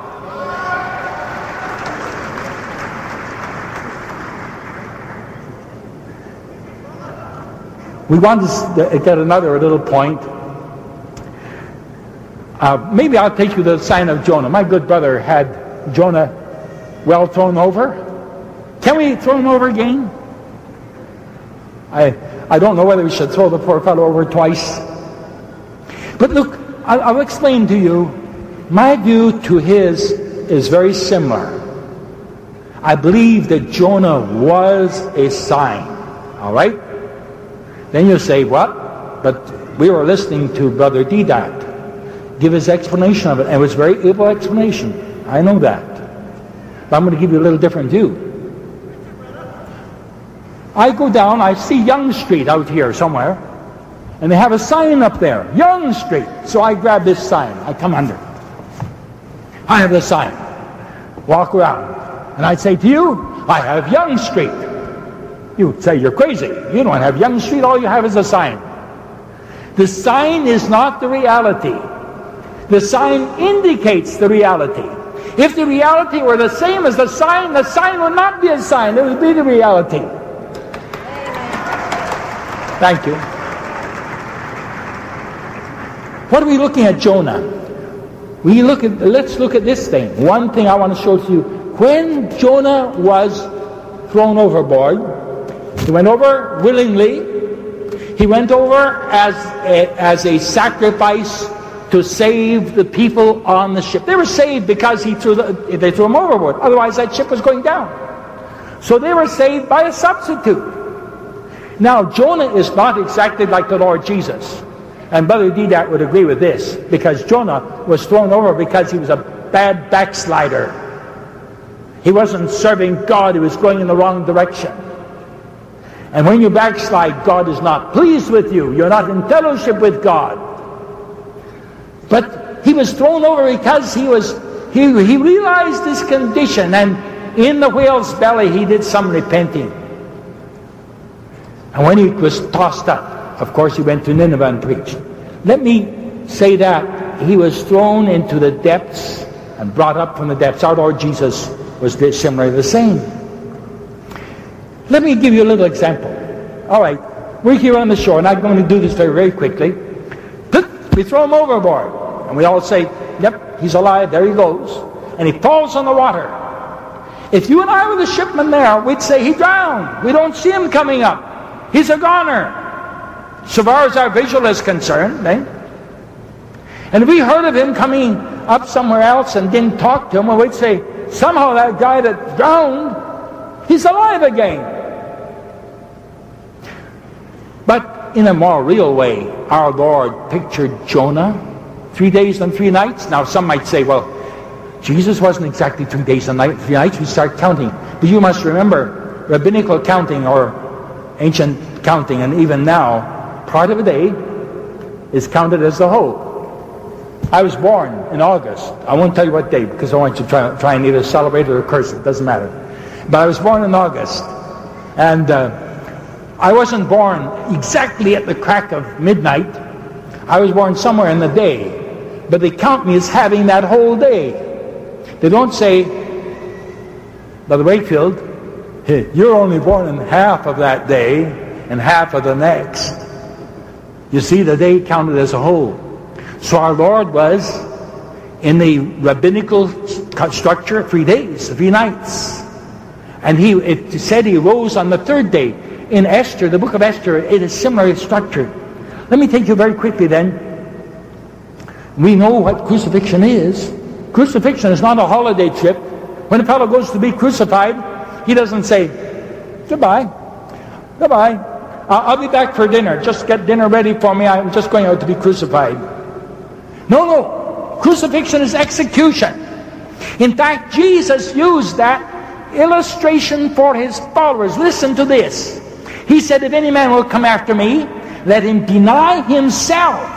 Speaker 3: We want to get another little point. Uh, maybe I'll take you to the sign of Jonah. My good brother had Jonah well thrown over. Can we throw him over again? I I don't know whether we should throw the poor fellow over twice. But look, I'll, I'll explain to you. My view to his is very similar. I believe that Jonah was a sign. All right? Then you say, what? But we were listening to Brother Didat give his explanation of it, and it was a very able explanation. I know that. But I'm going to give you a little different view. I go down, I see Young Street out here somewhere, and they have a sign up there, Young Street. So I grab this sign, I come under. I have the sign. Walk around. And I'd say to you, I have Young Street. You'd say you're crazy. You don't have Young Street, all you have is a sign. The sign is not the reality. The sign indicates the reality. If the reality were the same as the sign, the sign would not be a sign, it would be the reality. Thank you. What are we looking at Jonah? We look at, let's look at this thing. One thing I want to show to you. When Jonah was thrown overboard, he went over willingly. He went over as a, as a sacrifice to save the people on the ship. They were saved because he threw the, they threw him overboard. Otherwise, that ship was going down. So they were saved by a substitute. Now, Jonah is not exactly like the Lord Jesus. And Brother Didat would agree with this, because Jonah was thrown over because he was a bad backslider. He wasn't serving God, he was going in the wrong direction. And when you backslide, God is not pleased with you. You're not in fellowship with God. But he was thrown over because he was he, he realized his condition, and in the whale's belly he did some repenting. And when he was tossed up, of course he went to Nineveh and preached. Let me say that he was thrown into the depths and brought up from the depths. Our Lord Jesus was similarly the same. Let me give you a little example. All right, we're here on the shore, and I'm going to do this very, very quickly. We throw him overboard, and we all say, yep, he's alive, there he goes. And he falls on the water. If you and I were the shipmen there, we'd say he drowned. We don't see him coming up. He's a goner. So far as our visual is concerned, eh? And if we heard of him coming up somewhere else and didn't talk to him, well, we'd say, somehow that guy that drowned, he's alive again. But in a more real way, our Lord pictured Jonah, three days and three nights. Now some might say, well, Jesus wasn't exactly three days and night, three nights. We start counting. But you must remember, rabbinical counting or ancient counting, and even now, part of a day is counted as the whole. I was born in August. I won't tell you what day, because I want you to try, try and either celebrate or curse it. Doesn't matter. But I was born in August. And uh, I wasn't born exactly at the crack of midnight. I was born somewhere in the day. But they count me as having that whole day. They don't say, Brother Wakefield, hey, you're only born in half of that day and half of the next. You see, the day counted as a whole. So our Lord was in the rabbinical structure three days, three nights. And he it said he rose on the third day. In Esther, the book of Esther, it is similarly structured. Let me take you very quickly then. We know what crucifixion is. Crucifixion is not a holiday trip. When a fellow goes to be crucified, he doesn't say, goodbye, goodbye. Uh, I'll be back for dinner. Just get dinner ready for me. I'm just going out to be crucified. No, no. Crucifixion is execution. In fact, Jesus used that illustration for his followers. Listen to this. He said, if any man will come after me, let him deny himself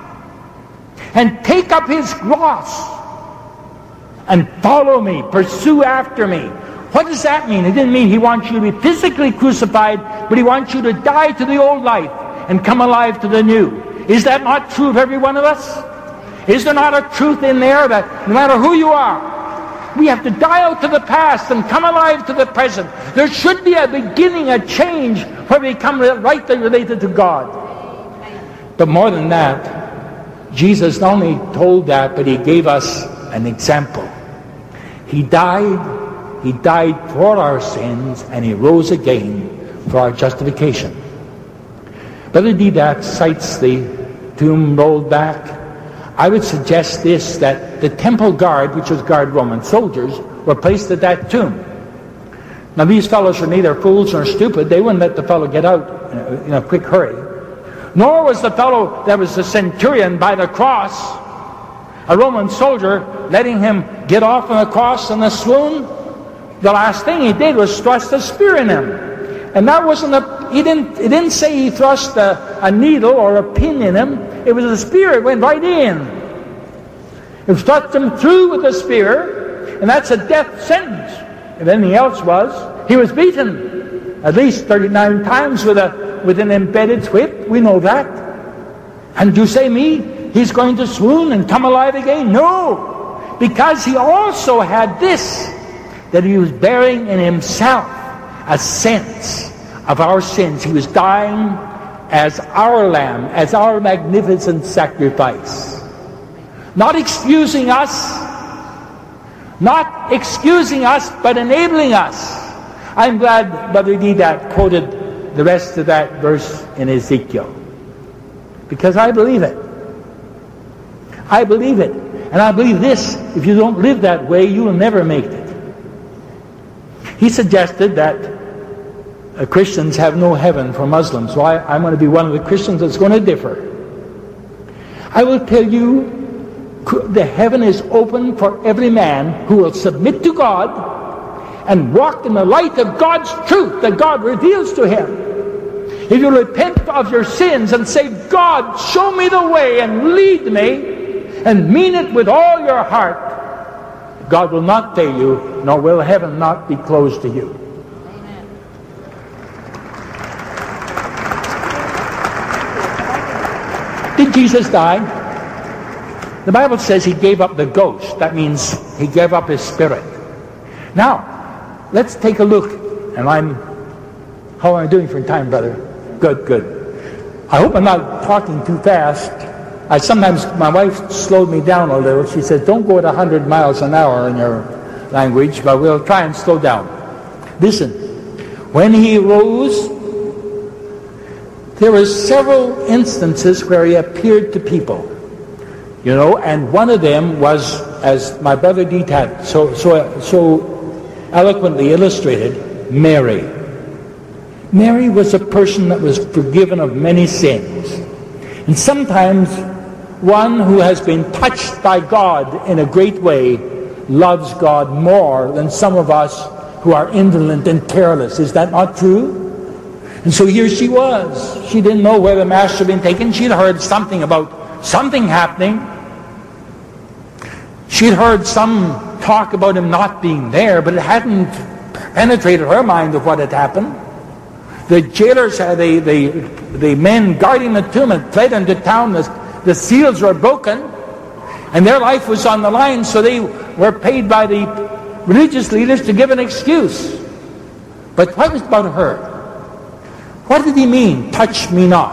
Speaker 3: and take up his cross and follow me, pursue after me. What does that mean? It didn't mean he wants you to be physically crucified, but he wants you to die to the old life and come alive to the new. Is that not true of every one of us? Is there not a truth in there that no matter who you are, we have to die out to the past and come alive to the present? There should be a beginning, a change, where we become rightly related to God. But more than that, Jesus not only told that, but he gave us an example. He died, he died for our sins, and he rose again for our justification. Brother Didat cites the tomb rolled back. I would suggest this, that the temple guard, which was guard Roman soldiers, were placed at that tomb. Now these fellows are neither fools nor stupid. They wouldn't let the fellow get out in a quick hurry. Nor was the fellow that was the centurion by the cross, a Roman soldier, letting him get off on the cross in a swoon. The last thing he did was thrust a spear in him. And that wasn't a, he didn't, it didn't say he thrust a, a needle or a pin in him. It was a spear. It went right in. It thrust him through with a spear, and that's a death sentence. If anything else was, he was beaten at least thirty-nine times with a with an embedded whip. We know that. And you say me, he's going to swoon and come alive again? No, because he also had this, that he was bearing in himself a sense of our sins. He was dying as our lamb, as our magnificent sacrifice. Not excusing us, not excusing us, but enabling us. I'm glad Brother Didat quoted the rest of that verse in Ezekiel, because I believe it. I believe it. And I believe this: if you don't live that way, you will never make it. He suggested that uh, Christians have no heaven for Muslims. So I, I'm going to be one of the Christians that's going to differ. I will tell you, the heaven is open for every man who will submit to God and walk in the light of God's truth that God reveals to him. If you repent of your sins and say, God, show me the way and lead me, and mean it with all your heart, God will not fail you, nor will heaven not be closed to you. Amen. Did Jesus die? The Bible says he gave up the ghost. That means he gave up his spirit. Now, let's take a look. And I'm, how am I doing for time, brother? Good, good. I hope I'm not talking too fast. I sometimes, my wife slowed me down a little. She said, don't go at one hundred miles an hour in your language, but we'll try and slow down. Listen, when he rose, there were several instances where he appeared to people. You know, and one of them was, as my brother Ditat so, so, so eloquently illustrated, Mary. Mary was a person that was forgiven of many sins. And sometimes one who has been touched by God in a great way loves God more than some of us who are indolent and careless. Is that not true? And so here she was. She didn't know where the Master had been taken. She'd heard something about something happening. She'd heard some talk about him not being there, but it hadn't penetrated her mind of what had happened. The jailers, had the, the, the men guarding the tomb had fled into town. The, the seals were broken, and their life was on the line, so they were paid by the religious leaders to give an excuse. But what was about her? What did he mean, touch me not?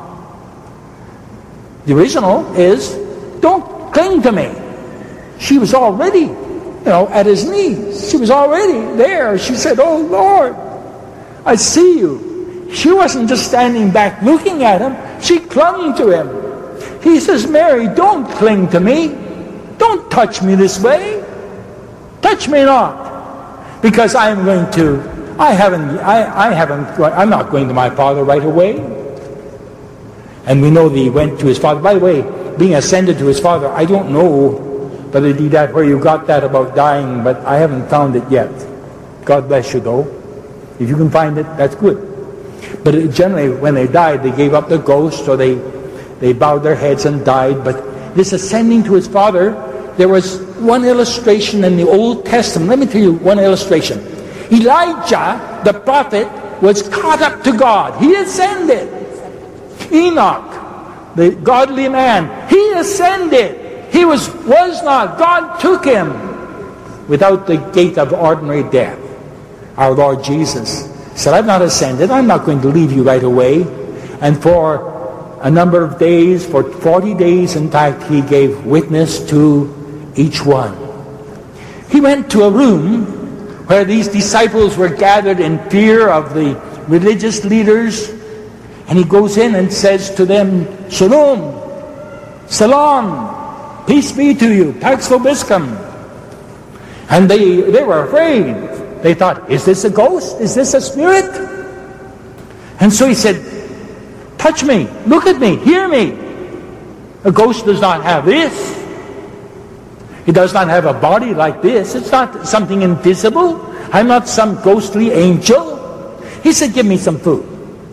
Speaker 3: The original is, don't cling to me. She was already, you know, at his knees. She was already there. She said, oh Lord, I see you. She wasn't just standing back looking at him. She clung to him. He says, Mary, don't cling to me. Don't touch me this way. Touch me not. Because I am going to I haven't, I, I haven't, I'm not going to my Father right away. And we know that he went to his Father. By the way, being ascended to his Father, I don't know, Brother Didat, where you got that about dying, but I haven't found it yet. God bless you, though. If you can find it, that's good. But it, generally, when they died, they gave up the ghost, or they, they bowed their heads and died. But this ascending to his Father, there was one illustration in the Old Testament. Let me tell you one illustration. Elijah, the prophet, was caught up to God. He ascended. Enoch, the godly man, he ascended. He was, was not. God took him without the gate of ordinary death. Our Lord Jesus said, I've not ascended. I'm not going to leave you right away. And for a number of days, for forty days, in fact, he gave witness to each one. He went to a room where these disciples were gathered in fear of the religious leaders, and he goes in and says to them, Shalom, Salam, peace be to you, Pax Vobiscum. And they, they were afraid. they thought, is this a ghost? Is this a spirit? And so he said, touch me, look at me, hear me. A ghost does not have this. It does not have a body like this. It's not something invisible. I'm not some ghostly angel. He said, give me some food.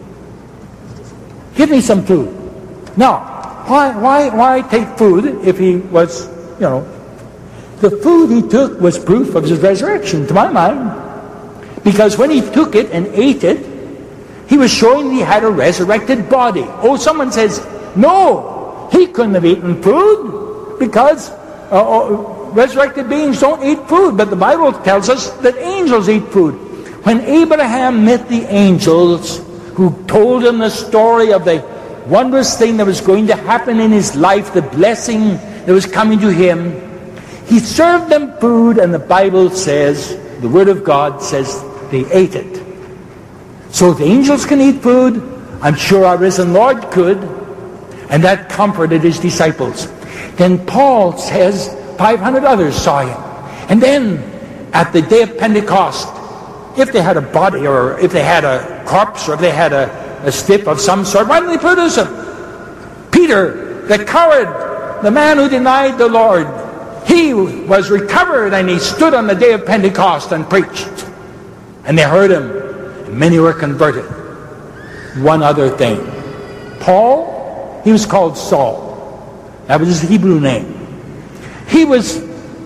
Speaker 3: Give me some food. Now, why, why, why take food if he was, you know, the food he took was proof of his resurrection, to my mind. Because when he took it and ate it, he was showing he had a resurrected body. Oh, someone says, no, he couldn't have eaten food because uh, uh, resurrected beings don't eat food. But the Bible tells us that angels eat food. When Abraham met the angels who told him the story of the wondrous thing that was going to happen in his life, the blessing that was coming to him, he served them food, and the Bible says, the Word of God says, they ate it. So if angels can eat food, I'm sure our risen Lord could, and that comforted his disciples. Then Paul says five hundred others saw him. And then at the day of Pentecost, if they had a body, or if they had a corpse, or if they had a, a stiff of some sort, why didn't they produce him? Peter, the coward, the man who denied the Lord, he was recovered, and he stood on the day of Pentecost and preached. And they heard him, and many were converted. One other thing. Paul, he was called Saul. That was his Hebrew name. He was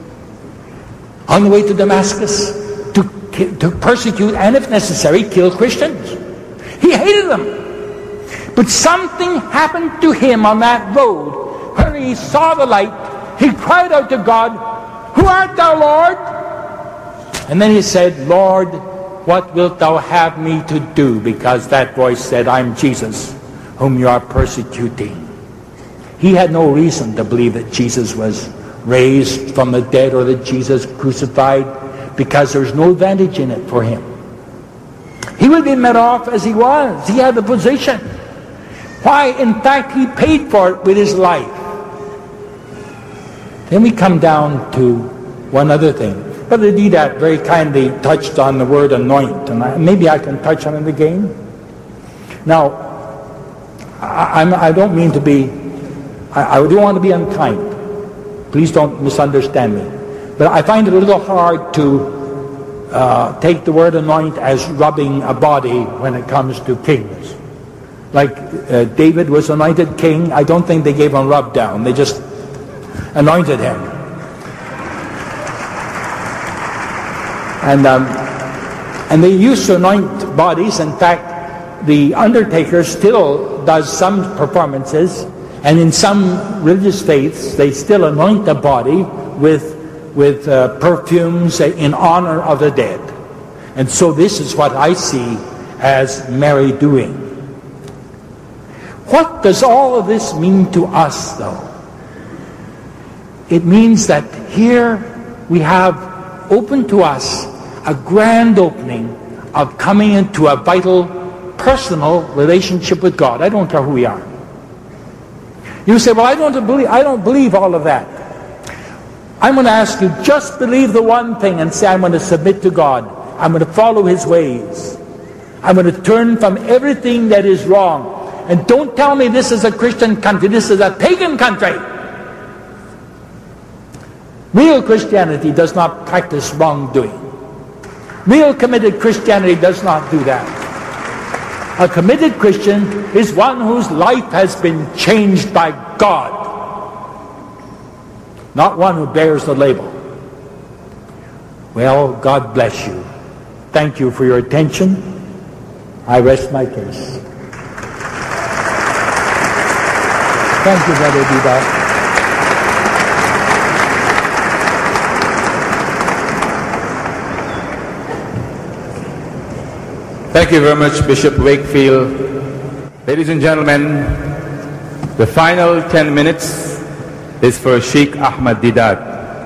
Speaker 3: on the way to Damascus to, to persecute and, if necessary, kill Christians. He hated them. But something happened to him on that road. When he saw the light, he cried out to God, "Who art thou, Lord?" And then he said, "Lord, what wilt thou have me to do?" Because that voice said, "I'm Jesus, whom you are persecuting." He had no reason to believe that Jesus was raised from the dead or that Jesus crucified, because there was no advantage in it for him. He would be met off as he was. He had the position. Why? In fact, he paid for it with his life. Then we come down to one other thing. Brother Didat very kindly touched on the word anoint, and I, maybe I can touch on it again. Now, I, I'm, I don't mean to be, I, I don't want to be unkind. Please don't misunderstand me. But I find it a little hard to uh, take the word anoint as rubbing a body when it comes to kings. Like uh, David was anointed king, I don't think they gave him a rub down. They just anointed him. And um, and they used to anoint bodies. In fact, the undertaker still does some performances, and in some religious faiths, they still anoint the body with with uh, perfumes in honor of the dead. And so this is what I see as Mary doing. What does all of this mean to us, though? It means that here we have open to us a grand opening of coming into a vital, personal relationship with God. I don't care who we are. You say, well, I don't believe, I don't believe all of that. I'm going to ask you, just believe the one thing and say, I'm going to submit to God. I'm going to follow His ways. I'm going to turn from everything that is wrong. And don't tell me this is a Christian country. This is a pagan country. Real Christianity does not practice wrongdoing. Real committed Christianity does not do that. A committed Christian is one whose life has been changed by God, not one who bears the label. Well, God bless you. Thank you for your attention. I rest my case. Thank you, Brother Didat.
Speaker 2: Thank you very much, Bishop Wakefield. Ladies and gentlemen, the final ten minutes is for Sheikh Ahmad Didat.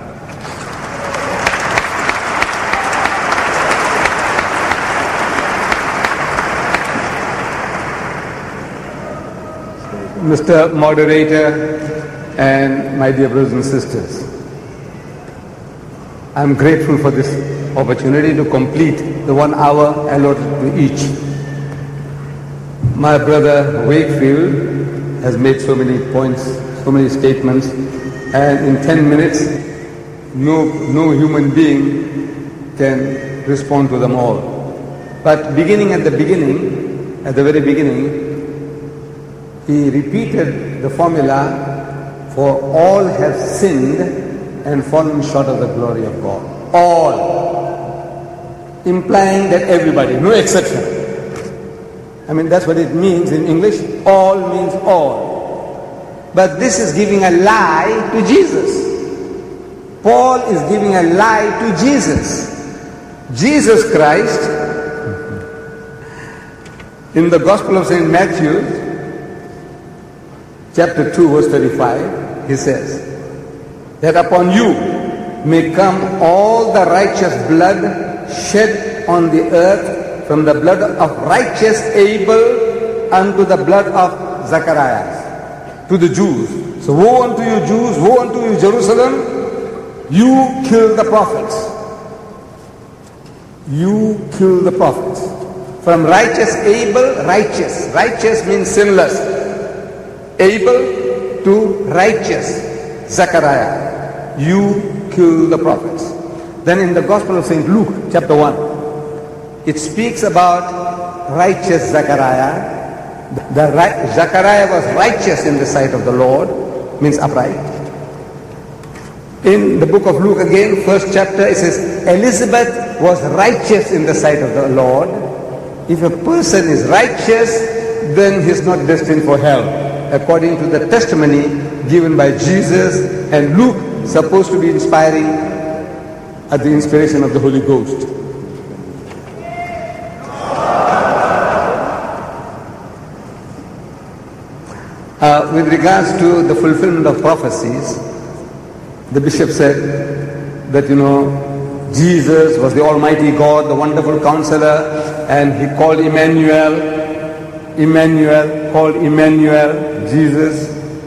Speaker 5: Mister Moderator and my dear brothers and sisters, I'm grateful for this opportunity to complete the one hour allotted to each. My brother Wakefield has made so many points, so many statements, and in ten minutes, no, no human being can respond to them all. But beginning at the beginning, at the very beginning, he repeated the formula, for all have sinned and fallen short of the glory of God. All. Implying that everybody, no exception. I mean, that's what it means in English. All means all. But this is giving a lie to Jesus. Paul is giving a lie to Jesus. Jesus Christ, in the Gospel of Saint Matthew, chapter two, verse thirty-five, he says, that upon you may come all the righteous blood shed on the earth, from the blood of righteous Abel unto the blood of Zacharias, to the Jews. So woe unto you Jews, woe unto you Jerusalem, you kill the prophets. You kill the prophets. From righteous Abel, righteous. Righteous means sinless. Abel to righteous Zechariah. You kill the prophets. Then in the Gospel of Saint Luke, chapter one, it speaks about righteous Zechariah. The right, Zechariah was righteous in the sight of the Lord, means upright. In the book of Luke again, first chapter, it says, Elizabeth was righteous in the sight of the Lord. If a person is righteous, then he's not destined for hell, according to the testimony given by Jesus, and Luke, supposed to be inspiring at the inspiration of the Holy Ghost. Uh, with regards to the fulfillment of prophecies, the bishop said that, you know, Jesus was the Almighty God, the wonderful counselor, and he called Emmanuel, Emmanuel, called Emmanuel, Jesus.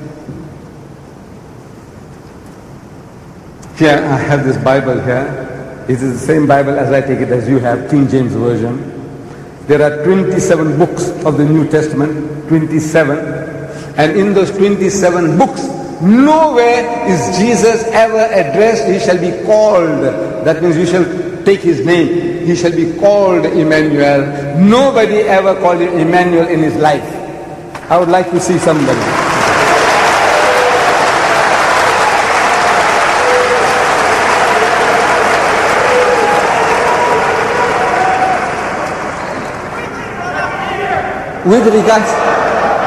Speaker 5: Here I have this Bible here. It is the same Bible as I take it as you have, King James Version. There are twenty-seven books of the New Testament, twenty-seven. And in those twenty-seven books, nowhere is Jesus ever addressed, he shall be called. That means you shall take his name. He shall be called Emmanuel. Nobody ever called him Emmanuel in his life. I would like to see somebody. With regards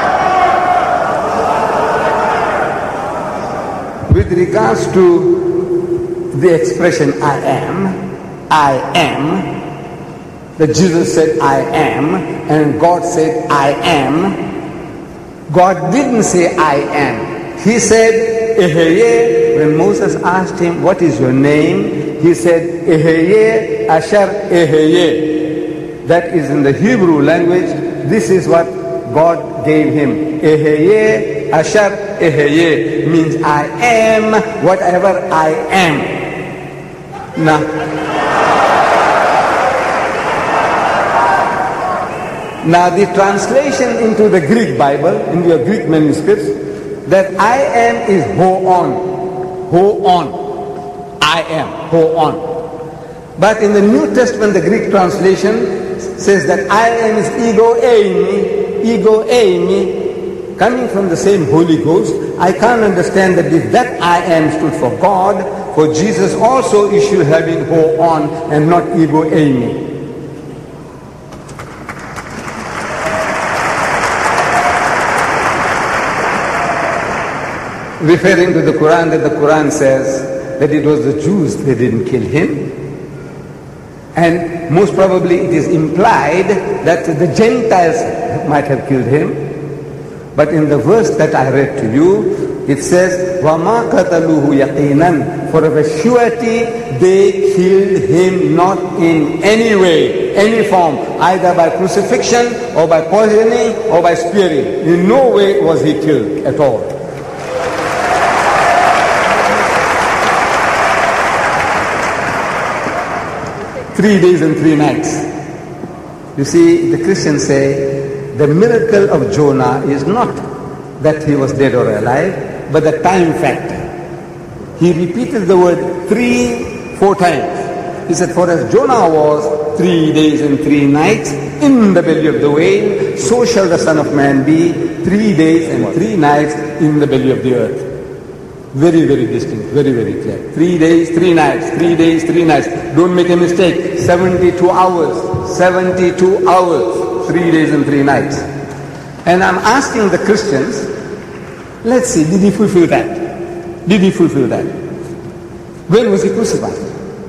Speaker 5: With regards to the expression I am, I am, that Jesus said I am, and God said I am, God didn't say I am. He said Eheye. When Moses asked him, what is your name? He said Eheye Asher Eheye. That is in the Hebrew language. This is what God gave him. Eheye Asher Eheye means I am whatever I am. Now, now the translation into the Greek Bible, in your Greek manuscripts, that I am is ho on, ho on, I am, ho on. But in the New Testament, the Greek translation says that I am is ego eimi, ego eimi, coming from the same Holy Ghost. I can't understand that if that I am stood for God, for Jesus also he should have been ho on and not ego eimi. Referring to the Quran, that the Quran says that it was the Jews, they didn't kill him. And most probably it is implied that the Gentiles might have killed him. But in the verse that I read to you, it says, وَمَا قَتَلُوهُ يَقِينًا. For of a surety they killed him not in any way, any form, either by crucifixion or by poisoning or by spearing. In no way was he killed at all. Three days and three nights. You see, the Christians say the miracle of Jonah is not that he was dead or alive, but the time factor. He repeated the word three, four times. He said, for as Jonah was three days and three nights in the belly of the whale, so shall the Son of Man be three days and three nights in the belly of the earth. Very, very distinct, very, very clear. Three days, three nights, three days, three nights. Don't make a mistake. seventy-two hours, seventy-two hours, three days and three nights. And I'm asking the Christians, let's see, did he fulfill that? Did he fulfill that? When was he crucified?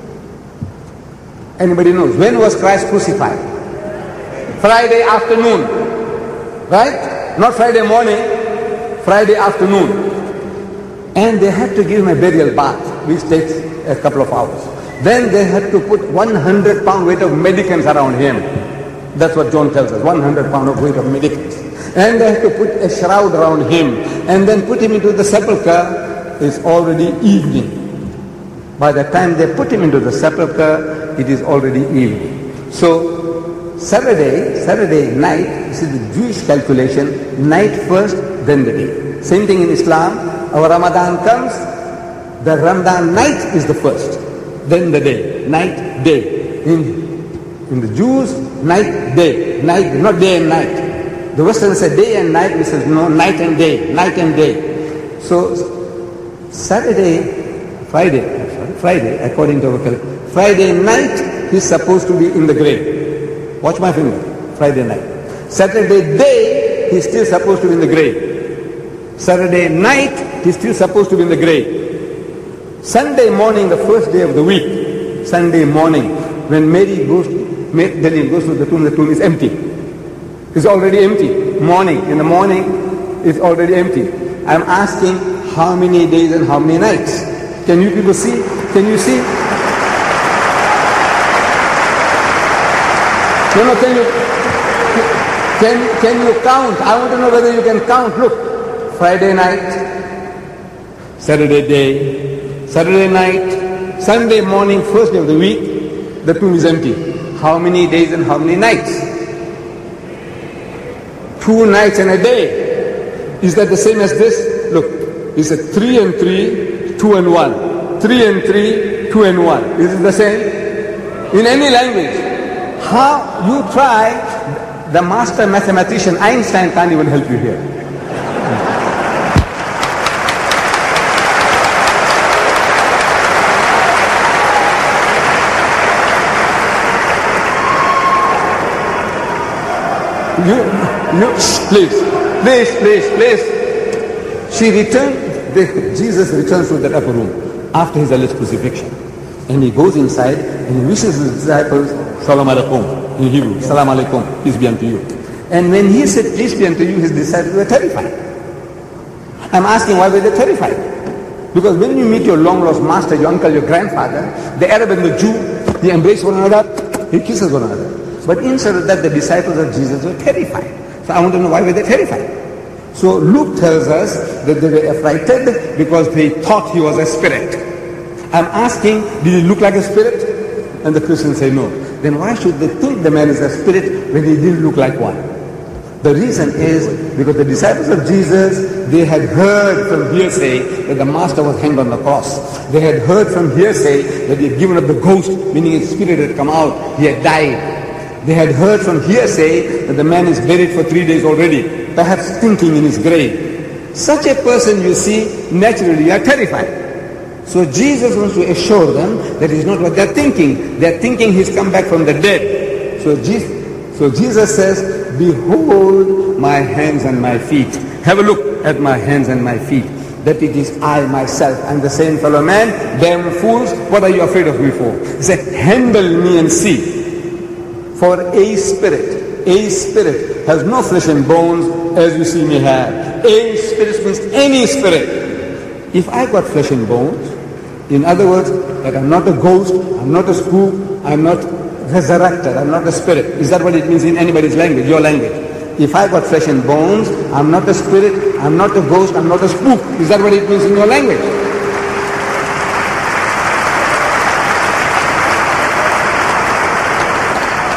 Speaker 5: Anybody knows? When was Christ crucified? Friday afternoon. Right? Not Friday morning, Friday afternoon. And they had to give him a burial bath, which takes a couple of hours. Then they had to put one hundred pound weight of medicines around him. That's what John tells us, one hundred pound of weight of medicines. And they had to put a shroud around him and then put him into the sepulchre. It's already evening. By the time they put him into the sepulchre, it is already evening. So Saturday, Saturday night, this is the Jewish calculation, night first, then the day. Same thing in Islam. Our Ramadan comes, the Ramadan night is the first, then the day, night, day. In, in the Jews, night, day, night, not day and night. The Westerners say day and night, we say no, night and day, night and day. So Saturday, Friday, sorry, Friday, according to our calendar, Friday night, he's supposed to be in the grave. Watch my finger, Friday night. Saturday day, he's still supposed to be in the grave. Saturday night, he's still supposed to be in the grave. Sunday morning, the first day of the week, Sunday morning, when Mary goes, Mary goes to the tomb, the tomb is empty. It's already empty. Morning, in the morning, it's already empty. I'm asking how many days and how many nights? Can you people see? Can you see? No, no, can you, can, can you count? I want to know whether you can count. Look. Friday night, Saturday day, Saturday night, Sunday morning, first day of the week, the tomb is empty. How many days and how many nights? Two nights and a day. Is that the same as this? Look, it's a three and three, two and one. Three and three, two and one. Is it the same? In any language. How you try, the master mathematician Einstein can't even help you here. You, you, please, please, please, please. She returned, the, Jesus returns to that upper room after his alleged crucifixion. And he goes inside and he wishes his disciples, Shalom Alaikum, in Hebrew, Salam Alaikum, peace be unto you. And when he said, peace be unto you, his disciples were terrified. I'm asking, why were they terrified? Because when you meet your long lost master, your uncle, your grandfather, the Arab and the Jew, they embrace one another, they kisses one another. But instead of that, the disciples of Jesus were terrified. So I want to know, why were they terrified? So Luke tells us that they were affrighted because they thought he was a spirit. I'm asking, did he look like a spirit? And the Christians say no. Then why should they think the man is a spirit when he didn't look like one? The reason is because the disciples of Jesus, they had heard from hearsay that the master was hanged on the cross. They had heard from hearsay that he had given up the ghost, meaning his spirit had come out, he had died. They had heard from hearsay that the man is buried for three days already, perhaps stinking in his grave. Such a person, you see, naturally are terrified. So Jesus wants to assure them that is not what they're thinking. They're thinking he's come back from the dead. So Jesus, so Jesus says, behold my hands and my feet. Have a look at my hands and my feet. That it is I myself. I'm the same fellow man. Damn fools, what are you afraid of me for? He said, handle me and see. For a spirit, a spirit has no flesh and bones as you see me have. A spirit means any spirit. If I got flesh and bones, in other words, that I'm not a ghost, I'm not a spook, I'm not resurrected, I'm not a spirit. Is that what it means in anybody's language, your language? If I got flesh and bones, I'm not a spirit, I'm not a ghost, I'm not a spook. Is that what it means in your language?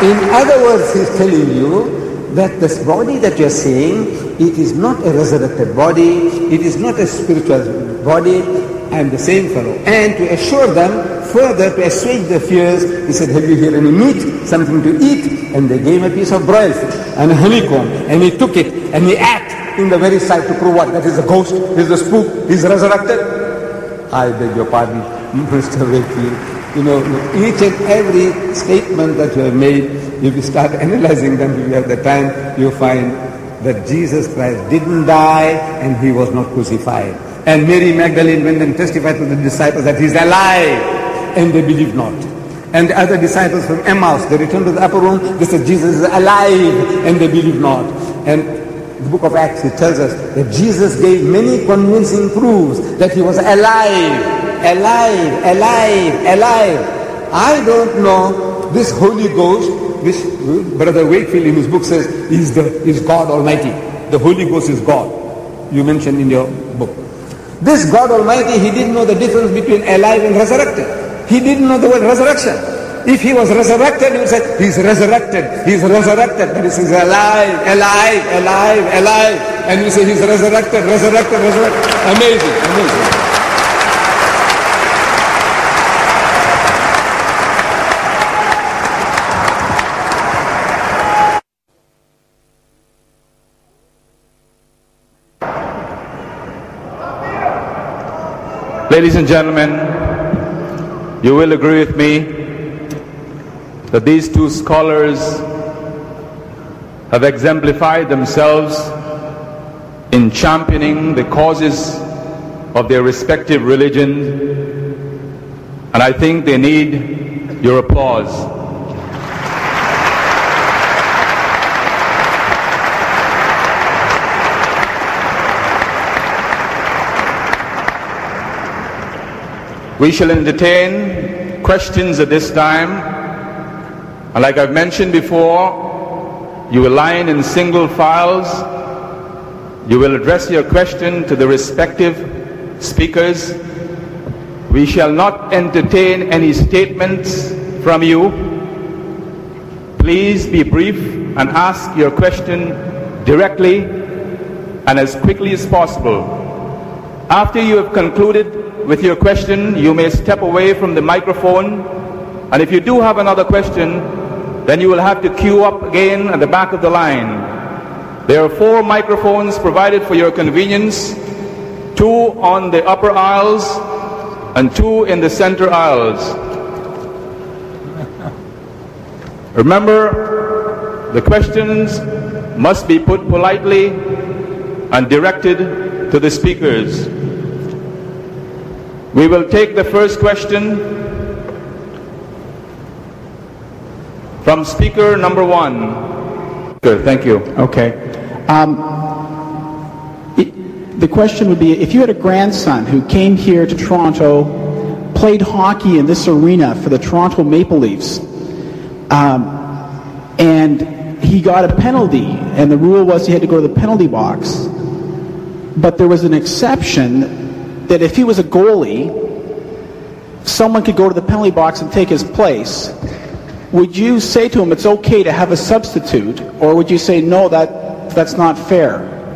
Speaker 5: In other words, he's telling you that this body that you're seeing, it is not a resurrected body, it is not a spiritual body. I am the same fellow. And to assure them, further to assuage their fears, he said, have you here any meat, something to eat? And they gave him a piece of broiled fish and a honeycomb, and he took it and he ate in the very sight to prove what? That is a ghost, is a spook, he's resurrected. I beg your pardon, Mister Wakefield. You know, each and every statement that you have made, if you start analyzing them, if you have the time, you find that Jesus Christ didn't die and he was not crucified. And Mary Magdalene went and testified to the disciples that he's alive, and they believed not. And the other disciples from Emmaus, they returned to the upper room, they said Jesus is alive, and they believed not. And the book of Acts, it tells us that Jesus gave many convincing proofs that he was alive, alive, alive, alive. I don't know, this Holy Ghost, which Brother Wakefield in his book says is the is God Almighty. The Holy Ghost is God. You mentioned in your book. This God Almighty, he didn't know the difference between alive and resurrected. He didn't know the word resurrection. If he was resurrected, he would say, he's resurrected, he's resurrected. But he says, alive, alive, alive, alive. And you say, he's resurrected, resurrected, resurrected. Amazing, amazing.
Speaker 2: Ladies and gentlemen, you will agree with me that these two scholars have exemplified themselves in championing the causes of their respective religions, and I think they need your applause. We shall entertain questions at this time, and like I've mentioned before, you will line in single files. You will address your question to the respective speakers. We shall not entertain any statements from you. Please be brief and ask your question directly and as quickly as possible. After you have concluded with your question, you may step away from the microphone, and if you do have another question, then you will have to queue up again at the back of the line. There are four microphones provided for your convenience, two on the upper aisles and two in the center aisles. Remember, the questions must be put politely and directed to the speakers. We will take the first question from speaker number one. Good, thank you.
Speaker 8: Okay. Um, it, the question would be, if you had a grandson who came here to Toronto, played hockey in this arena for the Toronto Maple Leafs, um, and he got a penalty, and the rule was he had to go to the penalty box, but there was an exception that if he was a goalie, someone could go to the penalty box and take his place. Would you say to him it's okay to have a substitute, or would you say no, that that's not fair?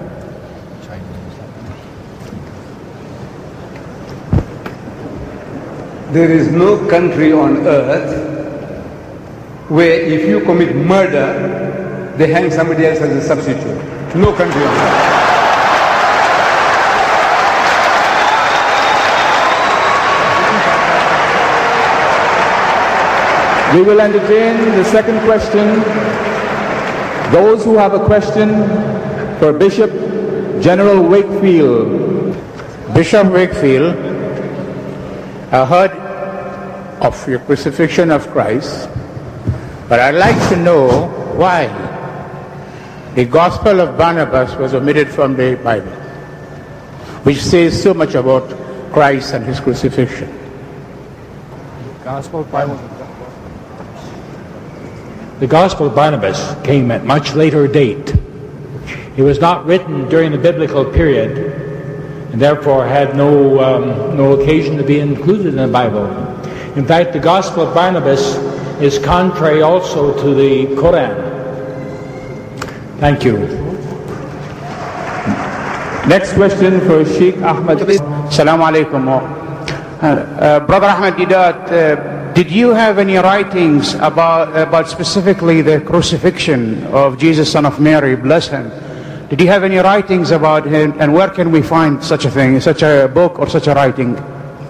Speaker 5: There is no country on earth where if you commit murder, they hang somebody else as a substitute. No country on earth.
Speaker 2: We will entertain the second question. Those who have a question for Bishop General Wakefield.
Speaker 9: Bishop Wakefield, I heard of your crucifixion of Christ, but I'd like to know why the Gospel of Barnabas was omitted from the Bible, which says so much about Christ and his crucifixion.
Speaker 3: Gospel of Bible. The Gospel of Barnabas came at much later date. It was not written during the biblical period, and therefore had no um, no occasion to be included in the Bible. In fact, the Gospel of Barnabas is contrary also to the Quran. Thank you.
Speaker 2: Next question for Sheikh Ahmed.
Speaker 9: Assalamu alaikum. Uh, uh, Brother Ahmed Deedat, uh, did you have any writings about, about specifically the crucifixion of Jesus, son of Mary, bless him? Did you have any writings about him, and where can we find such a thing, such a book or such a writing?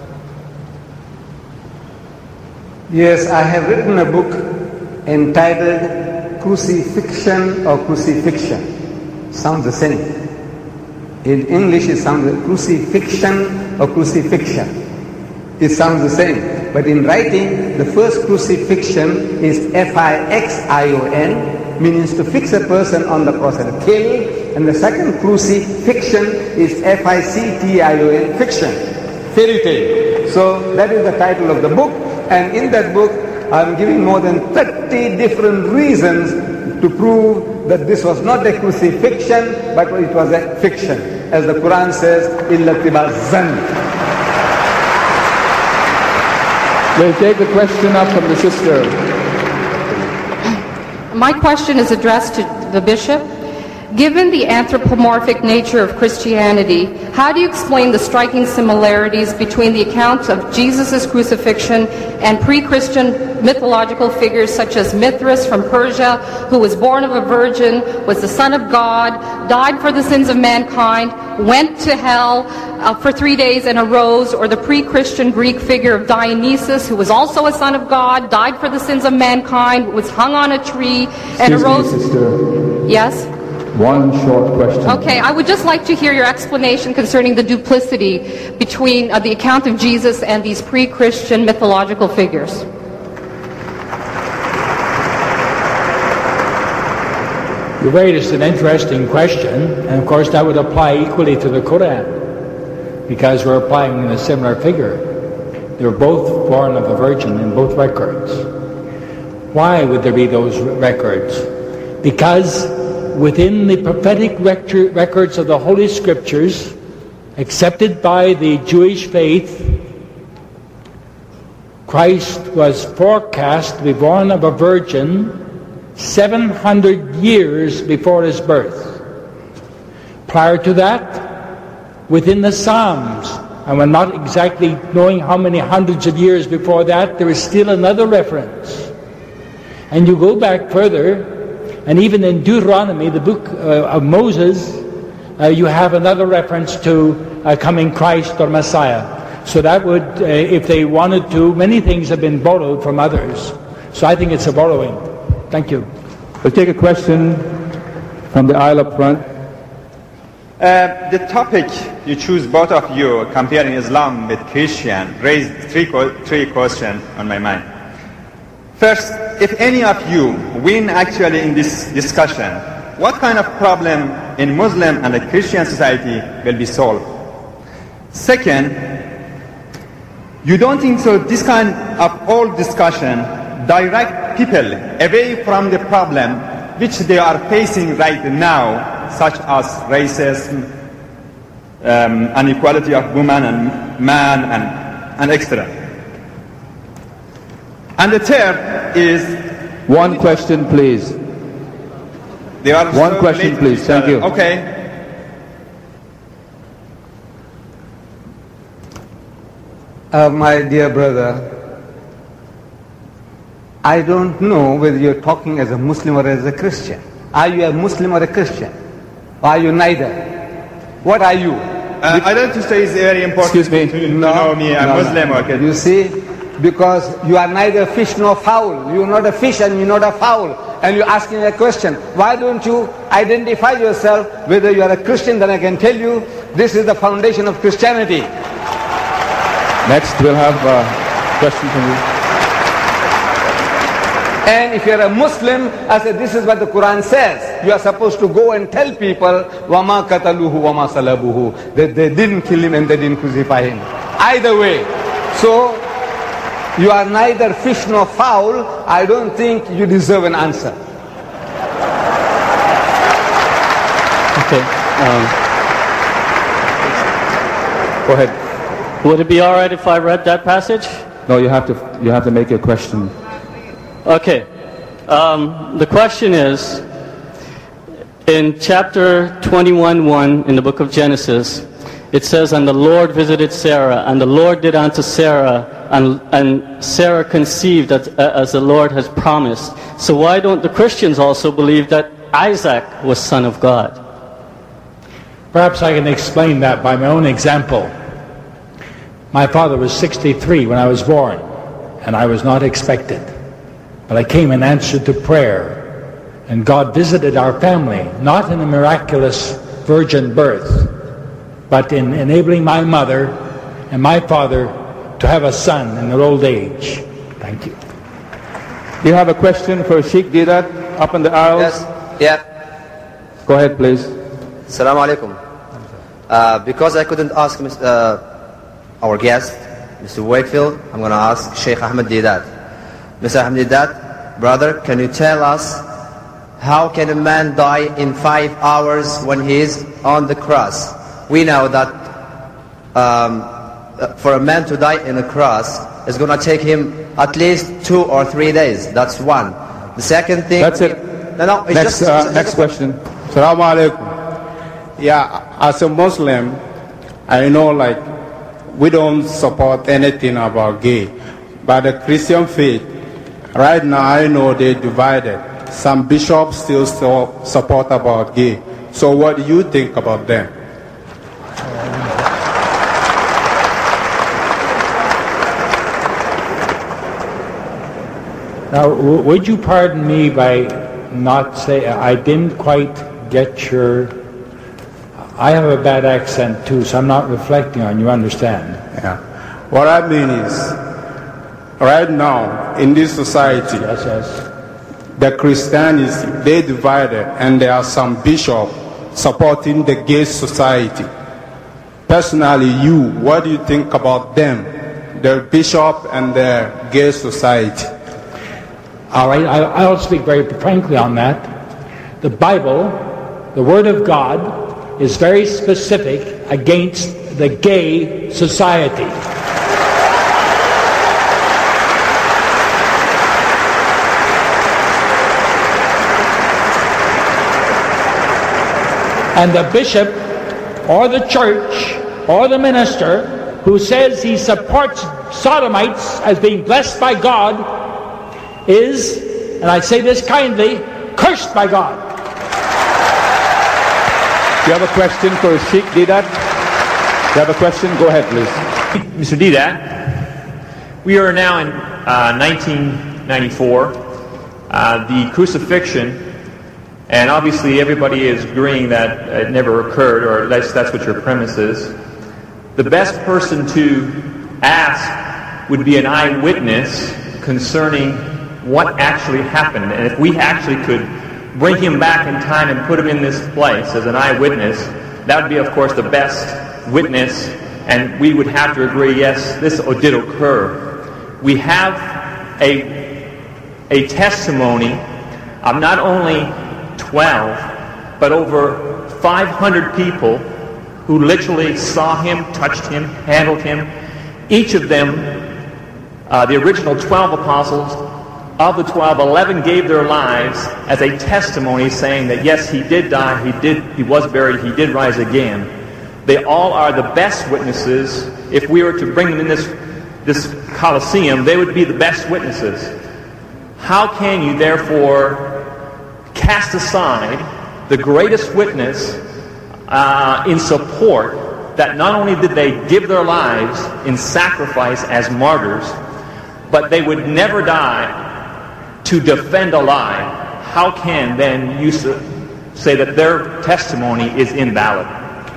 Speaker 5: Yes, I have written a book entitled Crucifixion or Crucifixion. Sounds the same. In English it sounds crucifixion or crucifixion. It sounds the same. But in writing, the first crucifixion is F I X I O N, means to fix a person on the cross and kill. And the second crucifixion is F I C T I O N, fiction, fairy tale. So that is the title of the book. And in that book, I'm giving more than thirty different reasons to prove that this was not a crucifixion, but it was a fiction. As the Quran says, إِلَّا اتِّبَاعَ الظَّنِّ.
Speaker 2: We'll take the question up from the sister.
Speaker 10: My question is addressed to the bishop. Given the anthropomorphic nature of Christianity, how do you explain the striking similarities between the accounts of Jesus' crucifixion and pre-Christian mythological figures such as Mithras from Persia, who was born of a virgin, was the son of God, died for the sins of mankind, went to hell uh, for three days and arose, or the pre-Christian Greek figure of Dionysus, who was also a son of God, died for the sins of mankind, was hung on a tree, and
Speaker 2: Excuse
Speaker 10: arose...
Speaker 2: me, sister.
Speaker 10: Yes?
Speaker 2: One short question.
Speaker 10: Okay, I would just like to hear your explanation concerning the duplicity between uh, the account of Jesus and these pre-Christian mythological figures.
Speaker 3: You raised an interesting question, and of course that would apply equally to the Quran, because we're applying a similar figure. They were both born of a virgin in both records. Why would there be those records? Because within the prophetic records of the Holy Scriptures, accepted by the Jewish faith, Christ was forecast to be born of a virgin seven hundred years before his birth. Prior to that, within the Psalms, and we're not exactly knowing how many hundreds of years before that, there is still another reference. And you go back further, and even in Deuteronomy, the book uh, of Moses, uh, you have another reference to a coming Christ or Messiah. So that would, uh, if they wanted to, many things have been borrowed from others. So I think it's a borrowing. Thank you.
Speaker 2: We'll take a question from the aisle up front.
Speaker 11: Uh, the topic you choose, both of you, comparing Islam with Christian, raised three, co- three questions on my mind. First, if any of you win actually in this discussion, what kind of problem in Muslim and a Christian society will be solved? Second, you don't think so this kind of old discussion direct people away from the problem which they are facing right now, such as racism, um, inequality of woman and man, and, and et cetera. And the third is...
Speaker 2: One question, please.
Speaker 11: They are
Speaker 2: One
Speaker 11: so
Speaker 2: question, please. Thank you.
Speaker 11: Okay.
Speaker 5: Uh, my dear brother, I don't know whether you're talking as a Muslim or as a Christian. Are you a Muslim or a Christian? Or are you neither? What are you?
Speaker 11: Uh, I don't say it's very important
Speaker 2: Excuse me.
Speaker 11: to, to
Speaker 5: no,
Speaker 11: know me. I'm
Speaker 5: no,
Speaker 11: Muslim
Speaker 5: no.
Speaker 11: or Christian.
Speaker 5: You see, because you are neither fish nor fowl. You're not a fish and you're not a fowl. And you're asking a question. Why don't you identify yourself whether you are a Christian? Then I can tell you this is the foundation of Christianity.
Speaker 2: Next, we'll have a question from you.
Speaker 5: And if you're a Muslim, I said this is what the Quran says. You are supposed to go and tell people وَمَا قَتَلُوهُ وَمَا صَلَبُوهُ that they didn't kill him and they didn't crucify him. Either way. So, you are neither fish nor fowl. I don't think you deserve an answer.
Speaker 12: Okay. Um,
Speaker 2: Go ahead.
Speaker 12: would it be all right if I read that passage?
Speaker 2: No, you have to. You have to make your question.
Speaker 12: Okay. Um, the question is, in chapter twenty-one one in the book of Genesis, it says, "And the Lord visited Sarah, and the Lord did unto Sarah, and, and Sarah conceived as, as the Lord has promised." So why don't the Christians also believe that Isaac was son of God?
Speaker 3: Perhaps I can explain that by my own example. My father was sixty-three when I was born, and I was not expected. But I came in answer to prayer, and God visited our family, not in a miraculous virgin birth, but in enabling my mother and my father to have a son in their old age. Thank you.
Speaker 2: Do you have a question for Sheikh Deedat up in the aisles?
Speaker 13: Yes. Yeah.
Speaker 2: Go ahead, please.
Speaker 13: Assalamu alaikum. Uh, because I couldn't ask uh, our guest, Mister Wakefield, I'm going to ask Sheikh Ahmed Deedat. Mister Ahmed Deedat, brother, can you tell us how can a man die in five hours when he is on the cross? We know that um, for a man to die in a cross, it's going to take him at least two or three days. That's one. The second thing...
Speaker 2: That's it.
Speaker 13: No, no, it's
Speaker 2: next,
Speaker 13: just...
Speaker 2: uh, next question.
Speaker 9: Assalamu alaikum. Yeah, as a Muslim, I know like we don't support anything about gay. But the Christian faith, right now I know they're divided. Some bishops still support about gay. So what do you think about them?
Speaker 3: Now, w- would you pardon me by not say, I didn't quite get your, I have a bad accent too, so I'm not reflecting on you, understand?
Speaker 9: Yeah. What I mean is, right now, in this society,
Speaker 3: yes, yes.
Speaker 9: the Christians, they divided, and there are some bishops supporting the gay society. Personally, you, what do you think about them, the bishop and the gay society?
Speaker 3: All right, I, I'll speak very frankly on that. The Bible, the Word of God, is very specific against the gay society. And the bishop or the church or the minister who says he supports sodomites as being blessed by God is, and I say this kindly, cursed by God.
Speaker 2: Do you have a question for Sheikh Deedat? Do you have a question? Go ahead, please.
Speaker 14: Mister Deedat, we are now in uh, nineteen ninety-four. Uh, the crucifixion, and obviously everybody is agreeing that it never occurred, or at least that's what your premise is. The best person to ask would be an eyewitness concerning what actually happened. And if we actually could bring him back in time and put him in this place as an eyewitness, that would be, of course, the best witness, and we would have to agree, yes, this did occur. We have a, a testimony of not only twelve, but over five hundred people who literally saw him, touched him, handled him. Each of them, uh, the original twelve apostles, of the twelve, eleven gave their lives as a testimony saying that yes, he did die, he did, he was buried, he did rise again. They all are the best witnesses. If we were to bring them in this, this Colosseum, they would be the best witnesses. How can you therefore cast aside the greatest witness uh, in support that not only did they give their lives in sacrifice as martyrs, but they would never die to defend a lie? How can then you say that their testimony is invalid?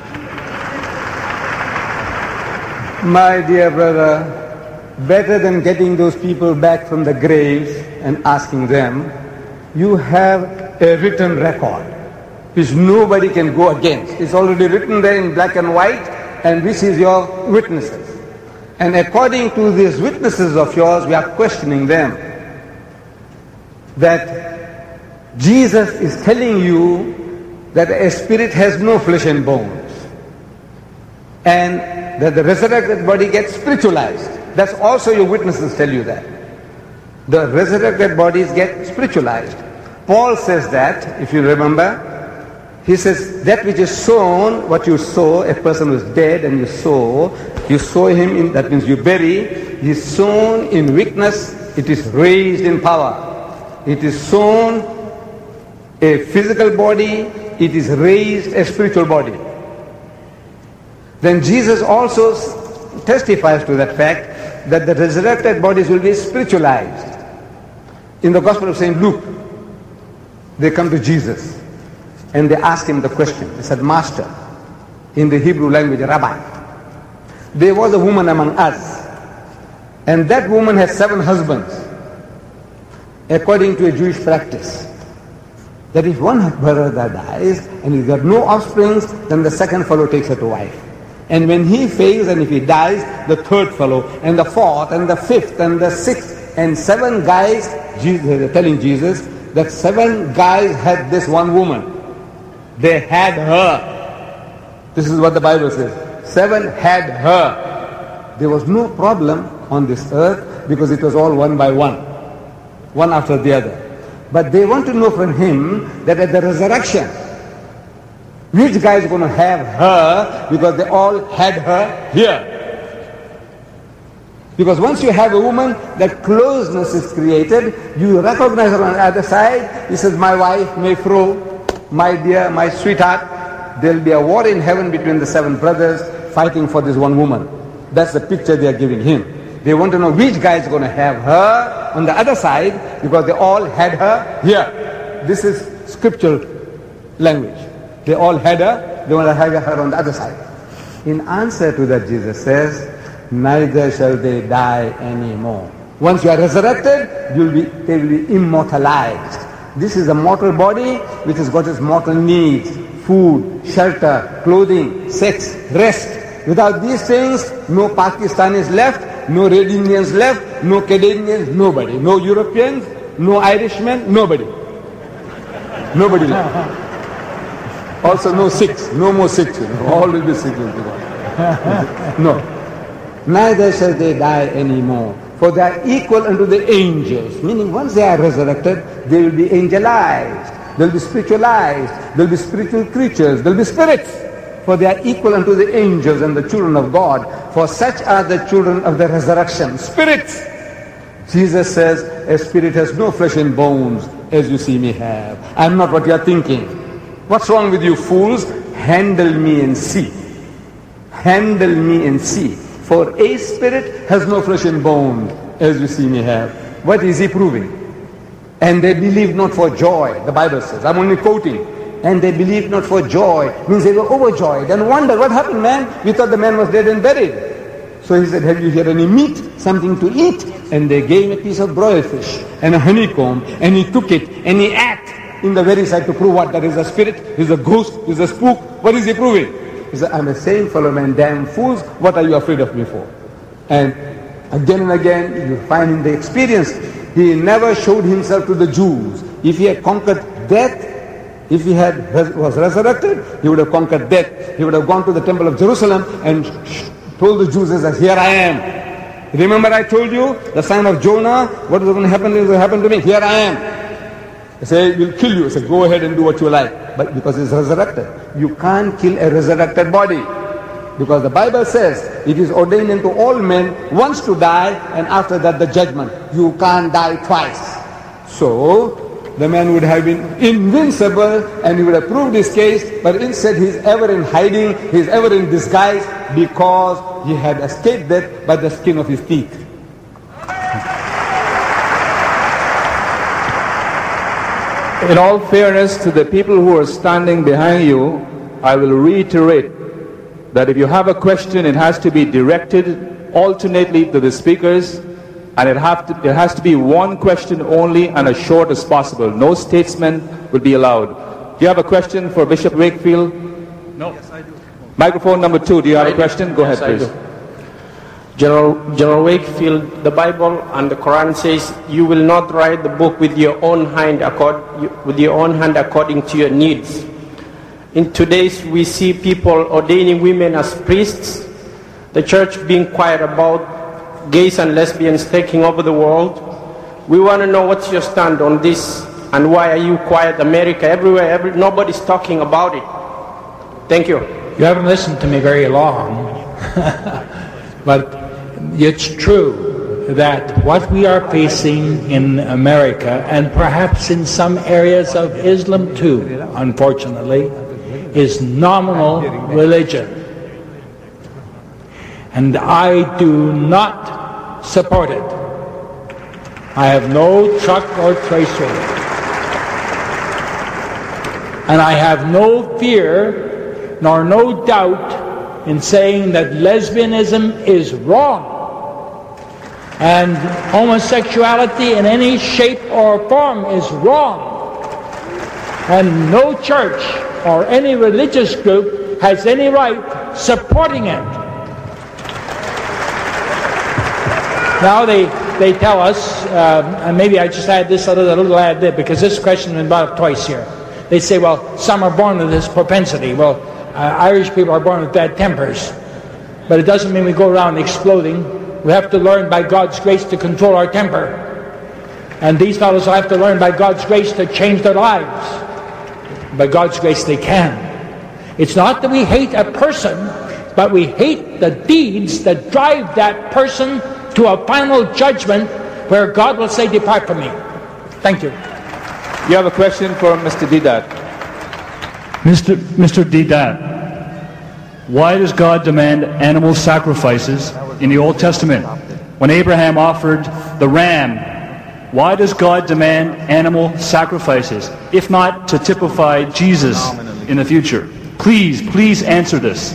Speaker 15: My dear brother, better than getting those people back from the graves and asking them, you have a written record which nobody can go against. It's already written there in black and white, and this is your witnesses. And according to these witnesses of yours, we are questioning them. That Jesus is telling you that a spirit has no flesh and bones, and that the resurrected body gets spiritualized. That's also your witnesses tell you that. the resurrected bodies get spiritualized. Paul says that, if you remember, he says, that which is sown, what you sow, a person who is dead and you sow, you sow him in, that means you bury, he is sown in weakness, it is raised in power. It is sown a physical body, it is raised a spiritual body. Then Jesus also testifies to that fact that the resurrected bodies will be spiritualized. In the Gospel of Saint Luke, they come to Jesus and they ask him the question. They said, Master, in the Hebrew language, Rabbi, there was a woman among us, and that woman has seven husbands, according to a Jewish practice, that if one brother dies and he's got no offspring, then the second fellow takes her to wife. And when he fails and if he dies, the third fellow, and the fourth, and the fifth, and the sixth, and seven guys, Jesus, they're telling Jesus, that seven guys had this one woman. They had her. This is what the Bible says. Seven had her. There was no problem on this earth because it was all one by one. One after the other. But they want to know from him that at the resurrection, which guy is going to have her because they all had her here. Because once you have a woman, that closeness is created. You recognize her on the other side. He says, my wife, my fro, my dear, my sweetheart. There will be a war in heaven between the seven brothers fighting for this one woman. That's the picture they are giving him. They want to know which guy is going to have her on the other side because they all had her here. This is scriptural language. They all had her, they want to have her on the other side. In answer to that, Jesus says, neither shall they die anymore. Once you are resurrected, you'll be, they will be immortalized. This is a mortal body which has got its mortal needs: food, shelter, clothing, sex, rest. Without these things, no Pakistanis left, no Red Indians left, no Canadians, nobody. No Europeans, no Irishmen, nobody. Nobody left. Also no Sikhs, no more Sikhs. All will be Sikhs. No. Neither shall they die anymore, for they are equal unto the angels. Meaning once they are resurrected, they will be angelized, they will be spiritualized, they will be spiritual creatures, they will be spirits. For they are equal unto the angels and the children of God. For such are the children of the resurrection, spirits. Jesus says, a spirit has no flesh and bones, as you see me have. I am not what you are thinking. What's wrong with you fools? Handle me and see. Handle me and see. For a spirit has no flesh and bone, as you see me have. What is he proving? And they believe not for joy, the Bible says. I'm only quoting. And they believed not for joy, means they were overjoyed and wondered, what happened, man? We thought the man was dead and buried. So he said, have you here any meat, something to eat? And they gave him a piece of broiled fish and a honeycomb, and he took it and he ate in the very sight to prove what? That is a spirit, is a ghost, is a spook. What is he proving? He said, I'm a sane fellow man, damn fools, what are you afraid of me for? And again and again, you find in the experience, he never showed himself to the Jews. If he had conquered death, if he had was resurrected, he would have conquered death. He would have gone to the temple of Jerusalem and told the Jews, that here I am. Remember I told you, the sign of Jonah, what was going to happen is going to happen to me. Here I am. They say, we'll kill you. I say, go ahead and do what you like. But because it's resurrected. You can't kill a resurrected body. Because the Bible says, it is ordained unto all men once to die, and after that the judgment. You can't die twice. So, the man would have been invincible and he would have proved his case, but instead he is ever in hiding, he is ever in disguise because he had escaped death by the skin of his teeth.
Speaker 16: In all fairness to the people who are standing behind you, I will reiterate that if you have a question, it has to be directed alternately to the speakers. And it, have to, it has to be one question only and as short as possible. No statesman will be allowed. Do you have a question for Bishop Wakefield?
Speaker 14: No. Yes, I do.
Speaker 16: Microphone number two. Do you have I a question? Do. Go
Speaker 17: yes,
Speaker 16: ahead, please.
Speaker 17: General, General Wakefield, the Bible and the Quran says you will not write the book with your own hand, accord, with your own hand according to your needs. In today's, we see people ordaining women as priests, the church being quiet about gays and lesbians taking over the world. We want to know what's your stand on this, and why are you quiet? America, everywhere, every, nobody's talking about it. Thank you.
Speaker 3: You haven't listened to me very long, but it's true that what we are facing in America, and perhaps in some areas of Islam too, unfortunately, is nominal religion. And I do not support it. I have no truck or trace with it. And I have no fear nor no doubt in saying that lesbianism is wrong. And homosexuality in any shape or form is wrong. And no church or any religious group has any right supporting it. Now they, they tell us, uh, and maybe I just add this a little, a little add bit, because this question has been brought up twice here. They say, well, some are born with this propensity. Well, uh, Irish people are born with bad tempers. But it doesn't mean we go around exploding. We have to learn by God's grace to control our temper. And these fellows will have to learn by God's grace to change their lives. By God's grace they can. It's not that we hate a person, but we hate the deeds that drive that person to a final judgment where God will say, depart from me. Thank you.
Speaker 16: You have a question for Mister Deedat.
Speaker 18: Mister Mister Deedat, why does God demand animal sacrifices in the Old Testament? When Abraham offered the ram, why does God demand animal sacrifices, if not to typify Jesus in the future? Please, please answer this.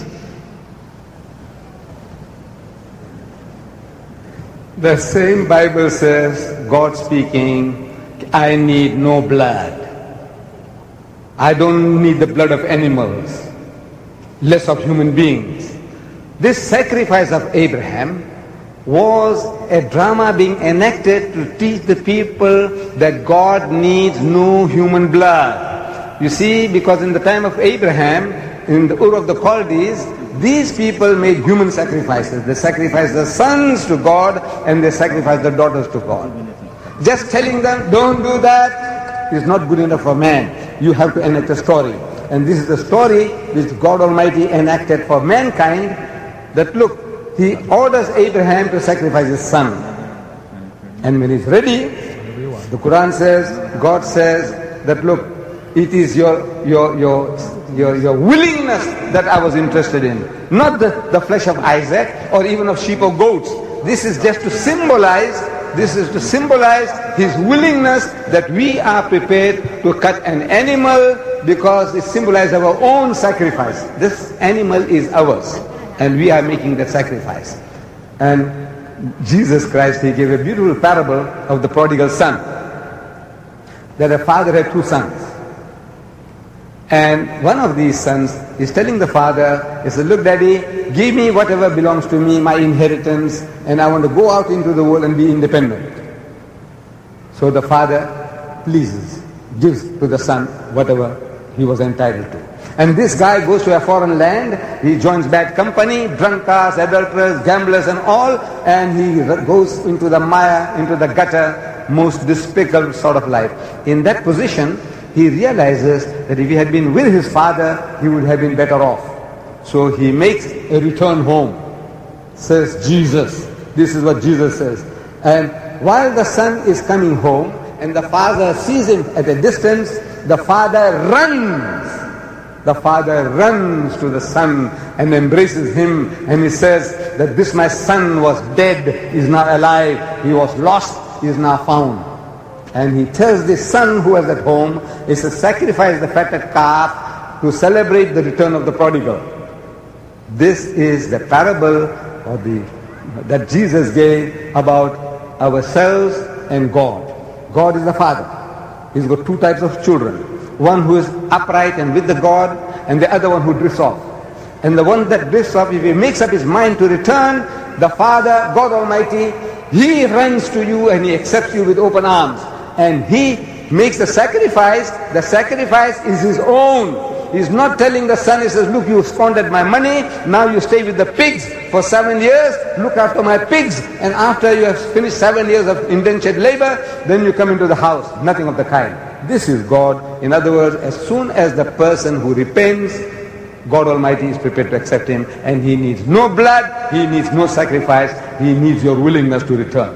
Speaker 15: The same Bible says, God speaking, I need no blood. I don't need the blood of animals, less of human beings. This sacrifice of Abraham was a drama being enacted to teach the people that God needs no human blood. You see, because in the time of Abraham, in the Ur of the Chaldees, these people made human sacrifices. They sacrificed their sons to God and they sacrificed their daughters to God. Just telling them, don't do that, is not good enough for man. You have to enact a story. And this is the story which God Almighty enacted for mankind, that look, He orders Abraham to sacrifice his son. And when he's ready, the Quran says, God says that look, it is your your your your, your willingness that I was interested in, not the, the flesh of Isaac or even of sheep or goats. This is just to symbolize, this is to symbolize his willingness that we are prepared to cut an animal because it symbolizes our own sacrifice. This animal is ours and we are making that sacrifice. And Jesus Christ, He gave a beautiful parable of the prodigal son. That a father had two sons. And one of these sons is telling the father, he said, look daddy, give me whatever belongs to me, my inheritance, and I want to go out into the world and be independent. So the father pleases, gives to the son whatever he was entitled to. And this guy goes to a foreign land, he joins bad company, drunkards, adulterers, gamblers and all, and he goes into the mire, into the gutter, most despicable sort of life. In that position, he realizes that if he had been with his father, he would have been better off. So he makes a return home, says Jesus. This is what Jesus says. And while the son is coming home, and the father sees him at a distance, the father runs. The father runs to the son and embraces him, and he says that this my son was dead, is now alive. He was lost, is now found. And he tells the son who was at home, is to sacrifice the fatted calf to celebrate the return of the prodigal. This is the parable or the, that Jesus gave about ourselves and God. God is the father. He's got two types of children. One who is upright and with the God, and the other one who drifts off. And the one that drifts off, if he makes up his mind to return, the Father, God Almighty, He runs to you and He accepts you with open arms. And He makes the sacrifice. The sacrifice is His own. He's not telling the son, he says, look, you squandered my money, now you stay with the pigs for seven years, look after my pigs, and after you have finished seven years of indentured labor, then you come into the house. Nothing of the kind. This is God. In other words, as soon as the person who repents, God Almighty is prepared to accept him, and he needs no blood, he needs no sacrifice, he needs your willingness to return.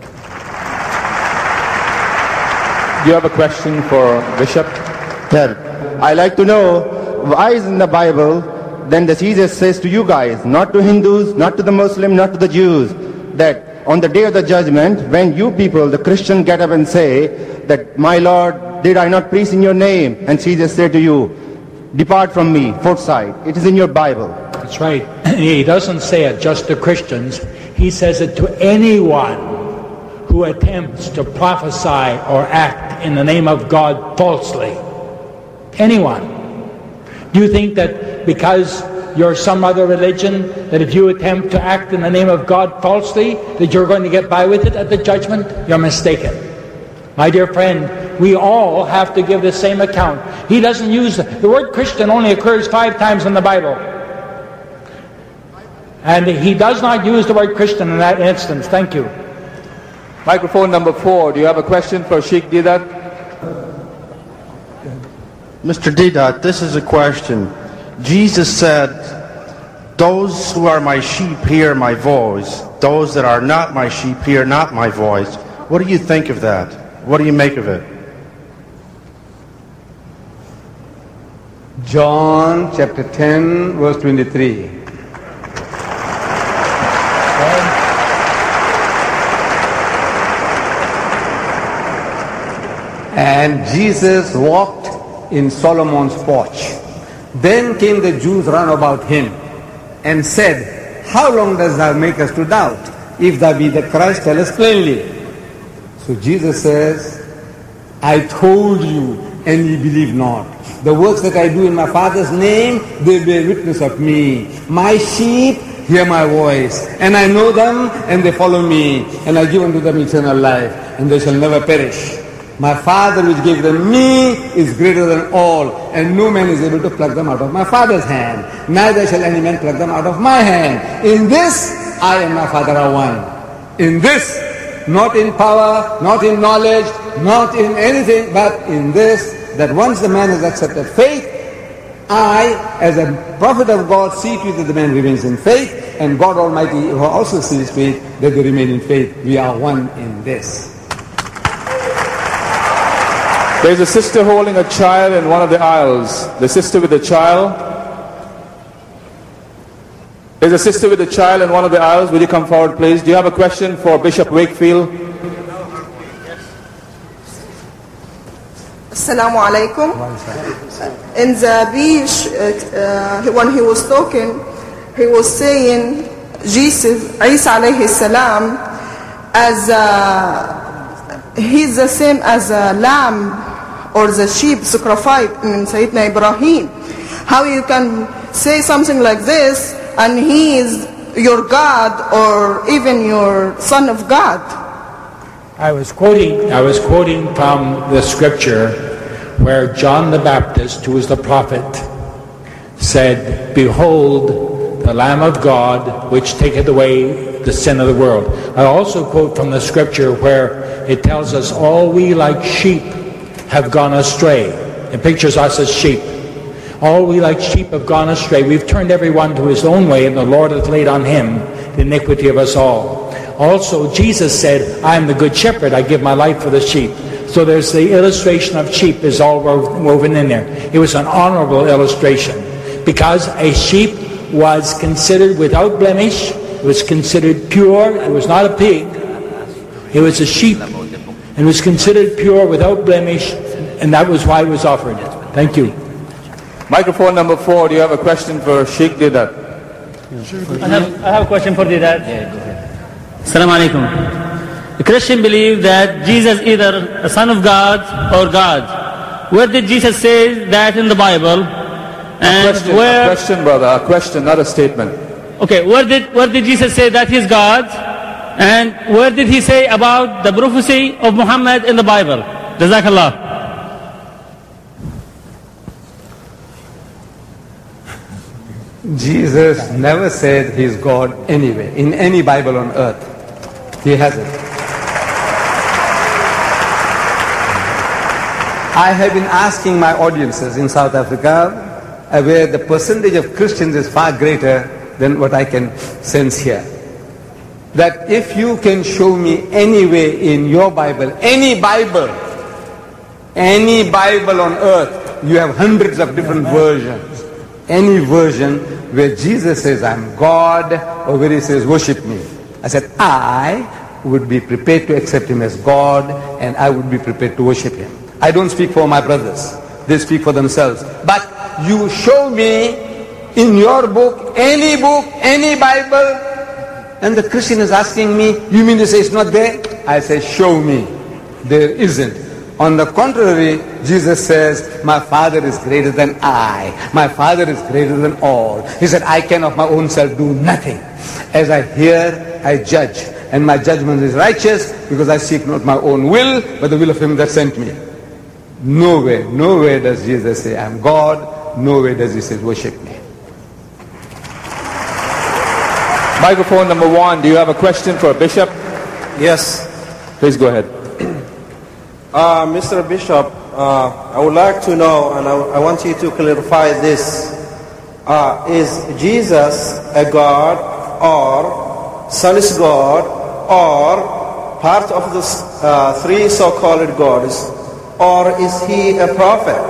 Speaker 16: Do you have a question for Bishop?
Speaker 19: Yeah. I like to know why is in the Bible then that Jesus says to you guys, not to Hindus, not to the Muslims, not to the Jews, that on the day of the judgment, when you people, the Christians, get up and say that, my Lord, did I not preach in your name? And Jesus said to you, depart from me, fourth side. It is in your Bible.
Speaker 3: That's right. He doesn't say it just to Christians. He says it to anyone who attempts to prophesy or act in the name of God falsely. Anyone. Do you think that because you're some other religion, that if you attempt to act in the name of God falsely, that you're going to get by with it at the judgment? You're mistaken. My dear friend, we all have to give the same account. He doesn't use, the, the word Christian only occurs five times in the Bible. And he does not use the word Christian in that instance. Thank you.
Speaker 16: Microphone number four. Do you have a question for Sheikh Deedat?
Speaker 20: Mister Deedat, this is a question. Jesus said, those who are my sheep hear my voice. Those that are not my sheep hear not my voice. What do you think of that? What do you make of it?
Speaker 15: John chapter ten, verse twenty-three. And Jesus walked in Solomon's porch. Then came the Jews round about him and said, how long dost thou make us to doubt? If thou be the Christ, tell us plainly. So Jesus says, I told you, and ye believe not. The works that I do in my Father's name, they bear witness of me. My sheep hear my voice, and I know them, and they follow me, and I give unto them eternal life, and they shall never perish. My Father which gave them me is greater than all, and no man is able to pluck them out of my Father's hand. Neither shall any man pluck them out of my hand. In this, I and my Father are one. In this, not in power, not in knowledge, not in anything, but in this, that once the man has accepted faith, I, as a prophet of God, see to it that the man remains in faith, and God Almighty who also sees faith, that they remain in faith. We are one in this.
Speaker 16: There's a sister holding a child in one of the aisles. The sister with the child. There's a sister with a child in one of the aisles. Will you come forward, please? Do you have a question for Bishop Wakefield?
Speaker 21: Assalamu alaikum. In the beach, uh, uh, when he was talking, he was saying Jesus, Isa alayhi salam, as a, he's the same as a lamb or the sheep sacrificed in Sayyidina Ibrahim. How you can say something like this and he is your God or even your son of God?
Speaker 3: I was quoting, I was quoting from the scripture where John the Baptist, who was the prophet, said, behold the Lamb of God which taketh away the sin of the world. I also quote from the scripture where it tells us all we like sheep have gone astray. It pictures us as sheep. All we like sheep have gone astray. We've turned everyone to his own way, and the Lord hath laid on him the iniquity of us all. Also, Jesus said, I am the good shepherd. I give my life for the sheep. So there's the illustration of sheep is all woven in there. It was an honorable illustration because a sheep was considered without blemish. It was considered pure. It was not a pig. It was a sheep. It was considered pure without blemish, and that was why it was offered. Thank you.
Speaker 16: Microphone number four. Do you have a question for Sheikh Deedat?
Speaker 22: I have, I have a question for Deedat. Yeah, go ahead. Assalamu alaikum. The Christian believe that Jesus is either a son of God or God. Where did Jesus say that in the Bible? And
Speaker 16: a question,
Speaker 22: where,
Speaker 16: a question, brother. A question, not a statement.
Speaker 22: Okay, where did where did Jesus say that he's God? And where did he say about the prophecy of Muhammad in the Bible? Jazakallah.
Speaker 15: Jesus never said he's God anyway, in any Bible on earth. He hasn't. I have been asking my audiences in South Africa, uh, where the percentage of Christians is far greater than what I can sense here, that if you can show me any way in your Bible, any Bible, any Bible on earth, you have hundreds of different versions, any version where Jesus says, I'm God, or where he says, worship me. I said, I would be prepared to accept him as God, and I would be prepared to worship him. I don't speak for my brothers. They speak for themselves. But you show me in your book, any book, any Bible, and the Christian is asking me, you mean to say it's not there? I say, show me. There isn't. On the contrary, Jesus says, my Father is greater than I. My Father is greater than all. He said, I can of my own self do nothing. As I hear, I judge. And my judgment is righteous because I seek not my own will, but the will of him that sent me. Nowhere, nowhere does Jesus say, I'm God. Nowhere does he say, worship me.
Speaker 16: Microphone number one, do you have a question for a bishop?
Speaker 20: Yes.
Speaker 16: Please go ahead.
Speaker 20: Uh, Mister Bishop, uh, I would like to know, and I, I want you to clarify this. Uh, is Jesus a God, or Son is God, or part of the uh, three so-called gods, or is he a prophet?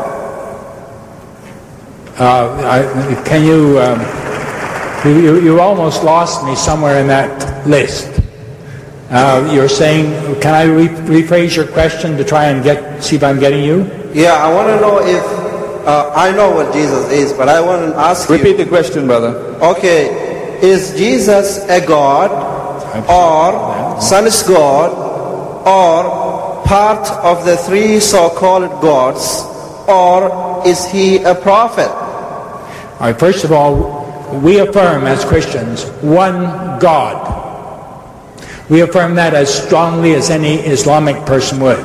Speaker 3: Uh, I, can you, um, you, you, you almost lost me somewhere in that list. Uh, you're saying, can I re rephrase your question to try and get, see if I'm getting you?
Speaker 20: Yeah, I want to know if, uh, I know what Jesus is, but I want to ask
Speaker 16: Repeat
Speaker 20: you.
Speaker 16: the question, brother.
Speaker 20: Okay, is Jesus a God, or Son is God, or part of the three so-called gods, or is he a prophet?
Speaker 3: All right, first of all, we affirm as Christians one God. We affirm that as strongly as any Islamic person would.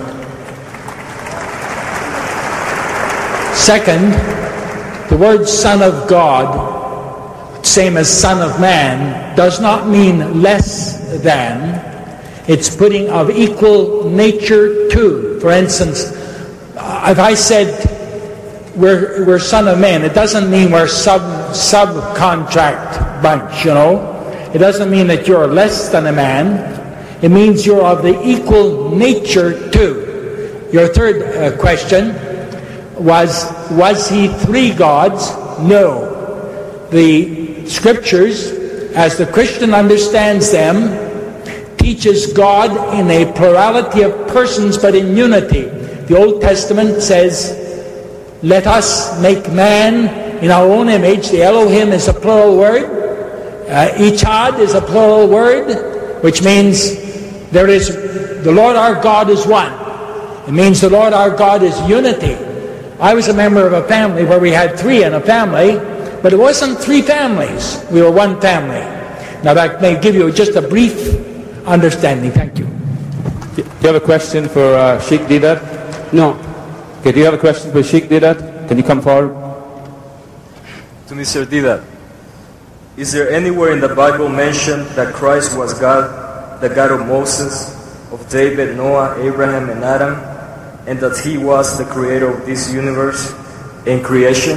Speaker 3: Second, the word Son of God, same as Son of Man, does not mean less than. It's putting of equal nature to. For instance, if I said we're, we're Son of Man, it doesn't mean we're sub subcontract bunch, you know. It doesn't mean that you're less than a man. It means you're of the equal nature too. Your third uh, question was, was he three gods? No. The scriptures, as the Christian understands them, teaches God in a plurality of persons but in unity. The Old Testament says, let us make man in our own image. The Elohim is a plural word. Uh, Echad is a plural word, which means there is, the Lord our God is one. It means the Lord our God is unity. I was a member of a family where we had three in a family, but it wasn't three families. We were one family. Now that may give you just a brief understanding. Thank you.
Speaker 16: Do you have a question for uh, Sheikh Deedat?
Speaker 12: No.
Speaker 16: Okay, do you have a question for Sheikh Deedat? Can you come forward?
Speaker 1: To Mister Deedat, is there anywhere in the Bible mentioned that Christ was God, the God of Moses, of David, Noah, Abraham, and Adam, and that he was the creator of this universe and creation?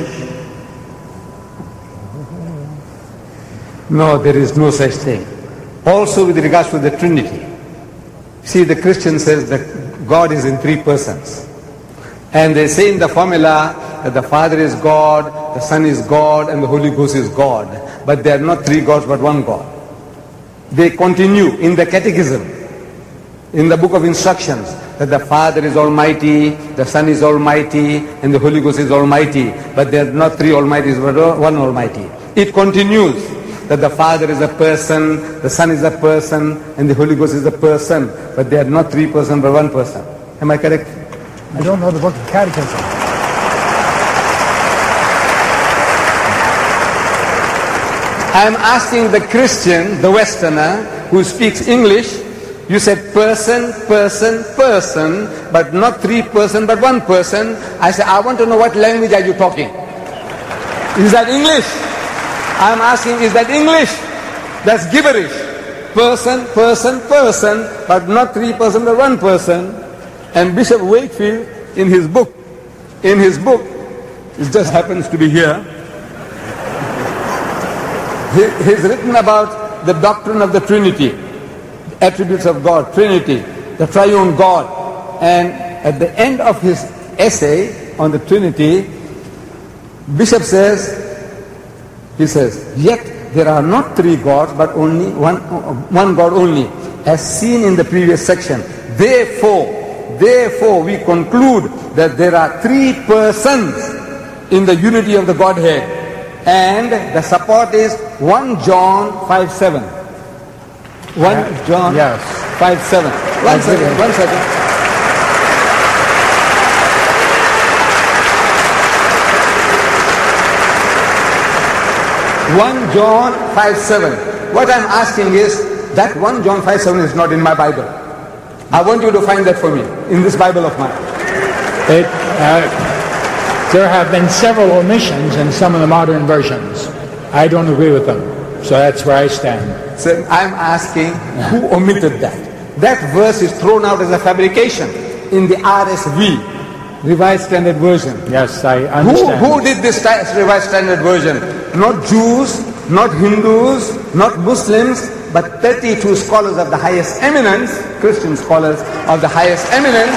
Speaker 15: No, there is no such thing. Also with regards to the Trinity. See, the Christian says that God is in three persons. And they say in the formula that the Father is God, the Son is God, and the Holy Ghost is God. But they are not three gods but one God. They continue in the catechism, in the book of instructions, that the Father is Almighty, the Son is Almighty, and the Holy Ghost is Almighty. But they are not three Almighties but one Almighty. It continues that the Father is a person, the Son is a person, and the Holy Ghost is a person. But they are not three persons but one person. Am I correct?
Speaker 4: I don't know the book of Catechism.
Speaker 15: I am asking the Christian, the Westerner, who speaks English. You said person, person, person, but not three person, but one person. I said, I want to know what language are you talking? Is that English? I'm asking, is that English? That's gibberish. Person, person, person, but not three person but one person. And Bishop Wakefield, in his book, in his book, it just happens to be here, he, he's written about the doctrine of the Trinity, attributes of God, Trinity, the triune God. And at the end of his essay on the Trinity, Bishop says, he says, yet there are not three gods, but only one, one God only, as seen in the previous section. Therefore, therefore we conclude that there are three persons in the unity of the Godhead. And the support is First John five seven. First John
Speaker 3: yes.
Speaker 15: five seven. One second, one second. First John five seven. What I'm asking is, that First John five seven is not in my Bible. I want you to find that for me, in this Bible of mine.
Speaker 3: It, uh, there have been several omissions in some of the modern versions. I don't agree with them. So that's where I stand.
Speaker 15: So I'm asking, who omitted that? That verse is thrown out as a fabrication in the R S V, Revised Standard Version.
Speaker 3: Yes, I understand.
Speaker 15: Who, who did this Revised Standard Version? Not Jews, not Hindus, not Muslims, but thirty-two scholars of the highest eminence, Christian scholars of the highest eminence.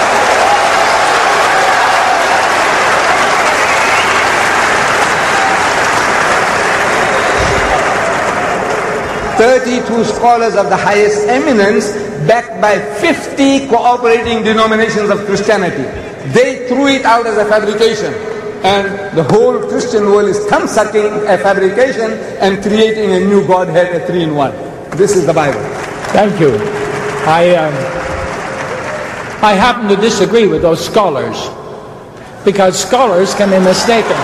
Speaker 15: thirty-two scholars of the highest eminence, backed by fifty cooperating denominations of Christianity. They threw it out as a fabrication. And the whole Christian world is thumb-sucking a fabrication and creating a new Godhead, a three-in-one. This is the Bible.
Speaker 3: Thank you. I, um, I happen to disagree with those scholars, because scholars can be mistaken.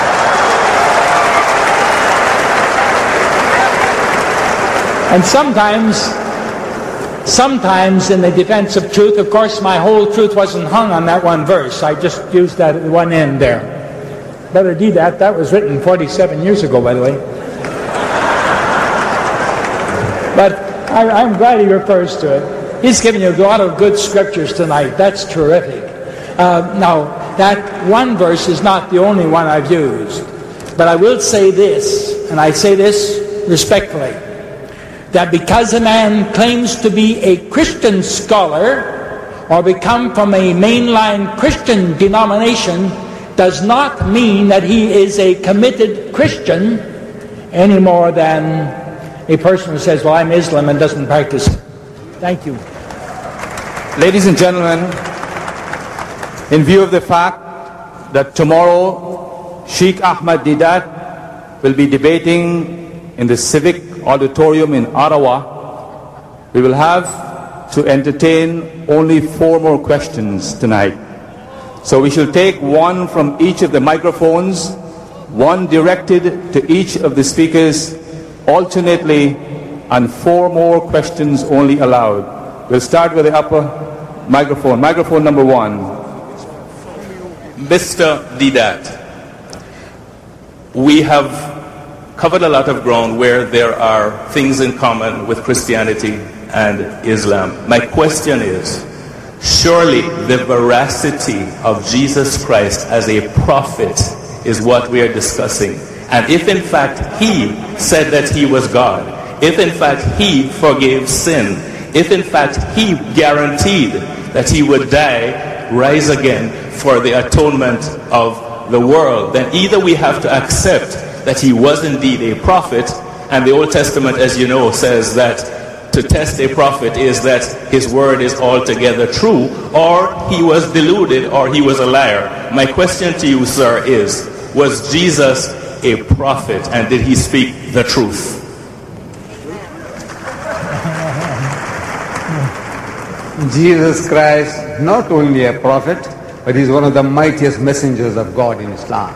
Speaker 3: And sometimes, sometimes in the defense of truth, of course my whole truth wasn't hung on that one verse. I just used that at one end there. Brother Deedat, that was written forty-seven years ago, by the way. But I, I'm glad he refers to it. He's given you a lot of good scriptures tonight. That's terrific. Uh, now, that one verse is not the only one I've used. But I will say this, and I say this respectfully, that because a man claims to be a Christian scholar or become from a mainline Christian denomination does not mean that he is a committed Christian any more than a person who says, well, I'm Muslim and doesn't practice it. Thank you.
Speaker 2: Ladies and gentlemen, in view of the fact that tomorrow Sheikh Ahmad Deedat will be debating in the Civic Auditorium in Ottawa, we will have to entertain only four more questions tonight. So we shall take one from each of the microphones, one directed to each of the speakers alternately, and four more questions only allowed. We'll start with the upper microphone. Microphone number one.
Speaker 6: Mister Deedat, we have covered a lot of ground where there are things in common with Christianity and Islam. My question is, surely the veracity of Jesus Christ as a prophet is what we are discussing. And if in fact he said that he was God, if in fact he forgave sin, if in fact he guaranteed that he would die, rise again for the atonement of the world, then either we have to accept that he was indeed a prophet, and the Old Testament, as you know, says that to test a prophet is that his word is altogether true, or he was deluded, or he was a liar. My question to you, sir, is, was Jesus a prophet, and did he speak the truth?
Speaker 15: Jesus Christ, not only a prophet, but he's one of the mightiest messengers of God in Islam.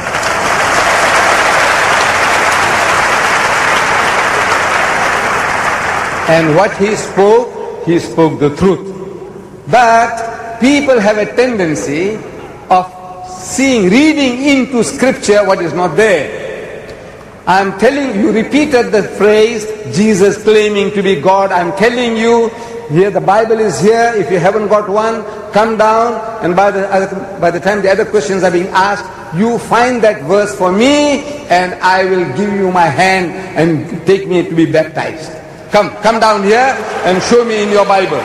Speaker 15: And what he spoke, he spoke the truth. But people have a tendency of seeing, reading into scripture what is not there. I'm telling you, repeated the phrase, Jesus claiming to be God. I'm telling you, here the Bible is here. If you haven't got one, come down, and by the, by the time the other questions are being asked, you find that verse for me, and I will give you my hand and take me to be baptized. Come, come down here and show me in your Bible.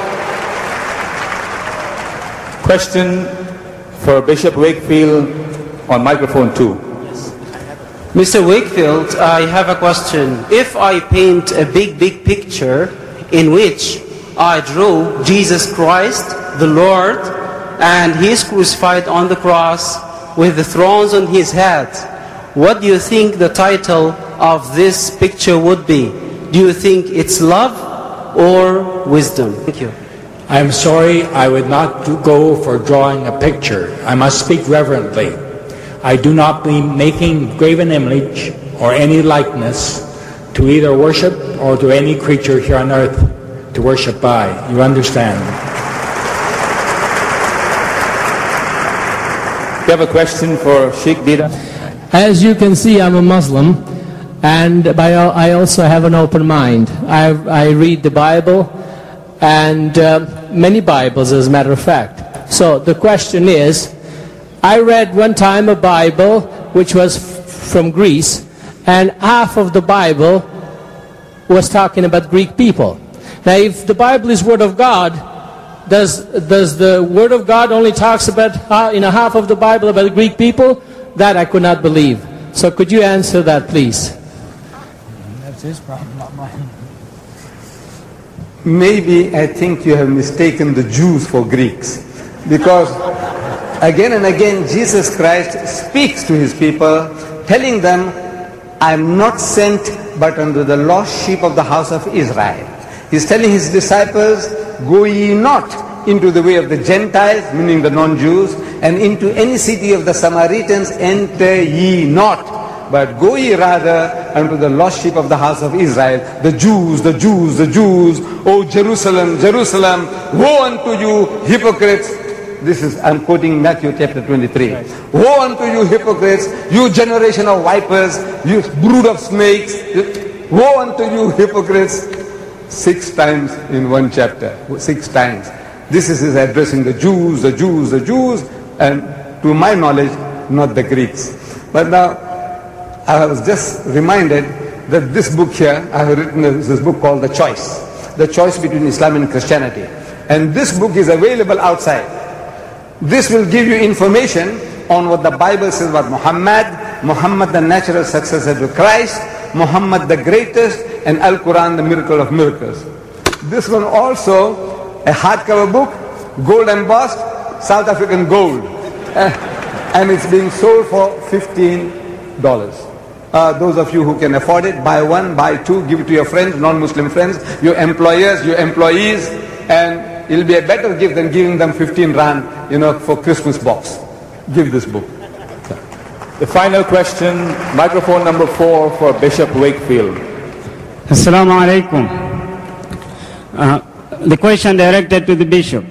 Speaker 2: Question for Bishop Wakefield on microphone two.
Speaker 17: Mister Wakefield, I have a question. If I paint a big, big picture in which I draw Jesus Christ, the Lord, and He is crucified on the cross with the thorns on His head, what do you think the title of this picture would be? Do you think it's love or wisdom? Thank you.
Speaker 3: I'm sorry, I would not do- go for drawing a picture. I must speak reverently. I do not mean making graven image or any likeness to either worship or to any creature here on earth to worship by. You understand?
Speaker 2: You have a question for Sheikh Dida?
Speaker 7: As you can see, I'm a Muslim, and by, I also have an open mind. I, I read the Bible, and uh, many Bibles, as a matter of fact. So the question is, I read one time a Bible which was f- from Greece, and half of the Bible was talking about Greek people. Now, if the Bible is Word of God, does does the Word of God only talks about uh, in a half of the Bible about Greek people? That I could not believe. So could you answer that, please?
Speaker 4: That's his problem, not mine.
Speaker 15: Maybe I think you have mistaken the Jews for Greeks, because again and again, Jesus Christ speaks to His people, telling them, I am not sent but unto the lost sheep of the house of Israel. He's telling His disciples, go ye not into the way of the Gentiles, meaning the non-Jews, and into any city of the Samaritans enter ye not, but go ye rather unto the lost sheep of the house of Israel, the Jews, the Jews, the Jews, O Jerusalem, Jerusalem, woe unto you hypocrites. This is, I'm quoting Matthew chapter twenty-three. Woe unto you hypocrites, you generation of vipers, you brood of snakes. Woe unto you hypocrites. Six times in one chapter, six times. This is his addressing the Jews, the Jews, the Jews, and to my knowledge, not the Greeks. But now, I was just reminded that this book here, I have written this book called The Choice. The Choice Between Islam and Christianity. And this book is available outside. This will give you information on what the Bible says about Muhammad, Muhammad the natural successor to Christ, Muhammad the greatest, and Al-Quran the miracle of miracles. This one also, a hardcover book, gold embossed, South African gold. Uh, and it's being sold for fifteen dollars. Uh, those of you who can afford it, buy one, buy two, give it to your friends, non-Muslim friends, your employers, your employees, and it'll be a better gift than giving them fifteen rand, you know, for Christmas box. Give this book.
Speaker 2: The final question, microphone number four for Bishop Wakefield.
Speaker 8: Assalamu alaikum. Uh, the question directed to the Bishop.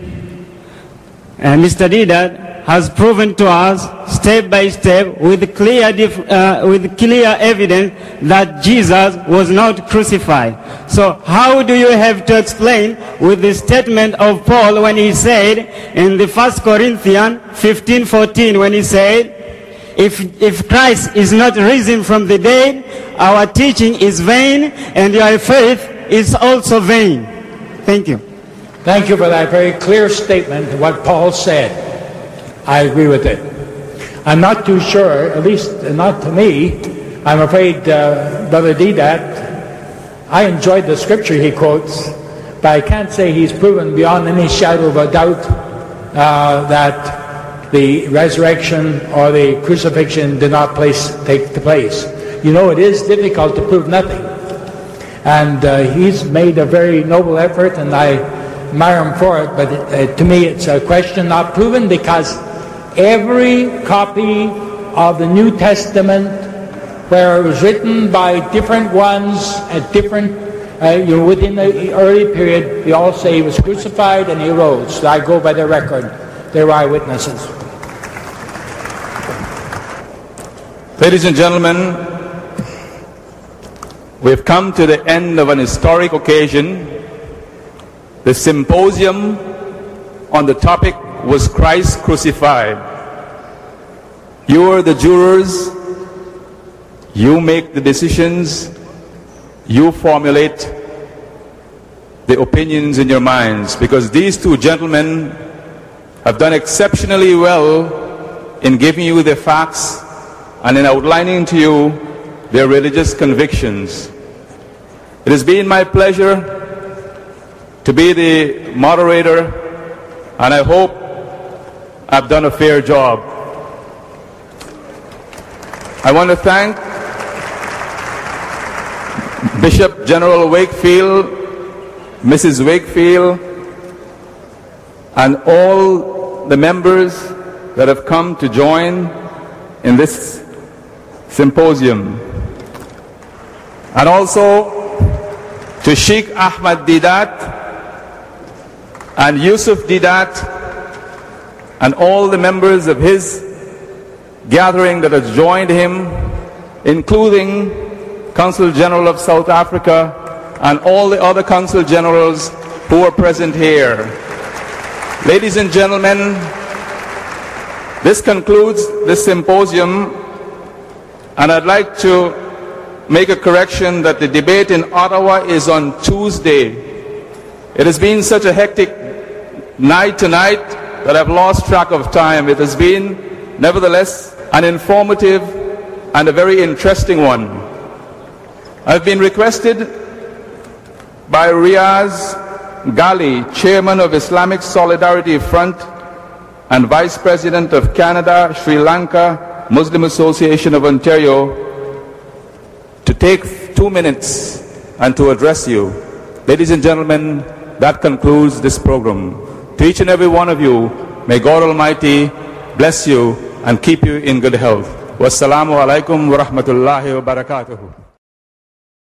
Speaker 8: Uh, Mister Didat has proven to us step by step with clear, dif- uh, with clear evidence that Jesus was not crucified. So how do you have to explain with the statement of Paul when he said in the First Corinthians fifteen fourteen, when he said, If, if Christ is not risen from the dead, our teaching is vain, and your faith is also vain. Thank you.
Speaker 3: Thank you for that very clear statement of what Paul said. I agree with it. I'm not too sure, at least not to me. I'm afraid, uh, Brother Didat, I enjoyed the scripture he quotes, but I can't say he's proven beyond any shadow of a doubt uh, that the resurrection or the crucifixion did not place, take place. You know, it is difficult to prove nothing. And uh, he's made a very noble effort, and I admire him for it, but uh, to me it's a question not proven, because every copy of the New Testament, where it was written by different ones at different, uh, you know, within the early period, they all say he was crucified and he rose. So I go by their record. They're eyewitnesses.
Speaker 2: Ladies and gentlemen, we've come to the end of an historic occasion. The symposium on the topic was Christ crucified. You are the jurors. You make the decisions. You formulate the opinions in your minds, because these two gentlemen have done exceptionally well in giving you the facts and in outlining to you their religious convictions. It has been my pleasure to be the moderator, and I hope I've done a fair job. I want to thank Bishop General Wakefield, Missus Wakefield, and all the members that have come to join in this symposium. And also to Sheikh Ahmad Deedat and Yusuf Deedat and all the members of his gathering that has joined him, including Consul General of South Africa and all the other Consul Generals who are present here. Ladies and gentlemen, this concludes this symposium, and I'd like to make a correction that the debate in Ottawa is on Tuesday. It has been such a hectic night tonight that I've lost track of time. It has been, nevertheless, an informative and a very interesting one. I've been requested by Riaz Ghali, Chairman of Islamic Solidarity Front and Vice President of Canada, Sri Lanka Muslim Association of Ontario, to take two minutes and to address you. Ladies and gentlemen, that concludes this program. To each and every one of you, may God Almighty bless you and keep you in good health. Wassalamu alaikum wa rahmatullahi wa barakatuhu.